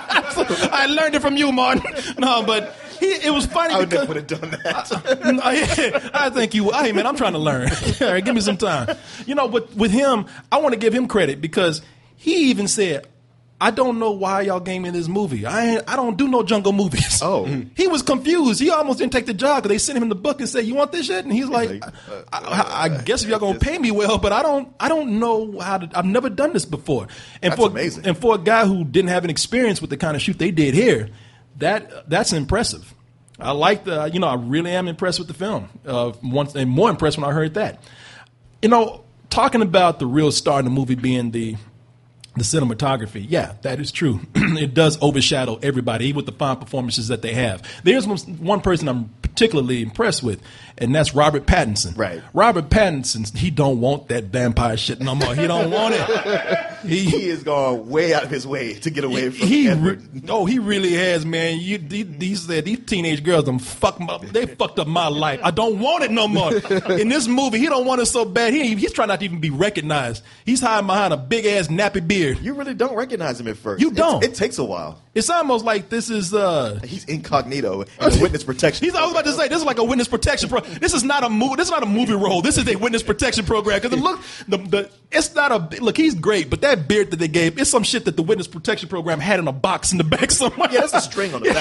I learned it from you, Martin. No, but he, it was funny. I would because, never would have done that. I, I think you. Hey, man, I'm trying to learn. All right, give me some time. You know, but with him, I want to give him credit because he even said, I don't know why y'all gave me this movie. I ain't, I don't do no jungle movies. Oh. He was confused. He almost didn't take the job because they sent him in the book and said, you want this shit? And he's like, I, I, I guess if y'all going to pay me well, but I don't I don't know how to, I've never done this before. And That's for, amazing. And for a guy who didn't have an experience with the kind of shoot they did here, that that's impressive. I like the, you know, I really am impressed with the film. Uh, once and more impressed when I heard that. You know, talking about the real star in the movie being the The cinematography, yeah, that is true. It does overshadow everybody, even with the fine performances that they have. There's one, one person I'm particularly impressed with, and that's Robert Pattinson. Right. Robert Pattinson, he don't want that vampire shit no more. He don't want it. He, he is going way out of his way to get away from he, Edward. Re- oh, he really has, man. You, he, he said these teenage girls, them fuck up. They fucked up my life. I don't want it no more. In this movie, he don't want it so bad. He, he's trying not to even be recognized. He's hiding behind a big ass nappy beard. You really don't recognize him at first. You don't. It's, it takes a while. It's almost like this is uh he's incognito in witness protection. He's I was about to say this is like a witness protection pro. This is not a movie. This is not a movie role. This is a witness protection program. Because look, the the it's not a look. He's great, but that beard that they gave, it's some shit that the witness protection program had in a box in the back somewhere. Yeah, that's a string on the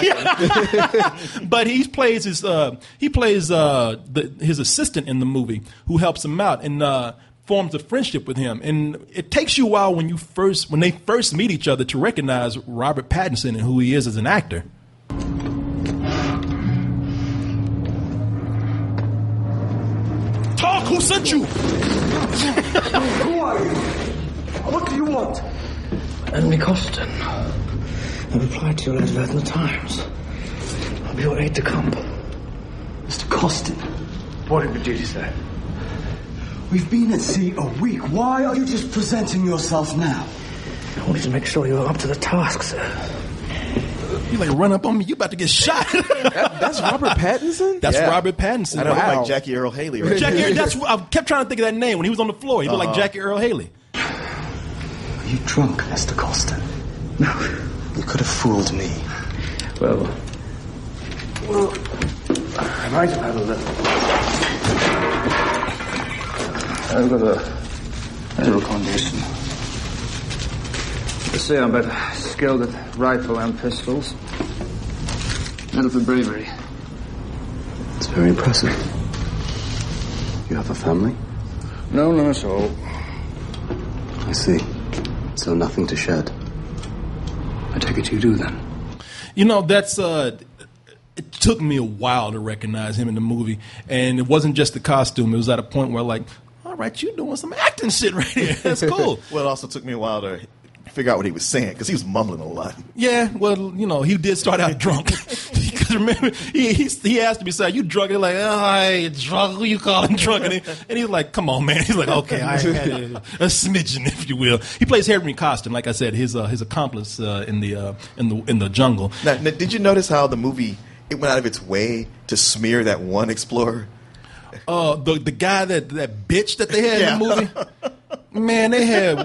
back. But he plays his uh he plays uh the, his assistant in the movie who helps him out and uh forms a friendship with him. And it takes you a while when you first when they first meet each other to recognize Robert Pattinson and who he is as an actor. Who sent you? Who are you? What do you want? Anthony Costin. I replied to your letter in the Times. I'll be your aide de camp. Mister Costin, What did the duty say? we've been at sea a week. Why are you just presenting yourself now? I wanted to make sure you were up to the task, sir. You like run up on me, you about to get shot. that, that's Robert Pattinson? That's Yeah. Robert Pattinson. I know, Wow. like Jackie Earl Haley. Right? Jackie Earl, that's I kept trying to think of that name when he was on the floor. He looked Uh-huh. like Jackie Earl Haley. Are you drunk, Mister Costin? No. You could have fooled me. Well, well, I might have had a little. I've got a little condition. You see, I'm better skilled at rifle and pistols. Medal for bravery. It's very impressive. You have a family? No, none at all. I see. So nothing to shed. I take it you do, then. You know, that's uh it took me a while to recognize him in the movie, and it wasn't just the costume. It was at a point where, like, all right, you doing some acting shit right here. That's cool. Well, it also took me a while to figure out what he was saying because he was mumbling a lot. Yeah, well, you know, he did start out drunk. Because remember, he, he he asked me, "Say, you drunk?" They're like, "Oh, I ain't drunk. Who you calling drunk?" And, he, and he's like, "Come on, man." He's like, "Okay, I had a, a smidgen, if you will." He plays Henry Costin, like I said, his uh, his accomplice uh, in the uh, in the in the jungle. Now, now, did you notice how the movie it went out of its way to smear that one explorer? Uh, the the guy that that bitch that they had Yeah. in the movie, man, they had.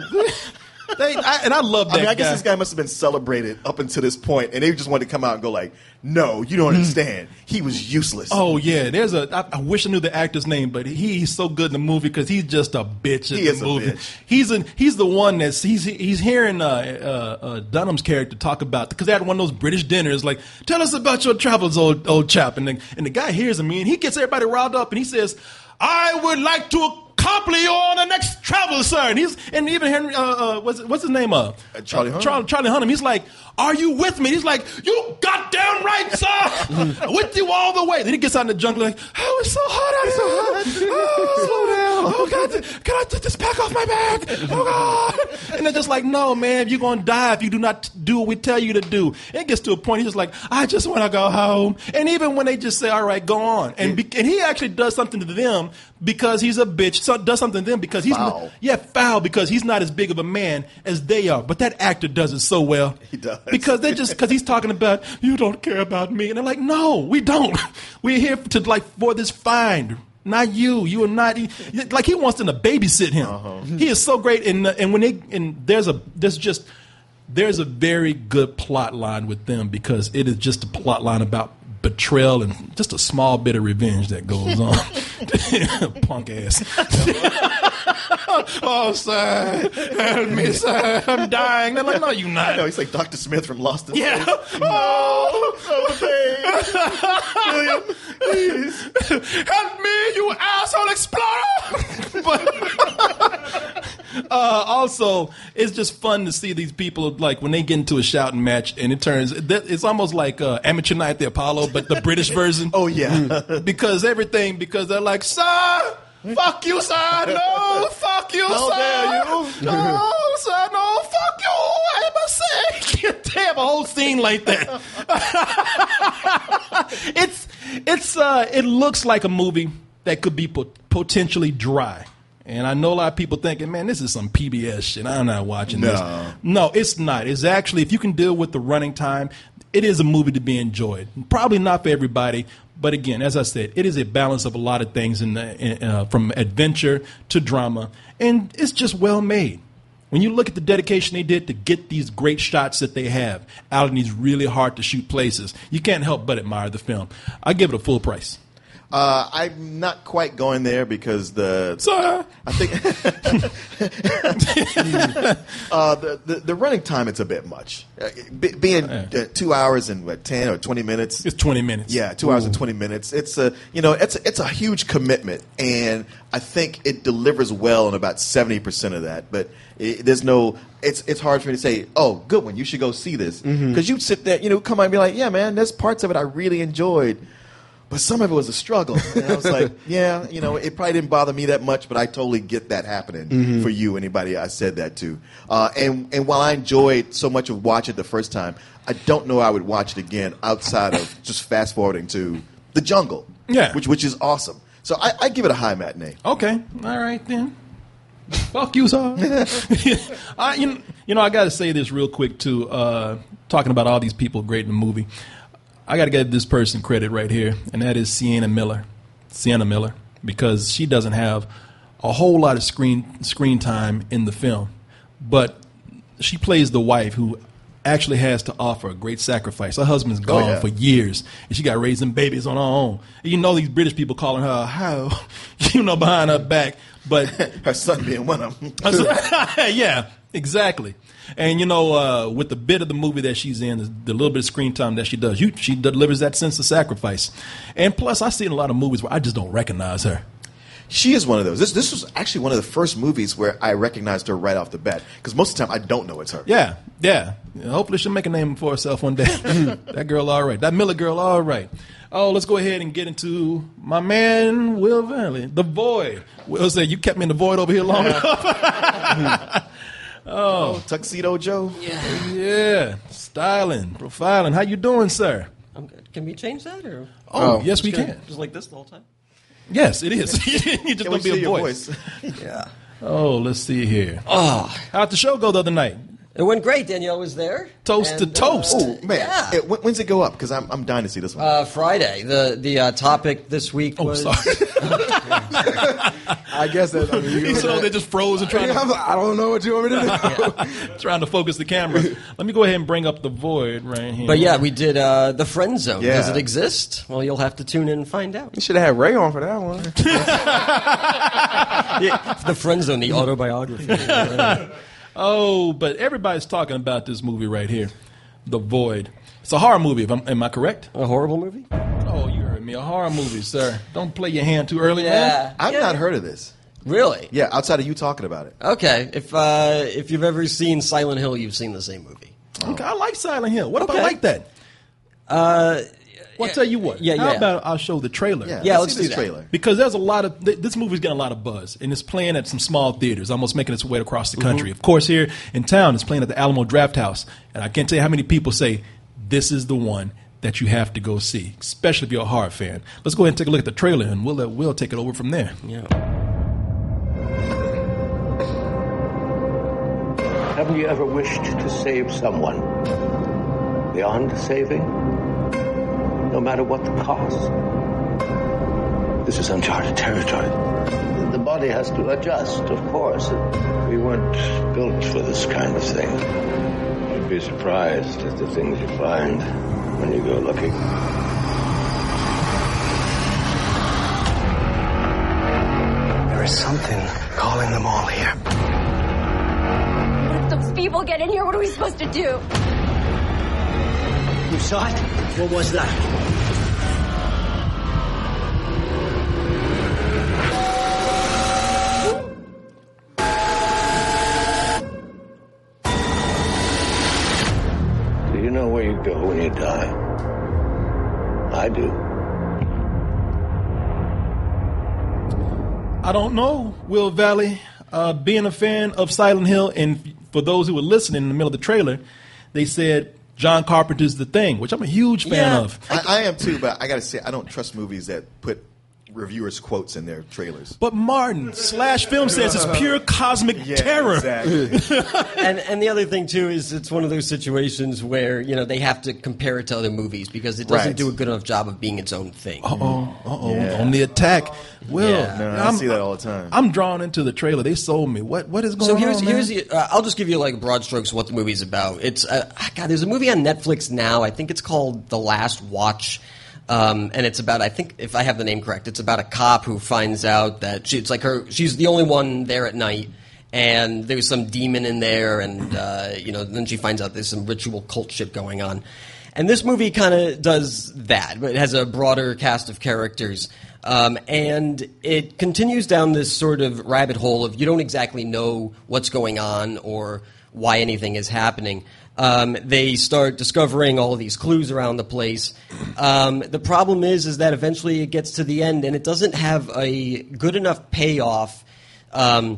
They, I, and I love that I mean, I guy. guess this guy must have been celebrated up until this point, and they just wanted to come out and go like, "No, you don't understand. He was useless." Oh yeah, there's a. I, I wish I knew the actor's name, but he, he's so good in the movie because he's just a bitch in He the is a movie. bitch. He's an, he's the one that's he's he's hearing uh, uh, uh, Dunham's character talk about because they had one of those British dinners like, "Tell us about your travels, old old chap," and the, and the guy hears him and he gets everybody riled up and he says, "I would like to accompany you on the next travel, sir." And he's and even Henry, uh, uh, what's what's his name? Uh, Uh, Charlie Hunnam. Charlie, Charlie Hunnam. He's like, "Are you with me?" He's like, "You goddamn right, sir. With you all the way." Then he gets out in the jungle like, "Oh, it's so hot out here. Oh, slow down. Oh God, can I take this pack off my back? Oh God." And they're just like, "No, man, you're gonna die if you do not do what we tell you to do." And it gets to a point he's just like, "I just want to go home." And even when they just say, "All right, go on," and be, and he actually does something to them because he's a bitch. So does something to them because he's Foul. Not, yeah foul because he's not as big of a man as they are. But that actor does it so well. He does. Because they just because he's talking about you don't care about me, and they're like, no, we don't. We're here to like for this find, not you. You are not like he wants them to babysit him. Uh-huh. He is so great, and and when they and there's a there's just there's a very good plot line with them because it is just a plot line about betrayal and just a small bit of revenge that goes on. Punk ass. Oh, sir, help me, sir. I'm dying. They're like, no, you not. I know he's like Doctor Smith from Lost in Yeah. Space. Oh, William, please. help me, you asshole explorer. But uh, also, it's just fun to see these people like when they get into a shouting match, and it turns it's almost like uh, Amateur Night at the Apollo, but the British version. Oh yeah, because everything because they're like, sir. Fuck you, sir. No, fuck you, How sir. dare you. No, sir. No, fuck you. I'm a sick. They have a whole scene like that. it's it's uh it looks like a movie that could be po- potentially dry. And I know a lot of people thinking, man, this is some P B S shit. I'm not watching No. this. No, it's not. It's actually, if you can deal with the running time, it is a movie to be enjoyed. Probably not for everybody, but again, as I said, it is a balance of a lot of things in the, in, uh, from adventure to drama, and it's just well made. When you look at the dedication they did to get these great shots that they have out in these really hard to shoot places, you can't help but admire the film. I give it a full price. Uh, I'm not quite going there because the Sir. I think uh, the, the the running time it's a bit much. Uh, be, being uh, two hours and what ten or twenty minutes. It's twenty minutes. Yeah, two hours and twenty minutes. It's a you know it's a, it's a huge commitment, and I think it delivers well on about seventy percent of that. But it, there's no. It's it's hard for me to say, oh, good one. You should go see this because you sit there, you know, come out and be like, yeah, man, there's parts of it I really enjoyed. but some of it was a struggle. And I was like, yeah, you know, it probably didn't bother me that much, but I totally get that happening Mhm. for you, anybody I said that to. Uh, and, and while I enjoyed so much of watching it the first time, I don't know I would watch it again outside of just fast forwarding to The Jungle, Yeah. which which is awesome. So I, I give it a high matinee. Okay, all right then. Fuck you, sir. I, you, you know, I got to say this real quick too. Uh, talking about all these people great in the movie, I got to give this person credit right here, and that is Sienna Miller. Sienna Miller, because she doesn't have a whole lot of screen screen time in the film, but she plays the wife who actually has to offer a great sacrifice. Her husband's gone Oh, yeah. for years, and she got raising babies on her own. And you know these British people calling her how, you know, behind her back, but her son being one of them. Yeah, exactly. And you know, uh, with the bit of the movie that she's in, the, the little bit of screen time that she does, you, she delivers that sense of sacrifice. And plus, I see in a lot of movies where I just don't recognize her. She is one of those. This this was actually one of the first movies where I recognized her right off the bat, because most of the time I don't know it's her. Yeah, yeah. Hopefully she'll make a name for herself one day. That girl, all right. That Miller girl, all right. Oh, let's go ahead and get into my man, Will Valley, The Void. Will said, you kept me in the void over here long enough. Oh, Tuxedo Joe. Yeah, yeah. Styling, profiling. How you doing, sir? I'm good. Can we change that? Or Oh, yes, we Just gonna- can. Just like this the whole time? Yes, it is. You're just Can going we to be see a your voice. voice? Yeah. Oh, let's see here. Oh. How'd the show go the other night? It went great. Danielle was there. Toast to And, toast. uh, Oh man, Yeah. Hey, when- when's it go up? Because I'm I'm dying to see this one. Uh, Friday. The the uh, topic this week Oh, was. sorry. I guess that's. I mean, you He's so they just froze and trying I'm to, like, I don't know what you want me to do. trying to focus the camera. Let me go ahead and bring up The Void right here. But yeah, we did uh, the Friend Zone. Yeah. Does it exist? Well, you'll have to tune in and find out. You should have had Ray on for that one. Yeah, the Friend Zone, the autobiography. Oh, but everybody's talking about this movie right here, The Void. It's a horror movie. If I'm, am I correct? A horrible movie? Oh, you heard me. A horror movie, sir. Don't play your hand too early, man. Yeah. I've Yeah. not heard of this. Really? Yeah, outside of you talking about it. Okay. If uh, if you've ever seen Silent Hill, you've seen the same movie. Okay, I like Silent Hill. What if I Okay. like that? Uh, Well, I'll tell you what. Yeah, How yeah. about I'll show the trailer? Yeah, Yeah, let's let's see do this that. trailer. Because there's a lot of th- this movie's getting a lot of buzz, and it's playing at some small theaters, almost making its way across the country. Of course, here in town, it's playing at the Alamo Draft House, and I can't tell you how many people say this is the one that you have to go see, especially if you're a horror fan. Let's go ahead and take a look at the trailer, and we'll let Will take it over from there. Yeah. Haven't you ever wished to save someone beyond saving? No matter what the cost? This is uncharted territory. The body has to adjust, of course. We weren't built for this kind of thing. You'd be surprised at the things you find when you go looking. There is something calling them all here. If those people get in here, what are we supposed to do? You saw it? What was that? Do you know where you go when you die? I do. I don't know, Will Valley. Uh, being a fan of Silent Hill, and for those who were listening in the middle of the trailer, they said John Carpenter's The Thing, which I'm a huge fan Yeah. of. I, I am too, but I got to say I don't trust movies that put reviewers' quotes in their trailers. But Martin slash film says it's pure cosmic Yeah, terror. exactly. and and the other thing too is it's one of those situations where you know they have to compare it to other movies because it doesn't Right. do a good enough job of being its own thing. Uh oh, uh oh, Yeah. on the attack. Will, Yeah. No, I I'm, see that all the time. I'm drawn into the trailer. They sold me. What what is going So on? here's man? here's the. Uh, I'll just give you like broad strokes of what the movie's about. It's uh, God. There's a movie on Netflix now. I think it's called The Last Watch. Um, and it's about, I think, if I have the name correct, it's about a cop who finds out that she, it's like her, she's the only one there at night, and there's some demon in there, and uh, you know, then she finds out there's some ritual cult shit going on. And this movie kind of does that, but it has a broader cast of characters. Um, and it continues down this sort of rabbit hole of you don't exactly know what's going on or why anything is happening. Um, they start discovering all of these clues around the place. Um, the problem is, is that eventually it gets to the end, and it doesn't have a good enough payoff um,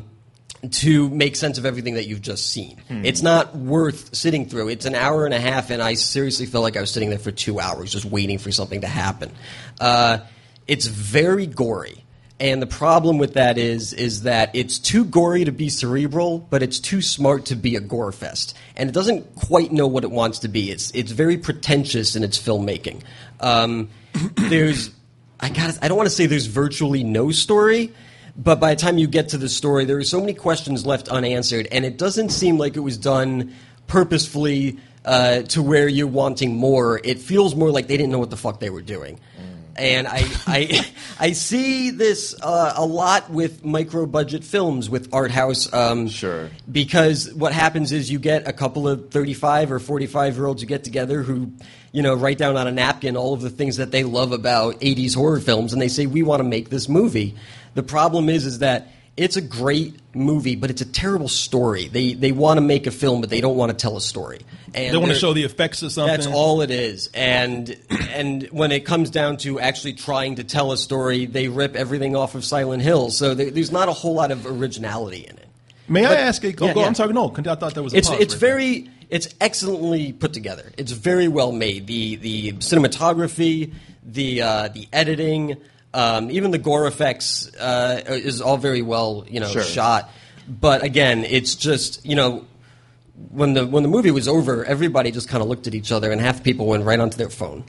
to make sense of everything that you've just seen. Hmm. It's not worth sitting through. It's an hour and a half, and I seriously felt like I was sitting there for two hours just waiting for something to happen. Uh, it's very gory. And the problem with that is is that it's too gory to be cerebral, but it's too smart to be a gore fest. And it doesn't quite know what it wants to be. It's it's very pretentious in its filmmaking. Um, there's I got I don't want to say there's virtually no story, but by the time you get to the story, there are so many questions left unanswered, and it doesn't seem like it was done purposefully uh, to where you're wanting more. It feels more like they didn't know what the fuck they were doing. And I, I, I see this uh, a lot with micro-budget films, with art house. Um, sure. Because what happens is you get a couple of thirty-five or forty-five-year-olds who get together who, you know, write down on a napkin all of the things that they love about eighties horror films, and they say, we want to make this movie. The problem is, is that it's a great movie, but it's a terrible story. They they want to make a film, but they don't want to tell a story. And they want to show the effects of something. That's all it is. And and when it comes down to actually trying to tell a story, they rip everything off of Silent Hill. So there, there's not a whole lot of originality in it. May but, I ask? A, oh, yeah, go, yeah. I'm sorry. No, I thought that was a It's pause it's right very there. it's excellently put together. It's very well made. The the cinematography, the uh, the editing. Um, even the gore effects uh, is all very well, you know, sure. shot. But again, it's just, you know, when the when the movie was over, everybody just kind of looked at each other, and half the people went right onto their phone.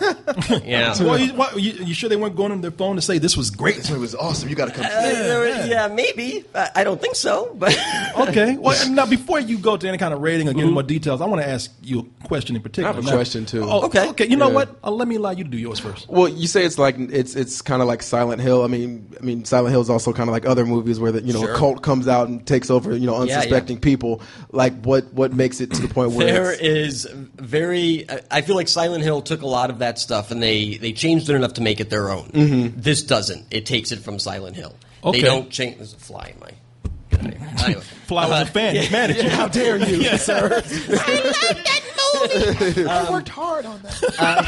Yeah. Well, you, what, you, you sure they weren't going on their phone to say this was great? This movie was awesome. You got to come. Uh, yeah, yeah, maybe. I, I don't think so. But okay. Well, now before you go to any kind of rating or get into more details, I want to ask you a question in particular. I have a now, question too. Oh, okay. Okay. You know Yeah. what? Uh, let me allow you to do yours first. Well, you say it's like it's it's kind of like Silent Hill. I mean, I mean, Silent Hill is also kind of like other movies where the, you know Sure. a cult comes out and takes over, you know, Yeah, yeah. unsuspecting people. Like what what makes it to the point where there it's, is very. I feel like Silent Hill took a lot of that stuff and they they changed it enough to make it their own. Mhm. This doesn't. It takes it from Silent Hill. Okay. They don't change. There's a fly in my. Anyway. Fly was a fan. He's mad at you. How dare you, Yeah. sir? I love that movie. I worked hard on that.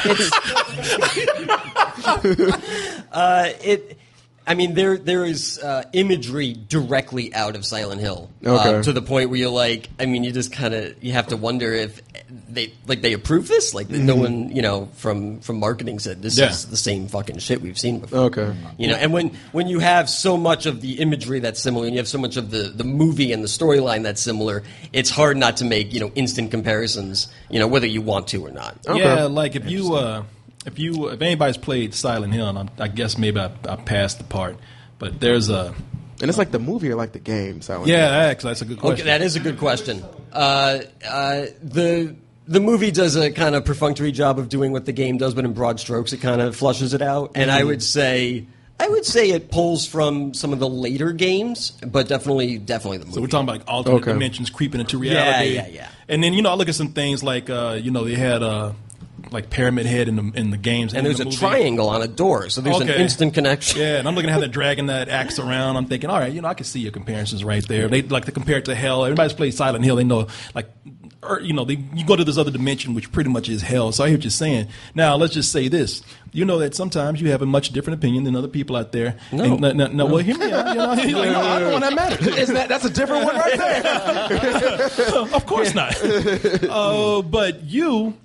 Uh, it's, uh, it. I mean, there there is uh, imagery directly out of Silent Hill uh, Okay. to the point where you're like, I mean, you just kind of you have to wonder if they like they approve this. Like no one, you know, from from marketing said this Yeah. is the same fucking shit we've seen before. Okay. You know, and when when you have so much of the imagery that's similar, and you have so much of the the movie and the storyline that's similar, it's hard not to make you know instant comparisons. You know, whether you want to or not. Yeah, like if you uh, if you if anybody's played Silent Hill, and I'm, I guess maybe I, I passed the part, but there's a and it's like the movie or like the game. Silent yeah, Hill. actually that's a good question. Okay, that is a good question. Uh, uh, the the movie does a kind of perfunctory job of doing what the game does, but in broad strokes, it kind of flushes it out. And I would say, I would say it pulls from some of the later games, but definitely, definitely the movie. So we're talking about like alternate Okay. dimensions creeping into reality. Yeah, yeah, yeah. And then you know I look at some things like uh, you know they had uh, like Pyramid Head in the in the games, And there's in a the movie. triangle on a door, so there's an Okay. instant connection. Yeah, and I'm looking at how they're dragging that axe around. I'm thinking, all right, you know, I can see your comparisons right there. They like to compare it to hell. Everybody's played Silent Hill. They know, like, or, you know, they, you go to this other dimension, which pretty much is hell. So I hear what you're saying. Now, let's just say this. You know that sometimes you have a much different opinion than other people out there. No. And, no, no, no, well, hear me out. You know, you're like, no, I don't want that matter. Isn't that that's a different one right there? Of course not. Uh, but you,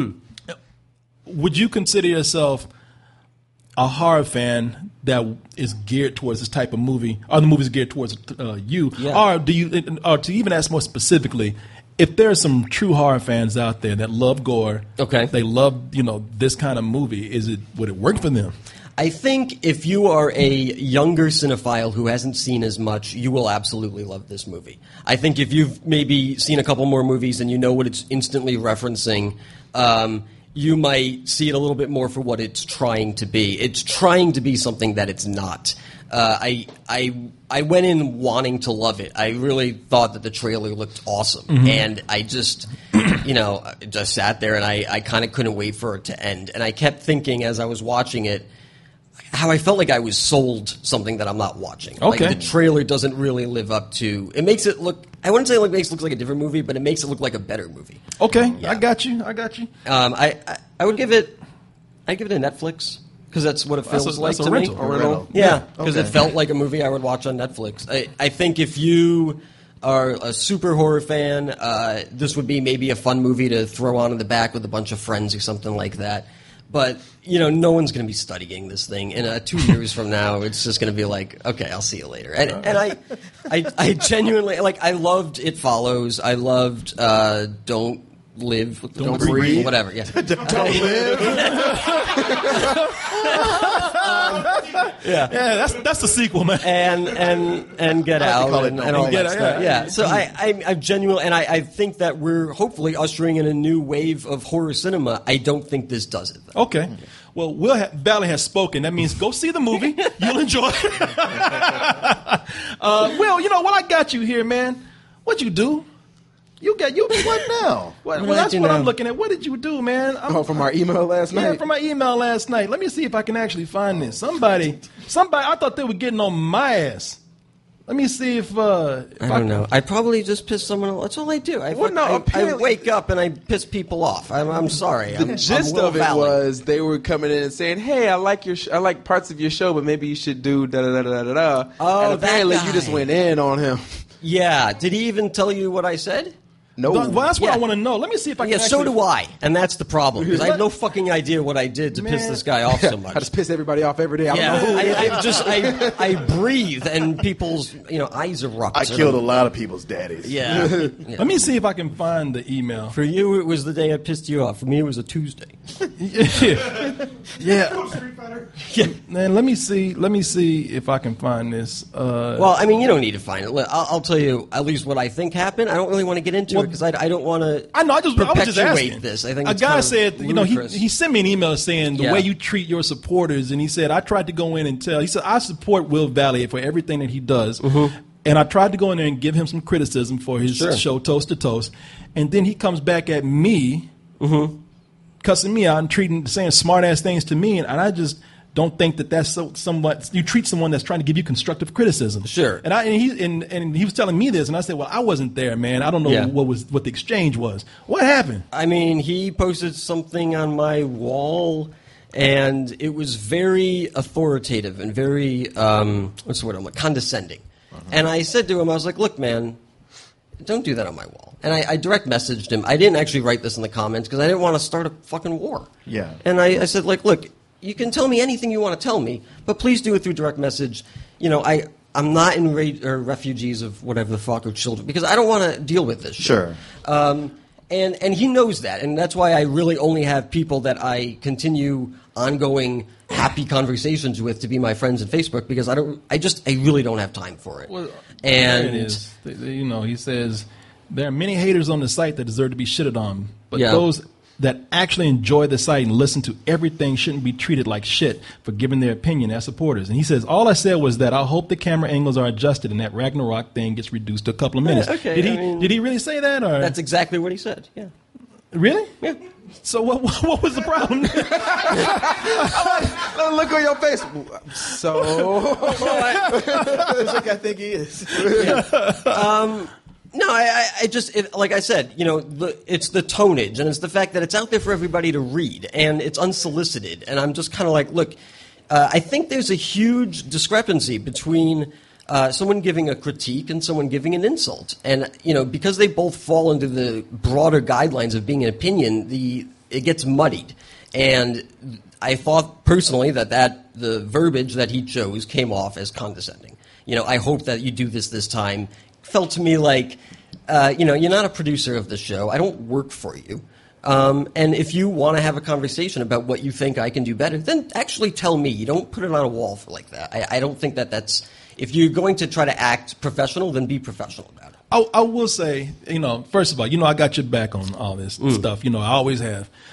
would you consider yourself a horror fan that is geared towards this type of movie? Are the movies geared towards uh, you? Yeah. Or do you? Or to even ask more specifically, if there are some true horror fans out there that love gore, Okay. they love you know this kind of movie. Is it would it work for them? I think if you are a younger cinephile who hasn't seen as much, you will absolutely love this movie. I think if you've maybe seen a couple more movies and you know what it's instantly referencing, um, you might see it a little bit more for what it's trying to be. It's trying to be something that it's not. Uh, I I I went in wanting to love it. I really thought that the trailer looked awesome, Mm-hmm. and I just, you know, just sat there and I, I kind of couldn't wait for it to end. And I kept thinking as I was watching it, how I felt like I was sold something that I'm not watching. Okay. Like the trailer doesn't really live up to. It makes it look. I wouldn't say it makes it look like a different movie, but it makes it look like a better movie. Okay, I got you. I got you. Um, I, I I would give it. I give it a Netflix because that's what it feels That's a- like that's a to rental. me. A rental. Yeah, because Okay. it felt like a movie I would watch on Netflix. I, I think if you are a super horror fan, uh, this would be maybe a fun movie to throw on in the back with a bunch of friends or something like that. But, you know, no one's going to be studying this thing. In uh, two years from now, it's just going to be like, okay, I'll see you later. And, and I, I, I genuinely, like, I loved It Follows. I loved uh, Don't Live. Don't, Don't Breathe. Whatever, yeah. Don't live. Yeah, yeah, that's that's the sequel, man. And and and Get I like to Out call it and, Don't and all Get that Out, stuff. yeah. Yeah. So I I, I genuinely and I, I think that we're hopefully ushering in a new wave of horror cinema. I don't think this does it. Though. Okay. Well, Will ha- Valley has spoken. That means go see the movie. You'll enjoy it. uh, Will, you know what? I got you here, man. What'd you do? You got you. What now? What, What well, did that's you what know? I'm looking at. What did you do, man? I'm, Oh, from our email last yeah, night? from my email last night. Let me see if I can actually find this. Somebody, somebody. I thought they were getting on my ass. Let me see if. Uh, if I don't know. I probably just piss someone off. That's all I do. I, Well, no, I, I apparently- wake up and I piss people off. I'm, I'm sorry. The I'm, I'm gist Will of it Valley. was they were coming in and saying, "Hey, I like your, sh- I like parts of your show, but maybe you should do da da da da da da." Oh, and apparently that you just guy. went in on him. Yeah. Did he even tell you what I said? No. Well, that's what Yeah. I want to know. Let me see if I can. Yeah, so actually- do I, and that's the problem because I have Let- no fucking idea what I did to piss Man. this guy off so much. I just piss everybody off every day. I Yeah, don't know who. I, I just I, I breathe and people's you know eyes erupt. I killed a lot of people's daddies. Yeah. Yeah. Let me see if I can find the email. For you, it was the day I pissed you off. For me, it was a Tuesday. yeah. yeah. Man, let me see. Let me see if I can find this. Uh, Well, I mean, you don't need to find it. Look, I'll, I'll tell you at least what I think happened. I don't really want to get into it Well, because I, I don't want to. I know. I just I was just perpetuate asking. this. I think a it's guy kind of said, you know, he ludicrous. he sent me an email saying the Yeah. way you treat your supporters, and he said I tried to go in and tell. He said I support Will Valley for everything that he does, and I tried to go in there and give him some criticism for his Sure. show Toast to Toast, and then he comes back at me, cussing me out and treating saying smart ass things to me, and, and I just. Don't think that that's so somewhat. You treat someone that's trying to give you constructive criticism. Sure. And I and he and, and he was telling me this, and I said, "Well, I wasn't there, man. I don't know Yeah. what was what the exchange was. What happened?" I mean, he posted something on my wall, and it was very authoritative and very um, what's the word? I'm like condescending. And I said to him, I was like, "Look, man, don't do that on my wall." And I, I direct messaged him. I didn't actually write this in the comments because I didn't want to start a fucking war. Yeah. And I, I said, like, look, you can tell me anything you want to tell me, but please do it through direct message. You know, I, I'm not in ra- or refugees of whatever the fuck or children because I don't want to deal with this shit. Sure. Um, and and he knows that, and that's why I really only have people that I continue ongoing happy conversations with to be my friends on Facebook because I don't, I just, I really don't have time for it. Well, and there it is. Th- th- You know, he says there are many haters on the site that deserve to be shitted on, but Yeah. those that actually enjoy the site and listen to everything shouldn't be treated like shit for giving their opinion as supporters. And he says, all I said was that I hope the camera angles are adjusted and that Ragnarok thing gets reduced to a couple of minutes. Yeah, okay, did he I mean- did he really say that? Or that's exactly what he said. Yeah. Really? Yeah. So what what, what was the problem? Look on your face. So, It's like I think he is. Um, no, I, I, I just it, like I said, you know, the, it's the tonnage and it's the fact that it's out there for everybody to read and it's unsolicited. And I'm just kind of like, look, uh, I think there's a huge discrepancy between uh, someone giving a critique and someone giving an insult. And you know, because they both fall into the broader guidelines of being an opinion, the it gets muddied. And I thought personally that, that the verbiage that he chose came off as condescending. You know, I hope that you do this this time. Felt to me like, uh, you know, you're not a producer of the show. I don't work for you. Um, and if you want to have a conversation about what you think I can do better, then actually tell me. You don't put it on a wall for like that. I, I don't think that that's... If you're going to try to act professional, then be professional about it. I, I will say, you know, first of all, you know, I got your back on all this Mm. stuff. You know, I always have.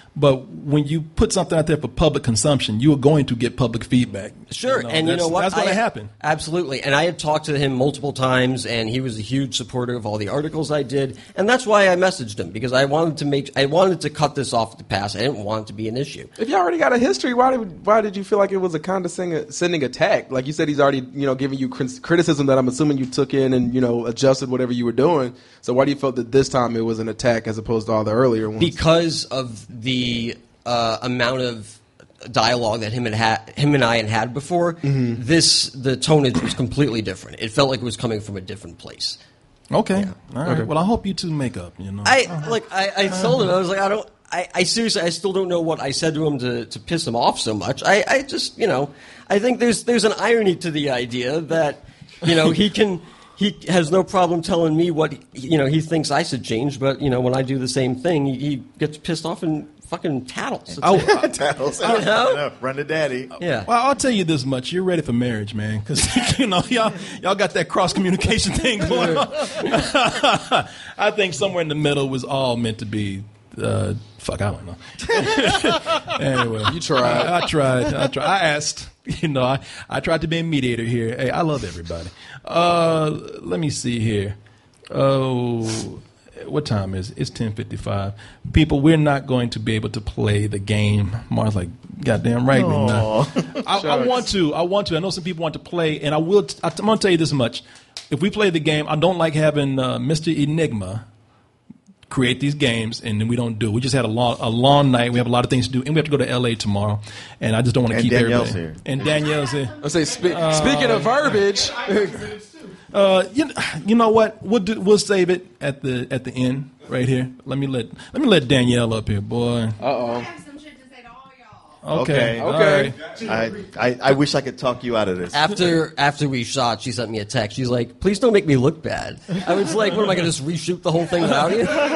But when you put something out there for public consumption, you are going to get public feedback. Sure, You know, and you that's- know what? That's going to I- happen. Absolutely. And I had talked to him multiple times, and he was a huge supporter of all the articles I did. And that's why I messaged him, because I wanted to make, I wanted to cut this off the pass. I didn't want it to be an issue. If you already got a history, why did why did you feel like it was a condescending attack? Like you said, he's already you know giving you crit- criticism that I'm assuming you took in and you know adjusted whatever you were doing. So why do you feel that this time it was an attack as opposed to all the earlier ones? Because of the uh, amount of dialogue that him and ha- him and I had had before, Mm-hmm. this the tone was completely different. It felt like it was coming from a different place. Okay. All right. Okay. Well, I hope you two make up. You know. I like I, I told him I was like I don't I, I seriously I still don't know what I said to him to, to piss him off so much. I, I just you know I think there's there's an irony to the idea that you know he can he has no problem telling me what you know he thinks I should change, but you know when I do the same thing he, he gets pissed off and fucking tattles. Tattles. You know? Run to daddy. Yeah. Well, I'll tell you this much: you're ready for marriage, man, because you know y'all y'all got that cross communication thing going on. I think somewhere in the middle was all meant to be. Uh, fuck, I don't know. Anyway, you tried. I, I tried. I tried. I asked. You know, I, I tried to be a mediator here. Hey, I love everybody. Uh, let me see here. Oh, what time is it? It's ten fifty-five. People, we're not going to be able to play the game. Mark's like, goddamn right we're not. I, I want to. I want to. I know some people want to play, and I will. T- I'm going to tell you this much. If we play the game, I don't like having uh, Mister Enigma create these games, and then we don't do it. We just had a long, a long night. We have a lot of things to do, and we have to go to L A tomorrow. And I just don't want to And keep Danielle's everybody. here. And Danielle's here. I say, spe- speaking of verbiage, Uh, you, you know what? We'll do, we'll save it at the at the end right here. Let me let let me let Danielle up here, boy. Uh oh. Okay. Okay. All right. I, I I wish I could talk you out of this. After after we shot, she sent me a text. She's like, "Please don't make me look bad." I was like, "What am I going to just reshoot the whole thing without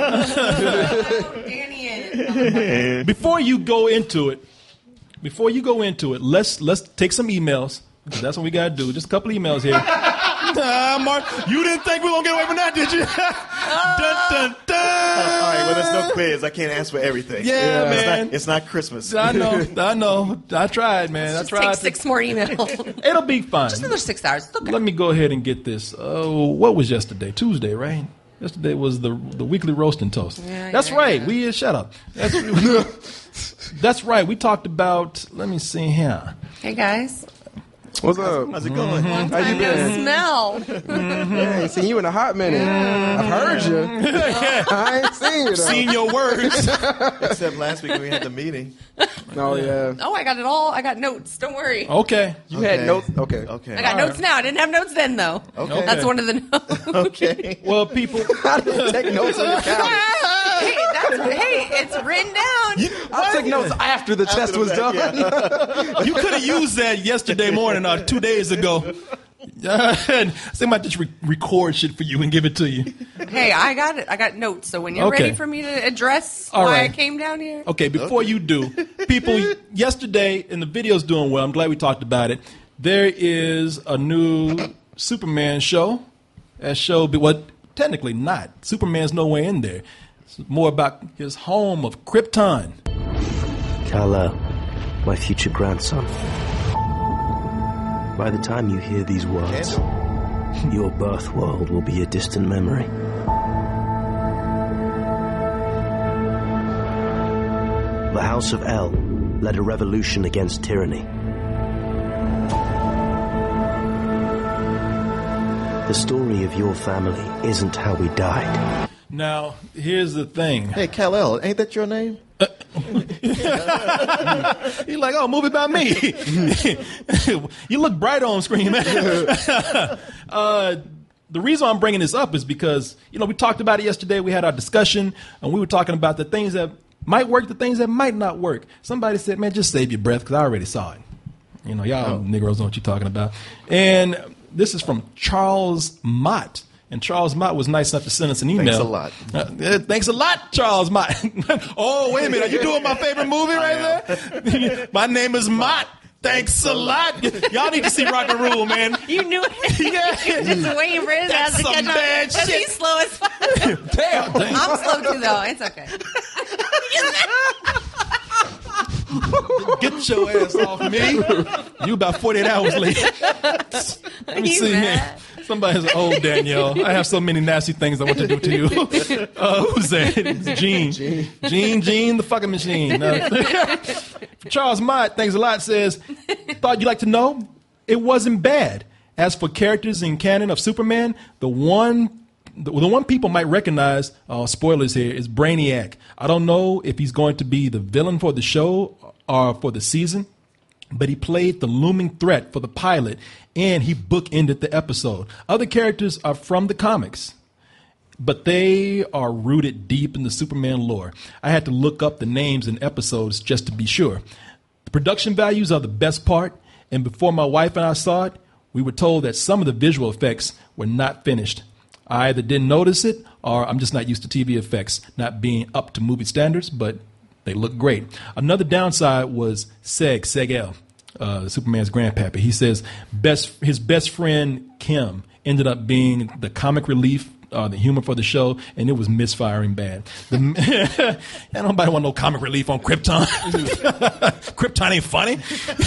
you?" Before you go into it, before you go into it, let's let's take some emails. 'Cause that's what we gotta do. Just a couple emails here. Nah, Mark, you didn't think we were gonna get away from that, did you? Dun, dun, dun. All right, well, there's no quiz. I can't answer for everything. Yeah, It's man. not, it's not Christmas. I know, I know. I tried, man. Just I tried. take six more emails. It'll be fine. Just another six hours. It's okay. Let me go ahead and get this. Oh, what was yesterday? Tuesday, right? Yesterday was the the weekly roast and toast. Yeah, That's yeah, right. yeah. We uh, shut up. That's, that's right. We talked about. Let me see here. Hey guys. What's up? How's it going? Long How you time no been? smell. I ain't seen you in a hot minute. I've heard you. I ain't seen you though. Seen your words. Except last week when we had the meeting. Oh yeah. Oh, I got it all. I got notes. Don't worry. Okay. You Okay. had notes. Okay. Okay. I got All notes now. I didn't have notes then, though. Okay. That's one of the notes. Okay. Well, people. How do you take notes on your calendar? hey, that's, hey, it's written down. I took notes after the test the was fact, done. You could have used that yesterday morning or two days ago. Somebody just re- record shit for you and give it to you. Hey, I got it. I got notes. So when you're Okay. ready for me to address All why right. I came down here, Okay, before you do, people, yesterday, and the video's doing well, I'm glad we talked about it. There is a new Superman show. That show, be- well, technically not. Superman's nowhere in there. It's more about his home of Krypton. Kal-El, my future grandson. By the time you hear these words, your birth world will be a distant memory. The House of El led a revolution against tyranny. The story of your family isn't how we died. Now, here's the thing. Hey, Kal-El, ain't that your name? He's like, oh, movie about me. You look bright on screen, man. uh, the reason I'm bringing this up is because, you know, we talked about it yesterday. We had our discussion, and we were talking about the things that might work, the things that might not work. Somebody said, man, just save your breath, because I already saw it. You know, y'all Oh. Negroes know what you're talking about. And this is from Charles Mott. And Charles Mott was nice enough to send us an email. Thanks a lot. Uh, yeah, thanks a lot, Charles Mott. Oh, wait a minute. Are you doing my favorite movie right there? My name is Mott. Thanks a lot. Y'all need to see Rock and Rule, man. you knew it. Yeah. You're just waiting for his That's ass to some catch bad up. But shit. he's slow as fuck. Damn, damn. I'm slow too, though. It's okay. Get your ass off me. You about forty-eight hours late. Let me see here. Somebody's old Danielle. I have so many nasty things I want to do to you. Uh, who's that? It's Gene. Gene. Gene, Gene, the fucking machine. Uh, Charles Mott, thanks a lot, says, thought you'd like to know? It wasn't bad. As for characters in canon of Superman, the one the, the one people might recognize, uh, spoilers here, is Brainiac. I don't know if he's going to be the villain for the show or for the season, but he played the looming threat for the pilot, and he bookended the episode. Other characters are from the comics, but they are rooted deep in the Superman lore. I had to look up the names and episodes just to be sure. The production values are the best part, and before my wife and I saw it, we were told that some of the visual effects were not finished. I either didn't notice it, or I'm just not used to T V effects not being up to movie standards, but they look great. Another downside was Seg, Seg-El, uh, Superman's grandpappy. He says best his best friend, Kim, ended up being the comic relief, uh, the humor for the show, and it was misfiring bad. The, nobody want no comic relief on Krypton. Krypton ain't funny.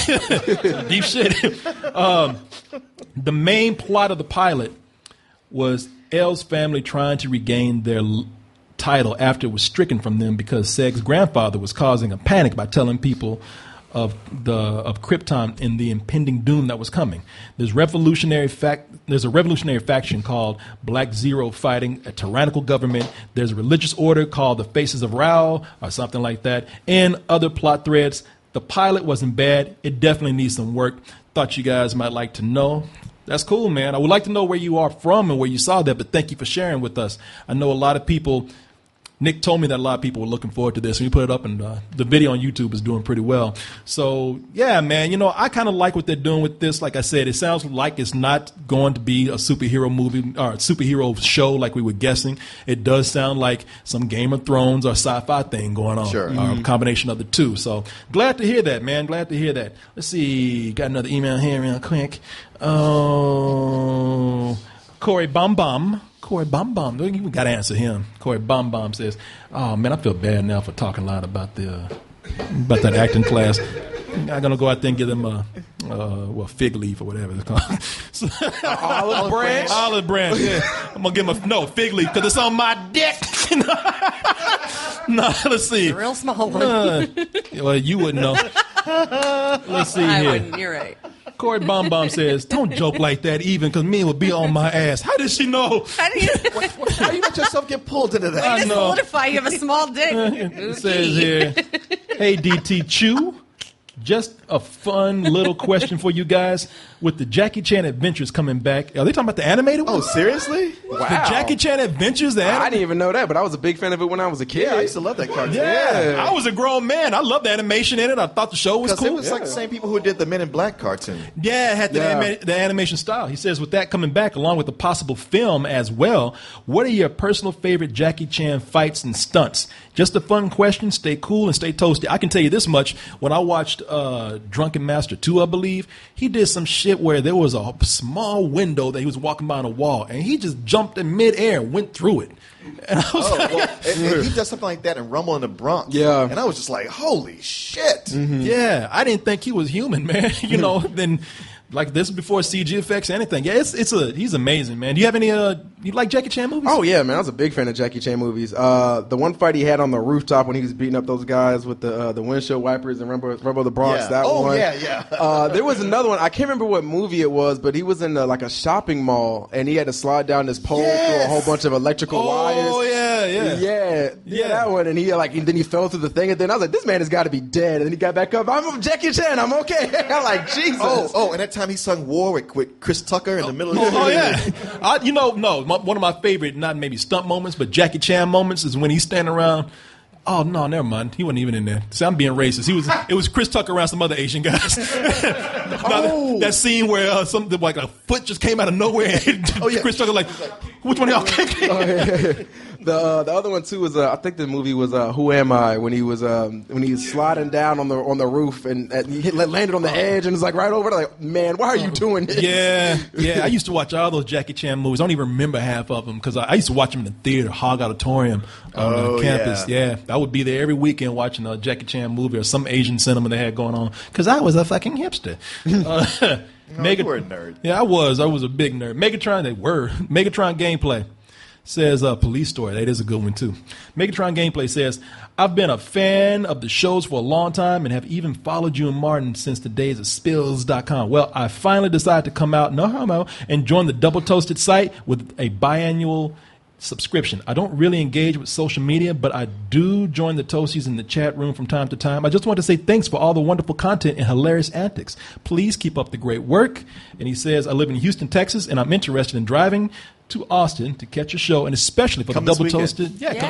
Deep shit. Um, the main plot of the pilot was El's family trying to regain their l- title after it was stricken from them because Seg's grandfather was causing a panic by telling people of the of Krypton and the impending doom that was coming. There's revolutionary fact. There's a revolutionary faction called Black Zero fighting a tyrannical government. There's a religious order called the Faces of Ra or something like that, and other plot threads. The pilot wasn't bad. It definitely needs some work. Thought you guys might like to know. That's cool, man. I would like to know where you are from and where you saw that, but thank you for sharing with us. I know a lot of people, Nick told me that a lot of people were looking forward to this, and you put it up, and uh, the video on YouTube is doing pretty well. So, yeah, man, you know, I kind of like what they're doing with this. Like I said, it sounds like it's not going to be a superhero movie or a superhero show like we were guessing. It does sound like some Game of Thrones or sci-fi thing going on, sure. or Mm-hmm. a combination of the two. So, glad to hear that, man. Glad to hear that. Let's see. Got another email here real quick. Oh, Corey Bum Bum. Corey Bum Bum. We got to answer him. Corey Bum Bum says, oh, man, I feel bad now for talking a lot about the uh, about that acting class. I'm going to go out there and give them a, uh, well, fig leaf or whatever it's called. So, olive branch? Olive branch, yeah. I'm going to give them a, no, fig leaf because it's on my dick. No, let's see. A real small one. Uh, well, you wouldn't know. Let's see I here. wouldn't. You're right. Corey Bum Bum says, don't joke like that even because me would be on my ass. How did she know? How do you, How you let yourself get pulled into that? I just know. solidify you have a small dick. It says here, hey, D T Chew, just a fun little question for you guys. With the Jackie Chan Adventures coming back, are they talking about the animated one? Oh, seriously? Wow. The Jackie Chan Adventures, the I animated? didn't even know that, but I was a big fan of it when I was a kid. Yeah, I used to love that cartoon. Yeah. Yeah. I was a grown man. I loved the animation in it. I thought the show was Because cool. it was like the same people who did the Men in Black cartoon. Yeah, it had the, Yeah. anima- the animation style. He says, with that coming back, along with the possible film as well, what are your personal favorite Jackie Chan fights and stunts? Just a fun question. Stay cool and stay toasty. I can tell you this much. When I watched uh, Drunken Master two, I believe, he did some shit where there was a small window that he was walking by on a wall, and he just jumped in midair and went through it. And I was Oh, like, well, and, and he does something like that in Rumble in the Bronx. Yeah. And I was just like, holy shit. Mm-hmm. yeah, I didn't think he was human, man. You know, then like this before C G effects, anything. Yeah, it's it's a he's amazing, man. Do you have any uh you like Jackie Chan movies? Oh yeah, man, I was a big fan of Jackie Chan movies. Uh, the one fight he had on the rooftop when he was beating up those guys with the uh, the windshield wipers and Rumble, Rumble the Bronx. Yeah. That Oh, one. yeah, yeah. uh, there was another one. I can't remember what movie it was, but he was in uh, like a shopping mall and he had to slide down this pole Yes. through a whole bunch of electrical wires. Oh yeah, yeah. Yeah, yeah, Yeah. that one. And he like, and then he fell through the thing, and then I was like, "This man has got to be dead." And then he got back up. I'm Jackie Chan. I'm okay. I'm like, Jesus. Oh, oh, and that time he sung Warwick with Chris Tucker in the middle of Oh, the oh, yeah. I, you know, no, my, one of my favorite, not maybe stunt moments, but Jackie Chan moments is when he's standing around. Oh, no, never mind. He wasn't even in there. See, I'm being racist. He was. It was Chris Tucker around some other Asian guys. that, that scene where uh, something like a foot just came out of nowhere. And oh yeah, Chris Tucker like, which one of y'all kicking? Oh, yeah, yeah. The uh, the other one too was uh, I think the movie was uh, Who Am I, when he was um, when he was sliding down on the on the roof and, and he hit, landed on the edge and was like right over there, like, man, why are you doing this? Yeah, yeah. I used to watch all those Jackie Chan movies. I don't even remember half of them because I, I used to watch them in the theater, Hog Auditorium on oh, the campus. Yeah. yeah, I would be there every weekend watching a Jackie Chan movie or some Asian cinema they had going on because I was a fucking hipster. uh, no, Mega- you were a nerd. Yeah, I was. I was a big nerd. Megatron, they were. Megatron Gameplay says, uh, Police Story. That is a good one, too. Megatron Gameplay says, I've been a fan of the shows for a long time and have even followed you and Martin since the days of spills dot com. Well, I finally decided to come out, no homo, and join the Double Toasted site with a biannual subscription. I don't really engage with social media, but I do join the Toasties in the chat room from time to time. I just want to say thanks for all the wonderful content and hilarious antics. Please keep up the great work. And he says, I live in Houston, Texas, and I'm interested in driving to Austin to catch a show, and especially for come the Double weekend. Toasted. Yeah, Yeah. come,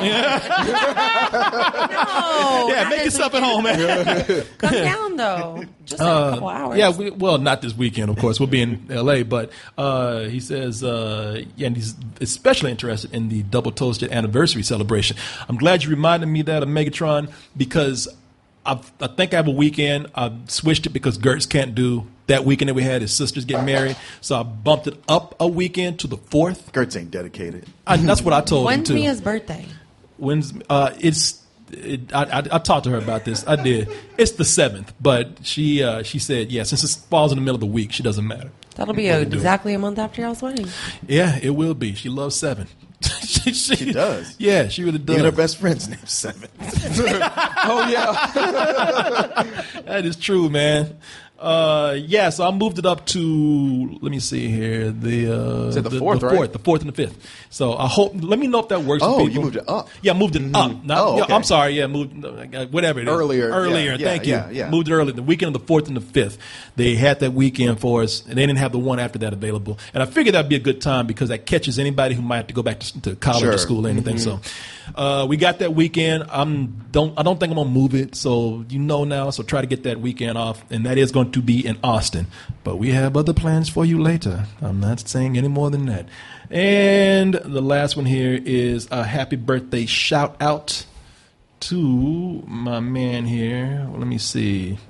yeah. No, yeah, not make this yourself at home, man. Come down though, just in a Uh, couple hours. Yeah, we, well, not this weekend, of course. We'll be in L A, but uh, he says, uh, yeah, and he's especially interested in the Double Toasted anniversary celebration. I'm glad you reminded me that of Megatron because I've, I think I have a weekend. I switched it because Gertz can't do that weekend that we had. His sister's getting married, so I bumped it up a weekend to the fourth. Gertz ain't dedicated. I, that's what I told him When's too. Mia's birthday? When's uh, it's. It, I, I, I talked to her about this. I did. It's the seventh, but she uh, she said, yeah, since it falls in the middle of the week, she doesn't matter. That'll be a, exactly a month after y'all's wedding. Yeah, it will be. She loves seven. she, she, She does. Yeah, she really does. Even her best friend's name's Seven. Oh yeah. That is true, man. Uh, yeah, so I moved it up to, let me see here, the uh, Said the fourth, the right? fourth, the fourth and the fifth. So I hope. Let me know if that works. Oh, for you people. moved it up. Yeah, I moved it up. Not, Oh, yeah, okay. I'm sorry. Yeah, moved uh, whatever it is. Earlier. Earlier. Yeah, thank yeah, you. yeah, yeah. Moved it early. The weekend of the fourth and the fifth. They had that weekend for us, and they didn't have the one after that available. And I figured that'd be a good time because that catches anybody who might have to go back to, to college Sure. or school or anything. Mm-hmm. So uh, we got that weekend. I'm don't I don't think I'm gonna move it. So you know now. So try to get that weekend off, and that is going to be in Austin. But we have other plans for you later. I'm not saying any more than that. And the last one here is a happy birthday shout out to my man here. Let me see.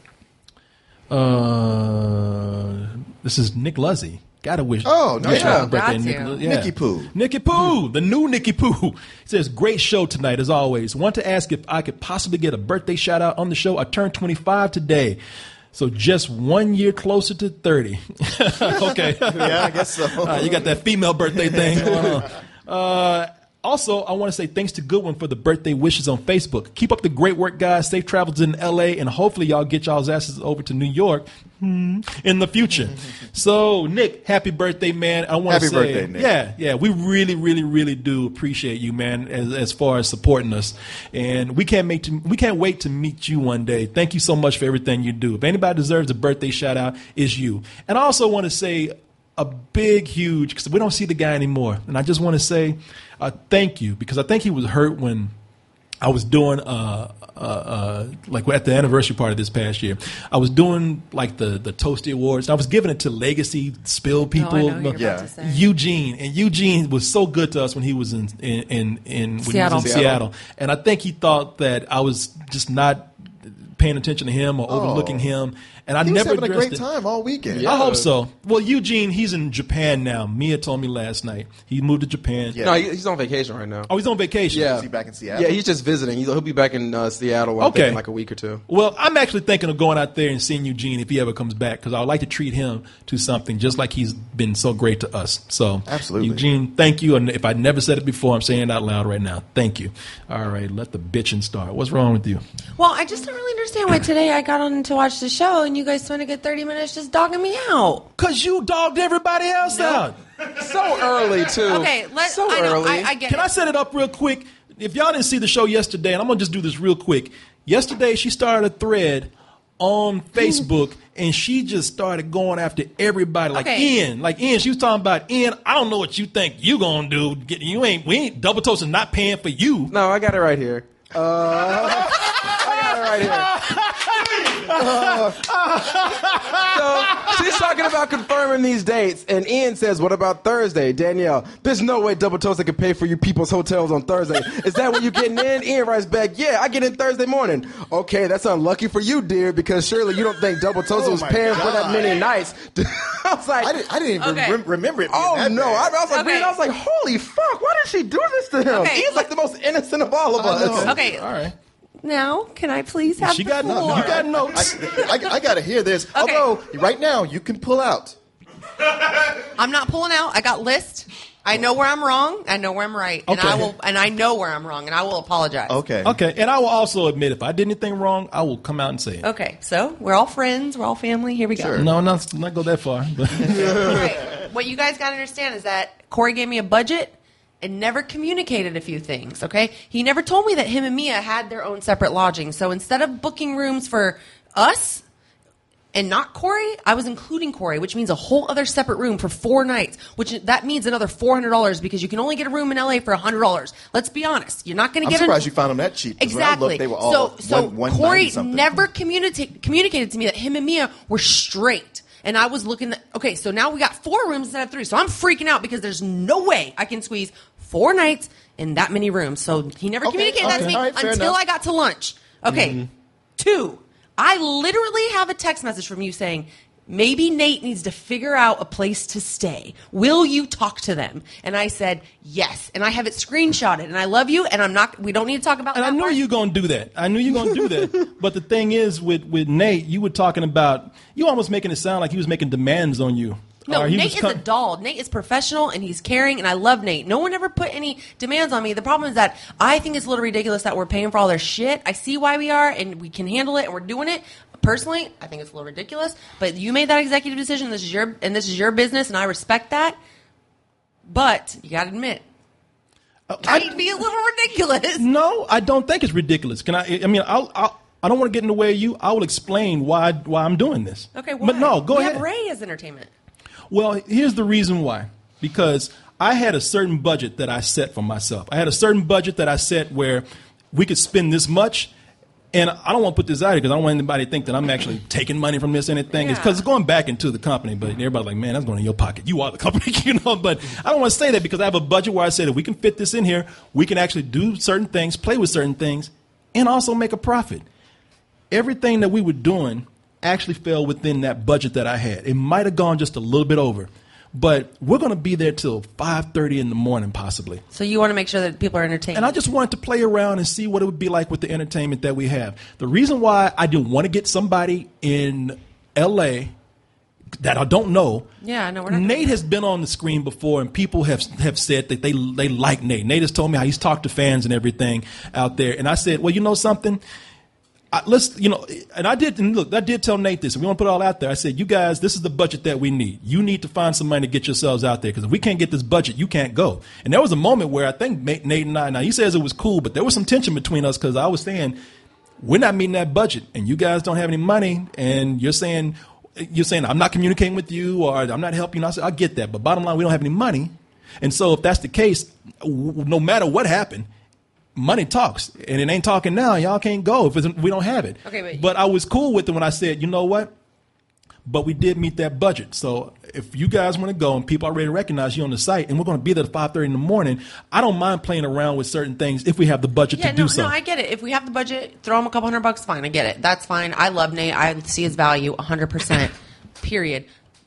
Uh, this is Nick Luzzy. Gotta wish. Oh, no, wish yeah. happy birthday, Got Nick. to. Lu- yeah. Nicky Poo. Nicky Poo, the new Nicky Poo. He says, great show tonight, as always. Want to ask if I could possibly get a birthday shout out on the show. I turned twenty-five today. So just one year closer to thirty. Okay. Yeah, I guess so. Uh, you got that female birthday thing going on. Uh, also, I want to say thanks to Goodwin for the birthday wishes on Facebook. Keep up the great work, guys. Safe travels in L A, and hopefully y'all get y'all's asses over to New York hmm, in the future. So, Nick, happy birthday, man. I want to Happy say, birthday, Nick. yeah, yeah, we really, really, really do appreciate you, man, as, as far as supporting us. And we can't make to, we can't wait to meet you one day. Thank you so much for everything you do. If anybody deserves a birthday shout out, it's you. And I also want to say a big, huge, because we don't see the guy anymore. And I just want to say uh, thank you, because I think he was hurt when I was doing, uh, uh, uh, like at the anniversary party this past year, I was doing like the, the Toasty Awards. And I was giving it to legacy spill people. Oh, I know who you're about Yeah. to say. Eugene. And Eugene was so good to us when he was in, in, in, in, when Seattle. He was in Seattle. And I think he thought that I was just not paying attention to him or overlooking him. And I He was never having a addressed great it. time all weekend. I hope so. Well, Eugene, he's in Japan now. Mia told me last night. He moved to Japan. Yeah. No, he, he's on vacation right now. Oh, he's on vacation. Yeah. Is he back in Seattle? Yeah, he's just visiting. He'll, he'll be back in uh, Seattle. I Okay. think, in like a week or two. Well, I'm actually thinking of going out there and seeing Eugene if he ever comes back, because I would like to treat him to something just like he's been so great to us. So, Absolutely. Eugene, thank you. And if I never said it before, I'm saying it out loud right now. Thank you. All right, let the bitching start. What's wrong with you? Well, I just don't really understand why today I got on to watch the show and you guys spent a good thirty minutes just dogging me out. Because you dogged everybody else out. So early too. Okay, let's. So I know, early. I, I get Can it. I set it up real quick? If y'all didn't see the show yesterday, and I'm going to just do this real quick. Yesterday, she started a thread on Facebook, and she just started going after everybody. Like Okay. Ian. Like Ian, she was talking about, Ian, I don't know what you think you going to do. Get- You ain't, we ain't Double Toast is not paying for you. No, I got it right here. Uh, I got it right here. Uh, so she's talking about confirming these dates, and Ian says, "What about Thursday, Danielle? There's no way Double Toasted can pay for you people's hotels on Thursday. Is that when you're getting in?" Ian writes back, "Yeah, I get in Thursday morning." Okay, that's unlucky for you, dear, because surely you don't think Double Toasted Oh was my paying for that God. many nights. I was like, I didn't, I didn't even Okay. rem- remember it. being oh that no! I, bad. I was like, Okay. man, I was like, holy fuck! Why did she do this to him? Okay, He's like the most innocent of all of I us. know. Okay. All right. Now, can I please have She the got floor? no, you got notes. I, I, I got to hear this. Although, right now, you can pull out. I'm not pulling out. I got list. I know where I'm wrong. I know where I'm right, and Okay. I will. And I know where I'm wrong, and I will apologize. Okay. Okay, and I will also admit if I did anything wrong, I will come out and say it. Okay. So we're all friends. We're all family. Here we go. No, not not go that far. But Right. What you guys got to understand is that Corey gave me a budget and never communicated a few things, okay? He never told me that him and Mia had their own separate lodging. So instead of booking rooms for us and not Corey, I was including Corey, which means a whole other separate room for four nights, which that means another four hundred dollars because you can only get a room in L A for one hundred dollars. Let's be honest. You're not going to I'm get surprised a... you found them that cheap. 'cause when I Exactly. looked, they were all so so one, one Corey ninety something. never communicate, communicated to me that him and Mia were straight. And I was looking at, okay, so now we got four rooms instead of three. So I'm freaking out because there's no way I can squeeze four nights in that many rooms. So he never Okay, communicated that to okay. me All right, fair until enough. I got to lunch. Okay. Two, I literally have a text message from you saying, maybe Nate needs to figure out a place to stay. Will you talk to them? And I said, yes. And I have it screenshotted. And I love you. And I'm not, we don't need to talk about and that I knew part. you were going to do that. I knew you were going to do that. But the thing is, with, with Nate, you were talking about, you almost making it sound like he was making demands on you. No, Or he Nate was is com- a doll. Nate is professional and he's caring, and I love Nate. No one ever put any demands on me. The problem is that I think it's a little ridiculous that we're paying for all their shit. I see why we are, and we can handle it, and we're doing it. Personally, I think it's a little ridiculous. But you made that executive decision. This is your and this is your business, and I respect that. But you got to admit, I need to be a little ridiculous. No, I don't think it's ridiculous. Can I? I mean, I'll, I'll, I don't want to get in the way of you. I will explain why why I'm doing this. Okay, why? But no, go we ahead. have Ray as entertainment. Well, here's the reason why. Because I had a certain budget that I set for myself. I had a certain budget that I set where we could spend this much. And I don't want to put this out here because I don't want anybody to think that I'm actually taking money from this or anything. It's because it's going back into the company. But everybody's like, man, that's going in your pocket. You are the company, you know. But I don't want to say that because I have a budget where I said if we can fit this in here, we can actually do certain things, play with certain things, and also make a profit. Everything that we were doing actually fell within that budget that I had. It might have gone just a little bit over. But we're going to be there till five thirty in the morning possibly. So you want to make sure that people are entertained. And I just wanted to play around and see what it would be like with the entertainment that we have. The reason why I didn't want to get somebody in L A that I don't know. Yeah, no, we're not. Nate has been on the screen before, and people have have said that they they like Nate. Nate has told me how he's talked to fans and everything out there. And I said, well, you know something? I, let's, you know, and I did, and look, I did tell Nate this, and we want to put it all out there. I said, you guys, this is the budget that we need. You need to find some money to get yourselves out there, because if we can't get this budget, you can't go. And there was a moment where I think Nate and I, now he says it was cool, but there was some tension between us, because I was saying, we're not meeting that budget, and you guys don't have any money, and you're saying, you're saying, I'm not communicating with you, or I'm not helping you. I said, I get that, but bottom line, we don't have any money. And so if that's the case, no matter what happened, money talks, and it ain't talking now. Y'all can't go if it's, we don't have it. Okay, but, but I was cool with it when I said, you know what? But we did meet that budget. So if you guys want to go and people already recognize you on the site, and we're going to be there at five thirty in the morning, I don't mind playing around with certain things if we have the budget yeah, to do no, so. no, I get it. If we have the budget, throw him a couple hundred bucks, fine. I get it. That's fine. I love Nate. I see his value one hundred percent, period.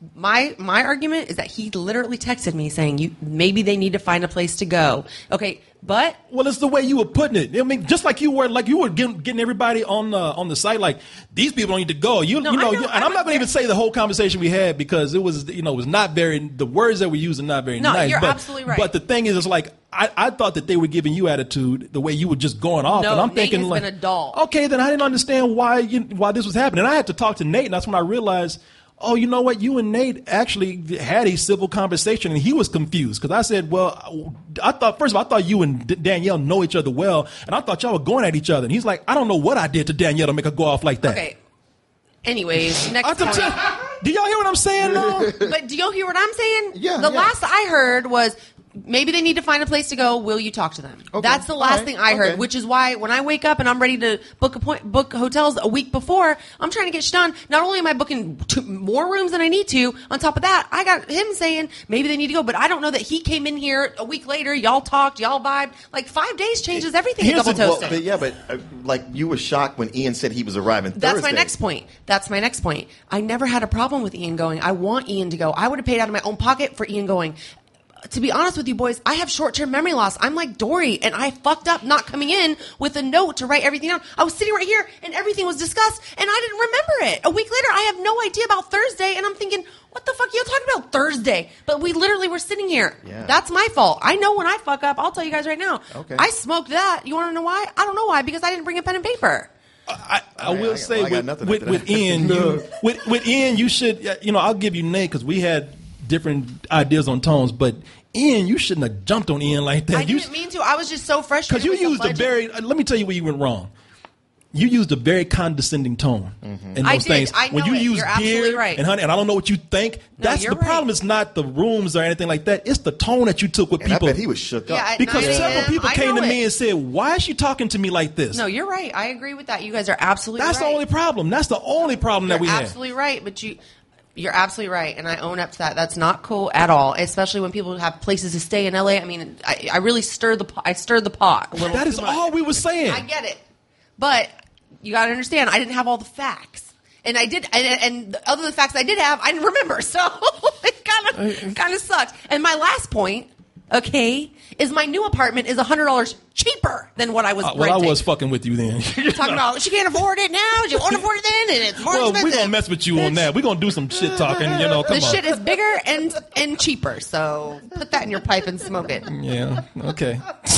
My my argument is that he literally texted me saying, "You maybe they need to find a place to go." Okay, but well, it's the way you were putting it. I mean, just like you were, like you were getting, getting everybody on the on the site, like these people don't need to go. You, No, you know, I know, you, and I I'm not going to even say the whole conversation we had because it was, you know, it was not very. The words that we used are not very No, nice. you're but, absolutely right. But the thing is, it's like I, I thought that they were giving you attitude the way you were just going off, no, and I'm Nate thinking has like, been a doll. okay, then I didn't understand why you, why this was happening. And I had to talk to Nate, and that's when I realized. Oh, you know what? You and Nate actually had a civil conversation, and he was confused because I said, well, I thought, first of all, I thought you and D- Danielle know each other well, and I thought y'all were going at each other. And he's like, I don't know what I did to Danielle to make her go off like that. Okay. Anyways, next I'm point. tell- Do y'all hear what I'm saying, though? But do y'all hear what I'm saying? Yeah, The yeah. last I heard was maybe they need to find a place to go. Will you talk to them? Okay. That's the last All right. thing I heard, Okay. which is why when I wake up and I'm ready to book a point, book hotels a week before, I'm trying to get shit done. Not only am I booking two, more rooms than I need to, on top of that, I got him saying maybe they need to go, but I don't know that he came in here a week later. Y'all talked, y'all vibed. Like five days changes everything. Here's A double the- well, toasted. but yeah, but uh, like you were shocked when Ian said he was arriving That's Thursday. my next point. That's my next point. I never had a problem with Ian going. I want Ian to go. I would have paid out of my own pocket for Ian going. To be honest with you boys, I have short-term memory loss. I'm like Dory, and I fucked up not coming in with a note to write everything down. I was sitting right here, and everything was discussed, and I didn't remember it. A week later, I have no idea about Thursday, and I'm thinking, what the fuck are you talking about Thursday? But we literally were sitting here. Yeah. That's my fault. I know when I fuck up. I'll tell you guys right now. Okay. I smoked that. You want to know why? I don't know why, because I didn't bring a pen and paper. I, I right, will I- say I got with, nothing with, after with that. Ian, No. you, with, with Ian, you should, you know, I'll give you Nate because we had different ideas on tones, but Ian, you shouldn't have jumped on Ian like that. I You- didn't mean to. I was just so frustrated. Because you with the used a budget. very, uh, let me tell you where you went wrong. You used a very condescending tone in those I did. things. I when know you it. use You're absolutely dear right. and honey, and I don't know what you think. That's you're the problem. right. It's not the rooms or anything like that. It's the tone that you took with And I people. bet he was shook up. Yeah, at because nine several a.m., people I came to know me it. and said, "Why is she talking to me like this?" No, you're right. I agree with that. You guys are absolutely That's right. the only problem. That's the only problem You're that we have. absolutely right, but you. You're absolutely right, and I own up to that. That's not cool at all, especially when people have places to stay in L A. I mean, I, I really stirred the pot. I stirred the pot a little. That is too much. all we were saying. I get it, but you got to understand, I didn't have all the facts, and I did, and, and the other facts I did have, I didn't remember. So it kind of kind of sucks. And my last point, okay, is my new apartment is a hundred dollars cheaper than what I was Uh, well, renting. I was fucking with you then. talking about she can't afford it now. She won't afford it then, and it's more well, expensive. we're gonna mess with you on that. We're gonna do some shit talking. You know, come the on. shit is bigger and and cheaper, so put that in your pipe and smoke it. Yeah. Okay.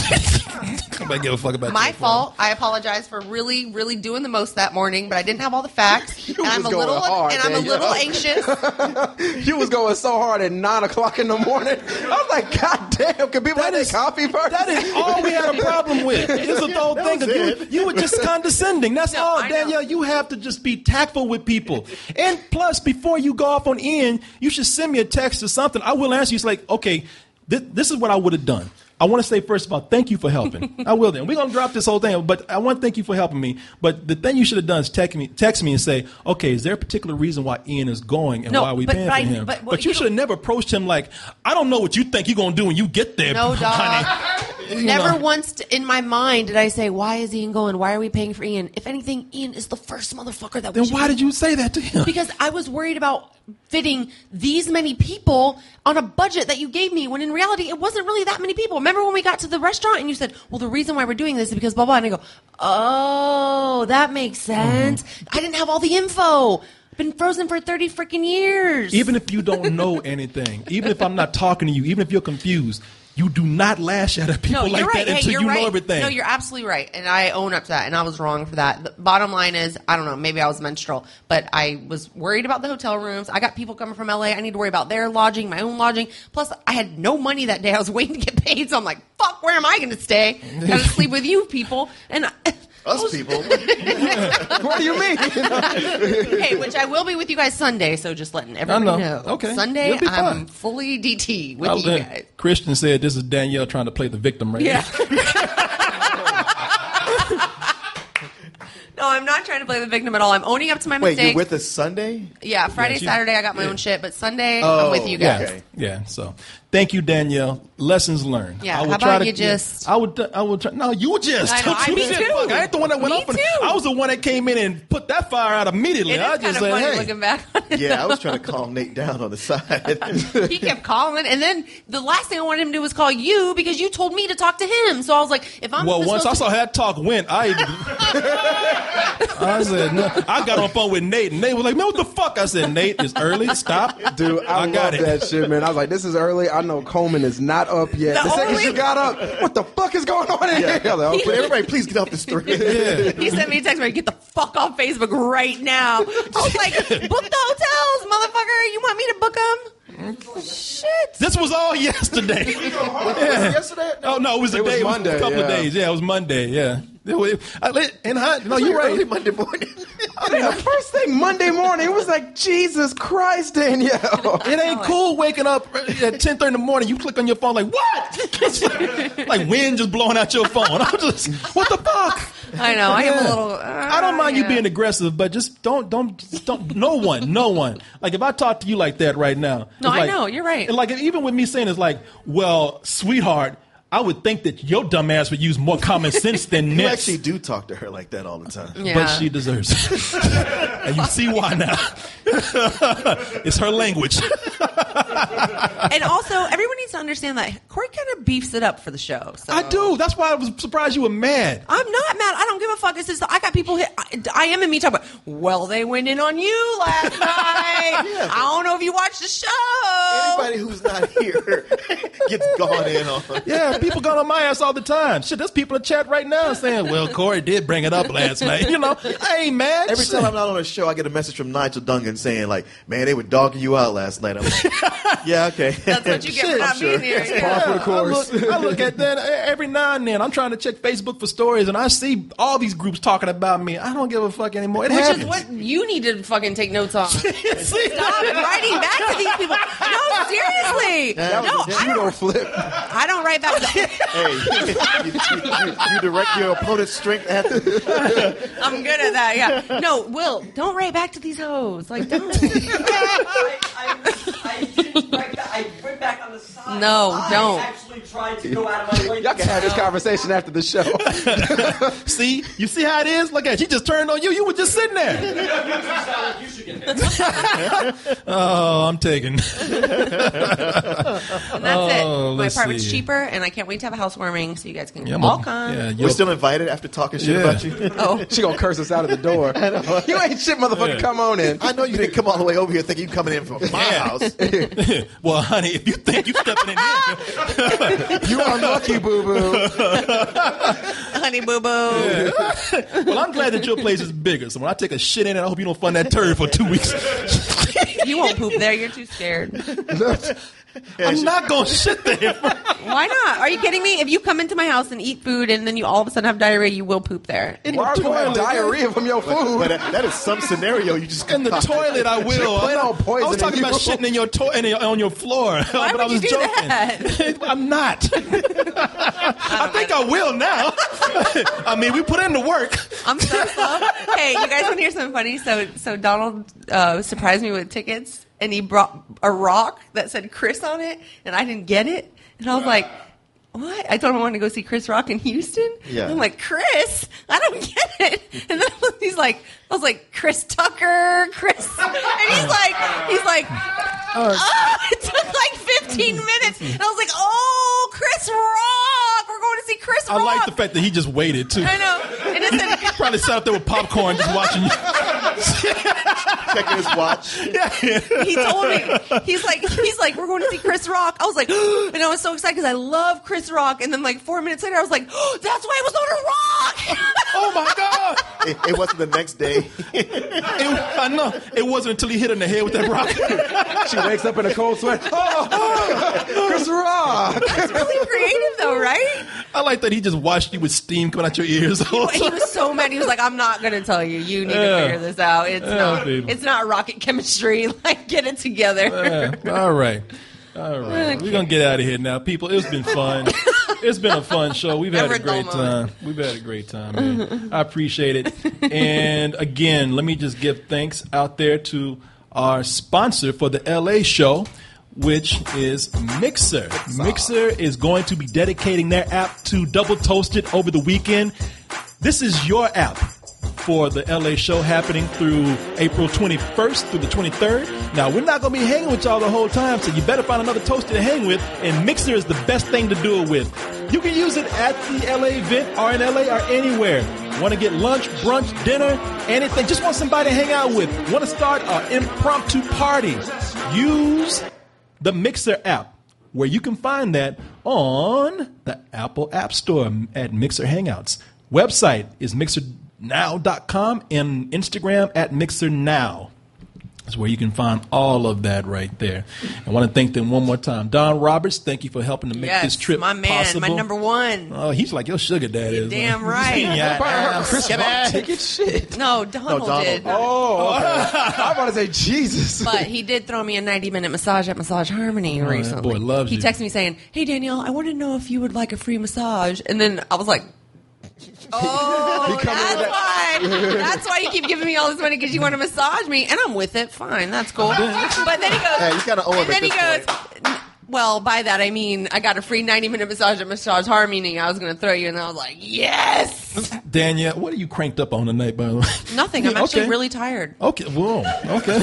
Nobody give a fuck about My you. fault. I apologize for really, really doing the most that morning, but I didn't have all the facts, and I'm a was little going hard, and I'm a Danielle. little anxious. You was going so hard at nine o'clock in the morning. I was like, God damn, can people have their coffee first? That is all we had a problem with. It's the whole thing. 'cause You, you were just condescending. That's No, all, I know. Danielle. You have to just be tactful with people. And plus, before you go off on Ian, you should send me a text or something. I will answer you. It's like, okay, this, this is what I would have done. I want to say, first of all, thank you for helping. I will then. We're going to drop this whole thing, but I want to thank you for helping me. But the thing you should have done is text me, text me and say, okay, is there a particular reason why Ian is going and No, why are we but- paying but for I- him? but- But, well, you you should have never approached him like, I don't know what you think you're going to do when you get there, No, dog. honey. You Never know. once in my mind did I say, "Why is Ian going? Why are we paying for Ian?" If anything, Ian is the first motherfucker that. Then we should why be- did you say that to him? Because I was worried about fitting these many people on a budget that you gave me, when in reality it wasn't really that many people. Remember when we got to the restaurant and you said, "Well, the reason why we're doing this is because blah blah," and I go, "Oh, that makes sense." I didn't have all the info. I've been frozen for thirty freaking years. Even if you don't know anything, even if I'm not talking to you, even if you're confused, you do not lash at people No, like you're right. that Hey, until you're you right. know everything. No, you're absolutely right, and I own up to that. And I was wrong for that. The bottom line is, I don't know. Maybe I was menstrual, but I was worried about the hotel rooms. I got people coming from L A. I need to worry about their lodging, my own lodging. Plus, I had no money that day. I was waiting to get paid, so I'm like, "Fuck, where am I going to stay? Got to sleep with you people." And I, Us people. What do you mean? hey, which I will be with you guys Sunday. So just letting everybody know. know. Okay. Sunday, You'll be I'm fine. fully D T with I- you uh, guys. Christian said this is Danielle trying to play the victim right Yeah. now. No, I'm not trying to play the victim at all. I'm owning up to my Wait, mistakes. you're with us Sunday? Yeah, Friday, Yeah, she- Saturday, I got my own shit, but Sunday, Oh, I'm with you Yeah, guys. Okay. yeah. So, thank you, Danielle. Lessons learned. Yeah, I will how try about to, you just- I would. I would. Try, no, you just. I know, I- You me said, too. fuck, I ain't the one that went Me off. on- too. I was the one that came in and put that fire out immediately. It I is just kind of said, funny hey. looking back on it. Yeah, I was trying to calm Nate down on the side. He kept calling, and then the last thing I wanted him to do was call you because you told me to talk to him. So I was like, if I'm Well, once I supposed saw how that talk went, I, I said, no. I got on the phone with Nate, and Nate was like, man, what the fuck? I said, Nate, it's early. Stop. Dude, I, I got love it. that shit, man. I was like, this is early. I know Coleman is not up yet. The The, second only- she got up, what the fuck is going on in here? I was like, But okay. everybody, please get off the street. Yeah. he sent me a text where get the fuck off Facebook right now. I was like, book the hotels, motherfucker. You want me to book them? Shit. This was all yesterday. Was it yesterday? Oh no, it was a It was day. It was Monday, a couple of yeah. days. Yeah, it was Monday. Yeah. And I, no, you're right. Early Monday morning. I mean, the first thing Monday morning, it was like, Jesus Christ, Danielle. It ain't cool waking up at ten thirty in the morning. You click on your phone like, what? Like wind just blowing out your phone. I'm just, what the fuck? I know. I am a little. Uh, I don't mind yeah. you being aggressive, but just don't, don't, just don't. No one, no one. Like if I talk to you like that right now. No, I like, know. You're right. Like even with me saying it's like, well, sweetheart, I would think that your dumb ass would use more common sense than You Nick's. actually do talk to her like that all the time. Yeah. But she deserves it. And you see why now. It's her language. And also, everyone needs to understand that Corey kind of beefs it up for the show. So. I do. That's why I was surprised you were mad. I'm not mad. I don't give a fuck. It's just I got people hit. I, I am and me talking about, well, they went in on you last night. Yeah, I don't know if you watched the show. Anybody who's not here gets gone in on. Yeah, people got on my ass all the time. Shit, there's people in chat right now saying, well, Corey did bring it up last night. You know, I ain't mad. Every time I'm not on a show, I get a message from Nigel Duncan saying, like, man, they were dogging you out last night. I'm like, yeah, okay. That's what you get for not being here. Yeah, for the course. I, look, I look at that every now and then. I'm trying to check Facebook for stories, and I see all these groups talking about me. I don't give a fuck anymore. It Which happens. is what you need to fucking take notes on. Stop writing back to these people. No, seriously. That no, was a I judo don't, flip. I don't write back. Hey, you, you, you, you direct your opponent's strength at the... I'm good at that, yeah. No, Will, don't write back to these hoes. Like, don't. I, I, I didn't write back. I went back on the side. No, I don't. actually tried to go out of my way. Y'all can have this conversation after the show. See? You see how it is? Look at it. She just turned on you. You were just sitting there. You should get it. Oh, I'm taking. And that's Oh, it. My let's apartment's see. cheaper, and I can't wait to have a housewarming so you guys can Yeah, I'm all a- come. yeah, We're still invited after talking shit Yeah. about you? Oh, She gonna curse us out of the door. You ain't shit, motherfucker. Yeah. Come on in. I know you didn't come all the way over here thinking you coming in from my house. Well, honey, if you think you stepping in here, You are lucky, boo boo. honey boo boo. well, I'm glad that your place is bigger. So when I take a shit in it, I hope you don't find that turd for two weeks. You won't poop there. You're too scared. I'm not going to shit there. Why not? Are you kidding me? If you come into my house and eat food and then you all of a sudden have diarrhea, you will poop there. In Why are the you have toilet. diarrhea from your food? But that, that is some scenario you just In the toilet, I will. Plan on I was poisoning talking about you. shitting in your to- in your, on your floor. Why but would I was you do joking. that? I'm not. I think I will now. I mean, we put in the work. I'm so slow. Hey, you guys want to hear something funny? So, so Donald uh, surprised me with tickets, and he brought a rock that said Chris on it, and I didn't get it, and I was like, what? I told him I wanted to go see Chris Rock in Houston. Yeah. I'm like, Chris? I don't get it. And then he's like, I was like, Chris Tucker, Chris. And he's like, he's like, oh, it took like fifteen minutes. And I was like, oh, Chris Rock. We're going to see Chris I Rock. like the fact that he just waited, too. I know. And it said, Probably sat up there with popcorn just watching you. checking his watch. Yeah. he told me, he's like, he's like, we're going to see Chris Rock. I was like, and I was so excited because I love Chris Rock. And then like four minutes later, I was like, oh, that's why it was on a rock. Oh, my God. It, it wasn't the next day. It, I know. It wasn't until he hit her in the head with that rock. She wakes up in a cold sweat. Oh, oh, Chris Rock. It's really creative though, right? I like that he just watched you with steam coming out your ears. He, he was so mad. He was like, I'm not going to tell you. You need Yeah. to figure this out. It's Yeah, not, baby. it's not rocket chemistry. Like, get it together. Yeah. All right. All right. We're going to get out of here now. People, it's been fun. It's been a fun show. We've had a great time. We've had a great time, man. I appreciate it. And again, let me just give thanks out there to our sponsor for the L A show, which is Mixer. Mixer is going to be dedicating their app to Double Toasted over the weekend. This is your app for the L A show happening through April twenty-first through the twenty-third. Now, we're not going to be hanging with y'all the whole time, so you better find another toaster to hang with, and Mixer is the best thing to do it with. You can use it at the L A event or in L A or anywhere. Want to get lunch, brunch, dinner, anything. Just want somebody to hang out with. Want to start an impromptu party. Use the Mixer app, where you can find that on the Apple App Store at Mixer Hangouts. Website is mixer now dot com and Instagram at Mixer Now. That's where you can find all of that right there. I want to thank them one more time. Don Roberts, thank you for helping to make yes, this trip my man, possible. my number one. Oh, he's like your sugar daddy. You're damn right. yeah, Chris bought ticket shit. No, Donald, No, Donald. did. Oh, okay. I was about to say Jesus. But he did throw me a ninety minute massage at Massage Harmony Oh, that recently. boy loves he you. texted me saying, "Hey Danielle, I want to know if you would like a free massage." And then I was like, "Oh, that's why. That's why you keep giving me all this money because you want to massage me." And I'm with it. Fine, that's cool. But then he goes, Hey, you kinda owe him and then at he this goes. Well, by that I mean I got a free ninety minute massage at Massage Harmony. I was going to throw you, and I was like, "Yes." Danielle, what are you cranked up on tonight, by the way? Nothing. I'm actually Okay. really tired. Okay, whoa, okay.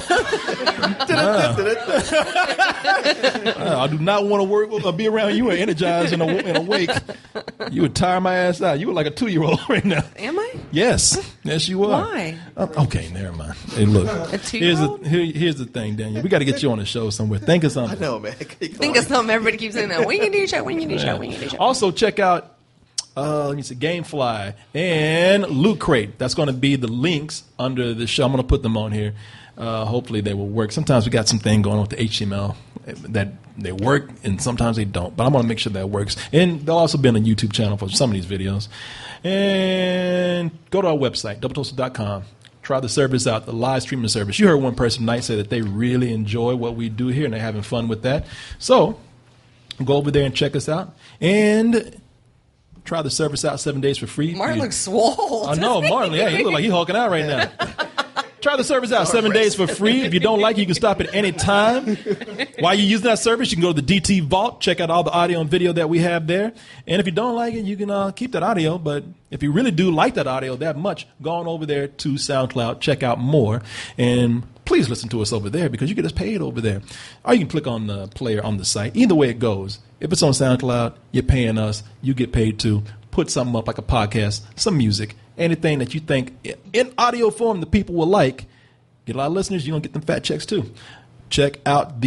Uh, I do not want to work or be around you and energized and, aw- and awake. You would tire my ass out. You were like a two-year-old right now. Am I? Yes, yes, you are. Why? Uh, okay, never mind. Hey, look, A here's two-year-old? the here, here's the thing, Daniel. We got to get you on the show somewhere. Think of something. I know, man. Think of something. Everybody keeps saying that. When you do show, when you do show, when you do show. Also, check out uh, let me see, GameFly and Loot Crate. That's going to be the links under the show. I'm going to put them on here. Uh, hopefully they will work. Sometimes we got some thing going on with the H T M L that they work, and sometimes they don't. But I'm going to make sure that works. And they'll also be on a YouTube channel for some of these videos. And go to our website, double toasted dot com. Try the service out, the live streaming service. You heard one person tonight say that they really enjoy what we do here, and they're having fun with that. So go over there and check us out. And try the service out seven days for free. Martin You- looks swole. I know, Martin. Yeah, he look like he's hulking out right now. Try the service out seven days for free. If you don't like it, you can stop at any time. While you're using that service, you can go to the D T Vault, check out all the audio and video that we have there. And if you don't like it, you can uh, keep that audio. But if you really do like that audio that much, go on over there to SoundCloud, check out more. And please listen to us over there because you get us paid over there. Or you can click on the player on the site. Either way it goes. If it's on SoundCloud, you're paying us. You get paid too. Put something up like a podcast, some music, anything that you think in audio form the people will like. Get a lot of listeners, you're going to get them fat checks too. Check out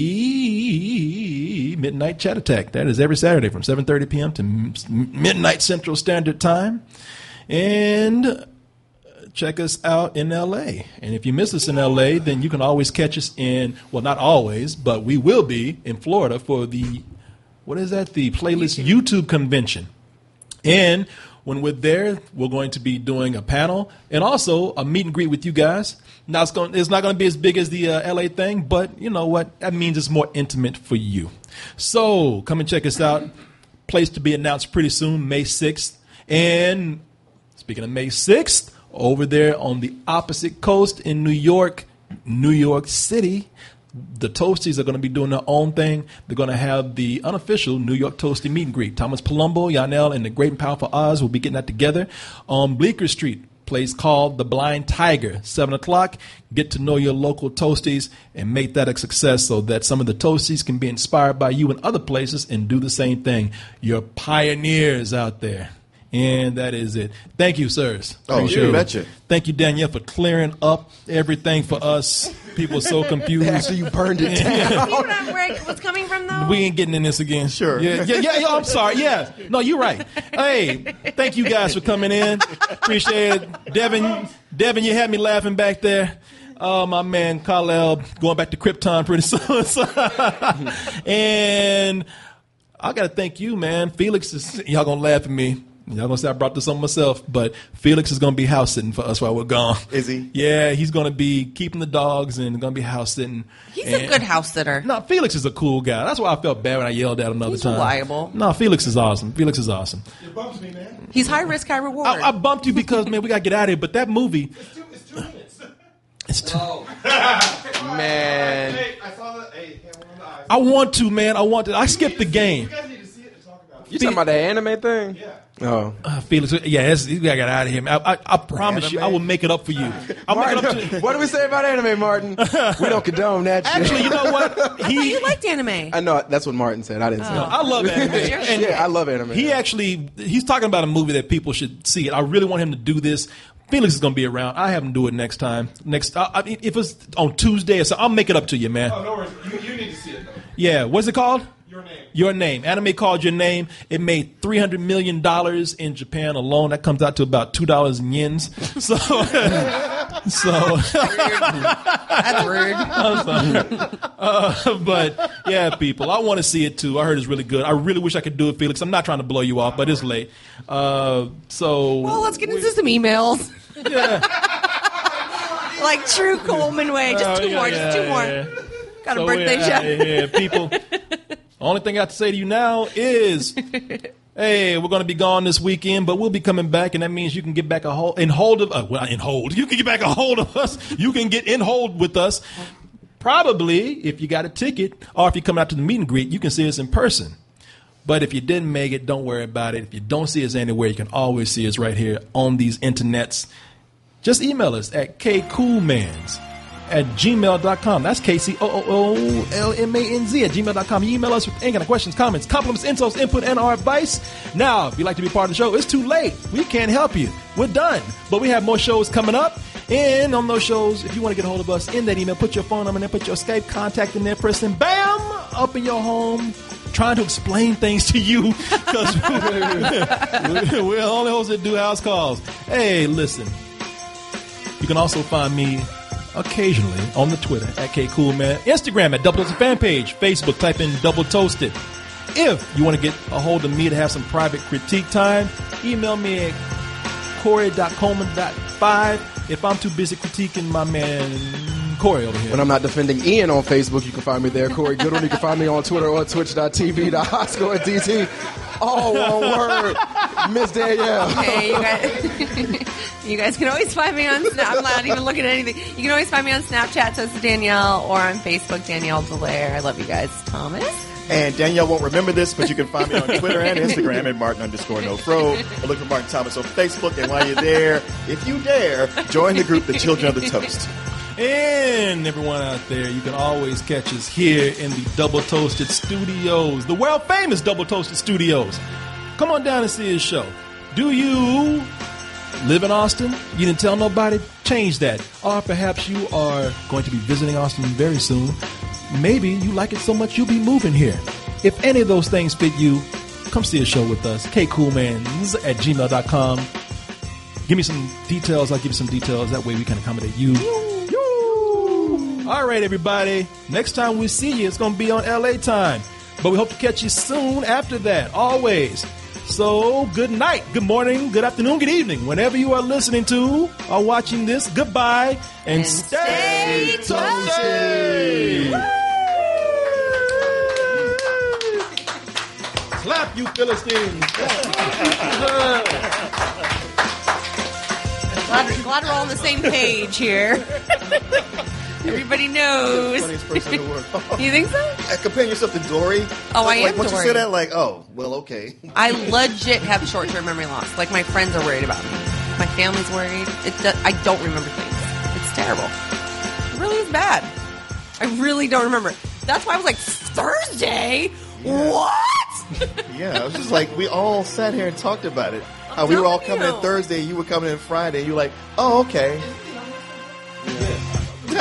the Midnight Chat Attack. That is every Saturday from seven thirty p.m. to midnight Central Standard Time. And check us out in L A. And if you miss us in L A, then you can always catch us in, well, not always, but we will be in Florida for the, what is that? The Playlist YouTube Convention. And when we're there, we're going to be doing a panel and also a meet and greet with you guys. Now, it's, going, it's not going to be as big as the uh, L A thing, but you know what? That means it's more intimate for you. So come and check us out. Place to be announced pretty soon, May sixth. And speaking of May sixth, over there on the opposite coast in New York, New York City, the Toasties are going to be doing their own thing. They're going to have the unofficial New York Toasty meet and greet. Thomas Palumbo, Yarnell, and the Great and Powerful Oz will be getting that together on Bleecker Street, place called The Blind Tiger, seven o'clock. Get to know your local Toasties and make that a success so that some of the Toasties can be inspired by you in other places and do the same thing. You're pioneers out there. And that is it. Thank you, sirs. Oh, Appreciate you it. betcha. Thank you, Danielle, for clearing up everything for us. People are so confused. After you burned it down. See what I'm, where it was coming from, though? We ain't getting in this again. Sure. Yeah, yeah, yeah, yeah. I'm sorry. Yeah. No, you're right. Hey, thank you guys for coming in. Appreciate it. Devin, Devin, you had me laughing back there. Oh, my man, Kal-El, going back to Krypton pretty soon. And I got to thank you, man. Felix is, y'all going to laugh at me. Y'all gonna say I brought this on myself, but Felix is gonna be house sitting for us while we're gone. Is he? Yeah, he's gonna be keeping the dogs and gonna be house sitting. He's and, a good house sitter. No, Felix is a cool guy. That's why I felt bad when I yelled at him the other He's time. reliable. No, Felix is awesome. Felix is awesome. It bumps me, man. He's high risk, high reward. I, I bumped you because man, we gotta get out of here. But that movie, It's two, it's two minutes. it's too. Man. Hey, I saw the. Hey, hey, one of the eyes. I want to, man. I want to. I skipped the game. You guys need to see it and talk about it. You talking about the anime thing? Yeah. Oh. Uh, Felix, yeah, that's, you gotta get out of here, man. I, I, I promise you, I will make it up for you. I'll make it up Martin, to. what do we say about anime, Martin? We don't condone that shit. Actually, you know what? I thought you liked anime. I know that's what Martin said. I didn't say No, it. I love anime. And yeah, I love anime. He actually, he's talking about a movie that people should see. I really want him to do this. Felix is going to be around. I have him do it next time. Next, I, I mean, if it's on Tuesday or so, I'll make it up to you, man. Oh, no worries. You, you need to see it, though. Yeah, what's it called? Your name. Your Name. Anime called Your Name. It made three hundred million dollars in Japan alone. That comes out to about two dollars in yens. So, So that's rude. Uh, but yeah, people, I want to see it too. I heard it's really good. I really wish I could do it, Felix. I'm not trying to blow you off, but it's late. Uh, so well, let's get into some emails. Yeah. Like true Coleman way. Just Oh, two yeah, more. yeah, Just two yeah, more. yeah. Got a So, birthday yeah, show. Yeah, people. Only thing I have to say to you now is, hey, we're going to be gone this weekend, but we'll be coming back, and that means you can get back a hold in hold of uh, well, in hold. You can get back a hold of us. You can get in hold with us. Probably, if you got a ticket, or if you come out to the meet and greet, you can see us in person. But if you didn't make it, don't worry about it. If you don't see us anywhere, you can always see us right here on these internets. Just email us at kcoolmans at gmail dot com. That's K C O O O L M A N Z at gmail dot com. You email us with any kind of questions, comments, compliments, insults, input, and our advice. Now, if you'd like to be part of the show, it's too late. We can't help you. We're done. But we have more shows coming up. And on those shows, if you want to get a hold of us in that email, put your phone number in there, put your Skype contact in there, press and bam, up in your home, trying to explain things to you because we're the only hosts that do house calls. Hey, listen. You can also find me occasionally on the Twitter at KCoolman, Instagram at Double Toasted Fan Page, Facebook, type in Double Toasted. If you want to get a hold of me to have some private critique time, email me at Corey dot Coleman dot five. If I'm too busy critiquing my man Corey over here. When I'm not defending Ian on Facebook, you can find me there. Corey Goodwin. You can find me on Twitter or twitch dot t v dot hoscore d t. All one word. Miss Danielle. Okay, you guys, you guys can always find me on Snap. I'm not even looking at anything. You can always find me on Snapchat, Toasted Danielle, or on Facebook, Danielle Delaire. I love you guys. Thomas? And Danielle won't remember this, but you can find me on Twitter and Instagram at Martin underscore no fro. Or look for Martin Thomas on Facebook. And while you're there, if you dare, join the group, The Children of the Toast. And everyone out there, you can always catch us here in the Double Toasted Studios, the world famous Double Toasted Studios. Come on down and see his show. Do you live in Austin? You didn't tell nobody? Change that. Or perhaps you are going to be visiting Austin very soon. Maybe you like it so much you'll be moving here. If any of those things fit you, come see a show with us. kcoolmans at gmail dot com. Give me some details. I'll give you some details. That way we can accommodate you. All right, everybody. Next time we see you, it's going to be on L A time. But we hope to catch you soon after that, always. So, good night, good morning, good afternoon, good evening. Whenever you are listening to or watching this, goodbye and, and stay, stay toasted. Clap, you Philistines. glad, glad we're all on the same page here. Everybody knows. Funniest person in the world. You think so? Uh, Comparing yourself to Dory. Oh, like, I am like, once Dory. you say that, like, oh, well, okay. I legit have short-term memory loss. Like, my friends are worried about me. My family's worried. It do- I don't remember things. It's terrible. It really is bad. I really don't remember. That's why I was like, Thursday? Yeah. What? Yeah, it was just like, we all sat here and talked about it. How we were all coming you. in Thursday, you were coming in Friday, and you were like, oh, okay. Well,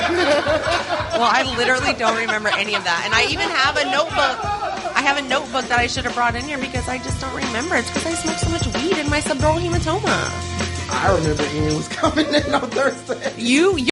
I literally don't remember any of that. And I even have a notebook. I have a notebook that I should have brought in here because I just don't remember. It's because I smoked so much weed in my subdural hematoma. I remember Ian was coming in on Thursday. You...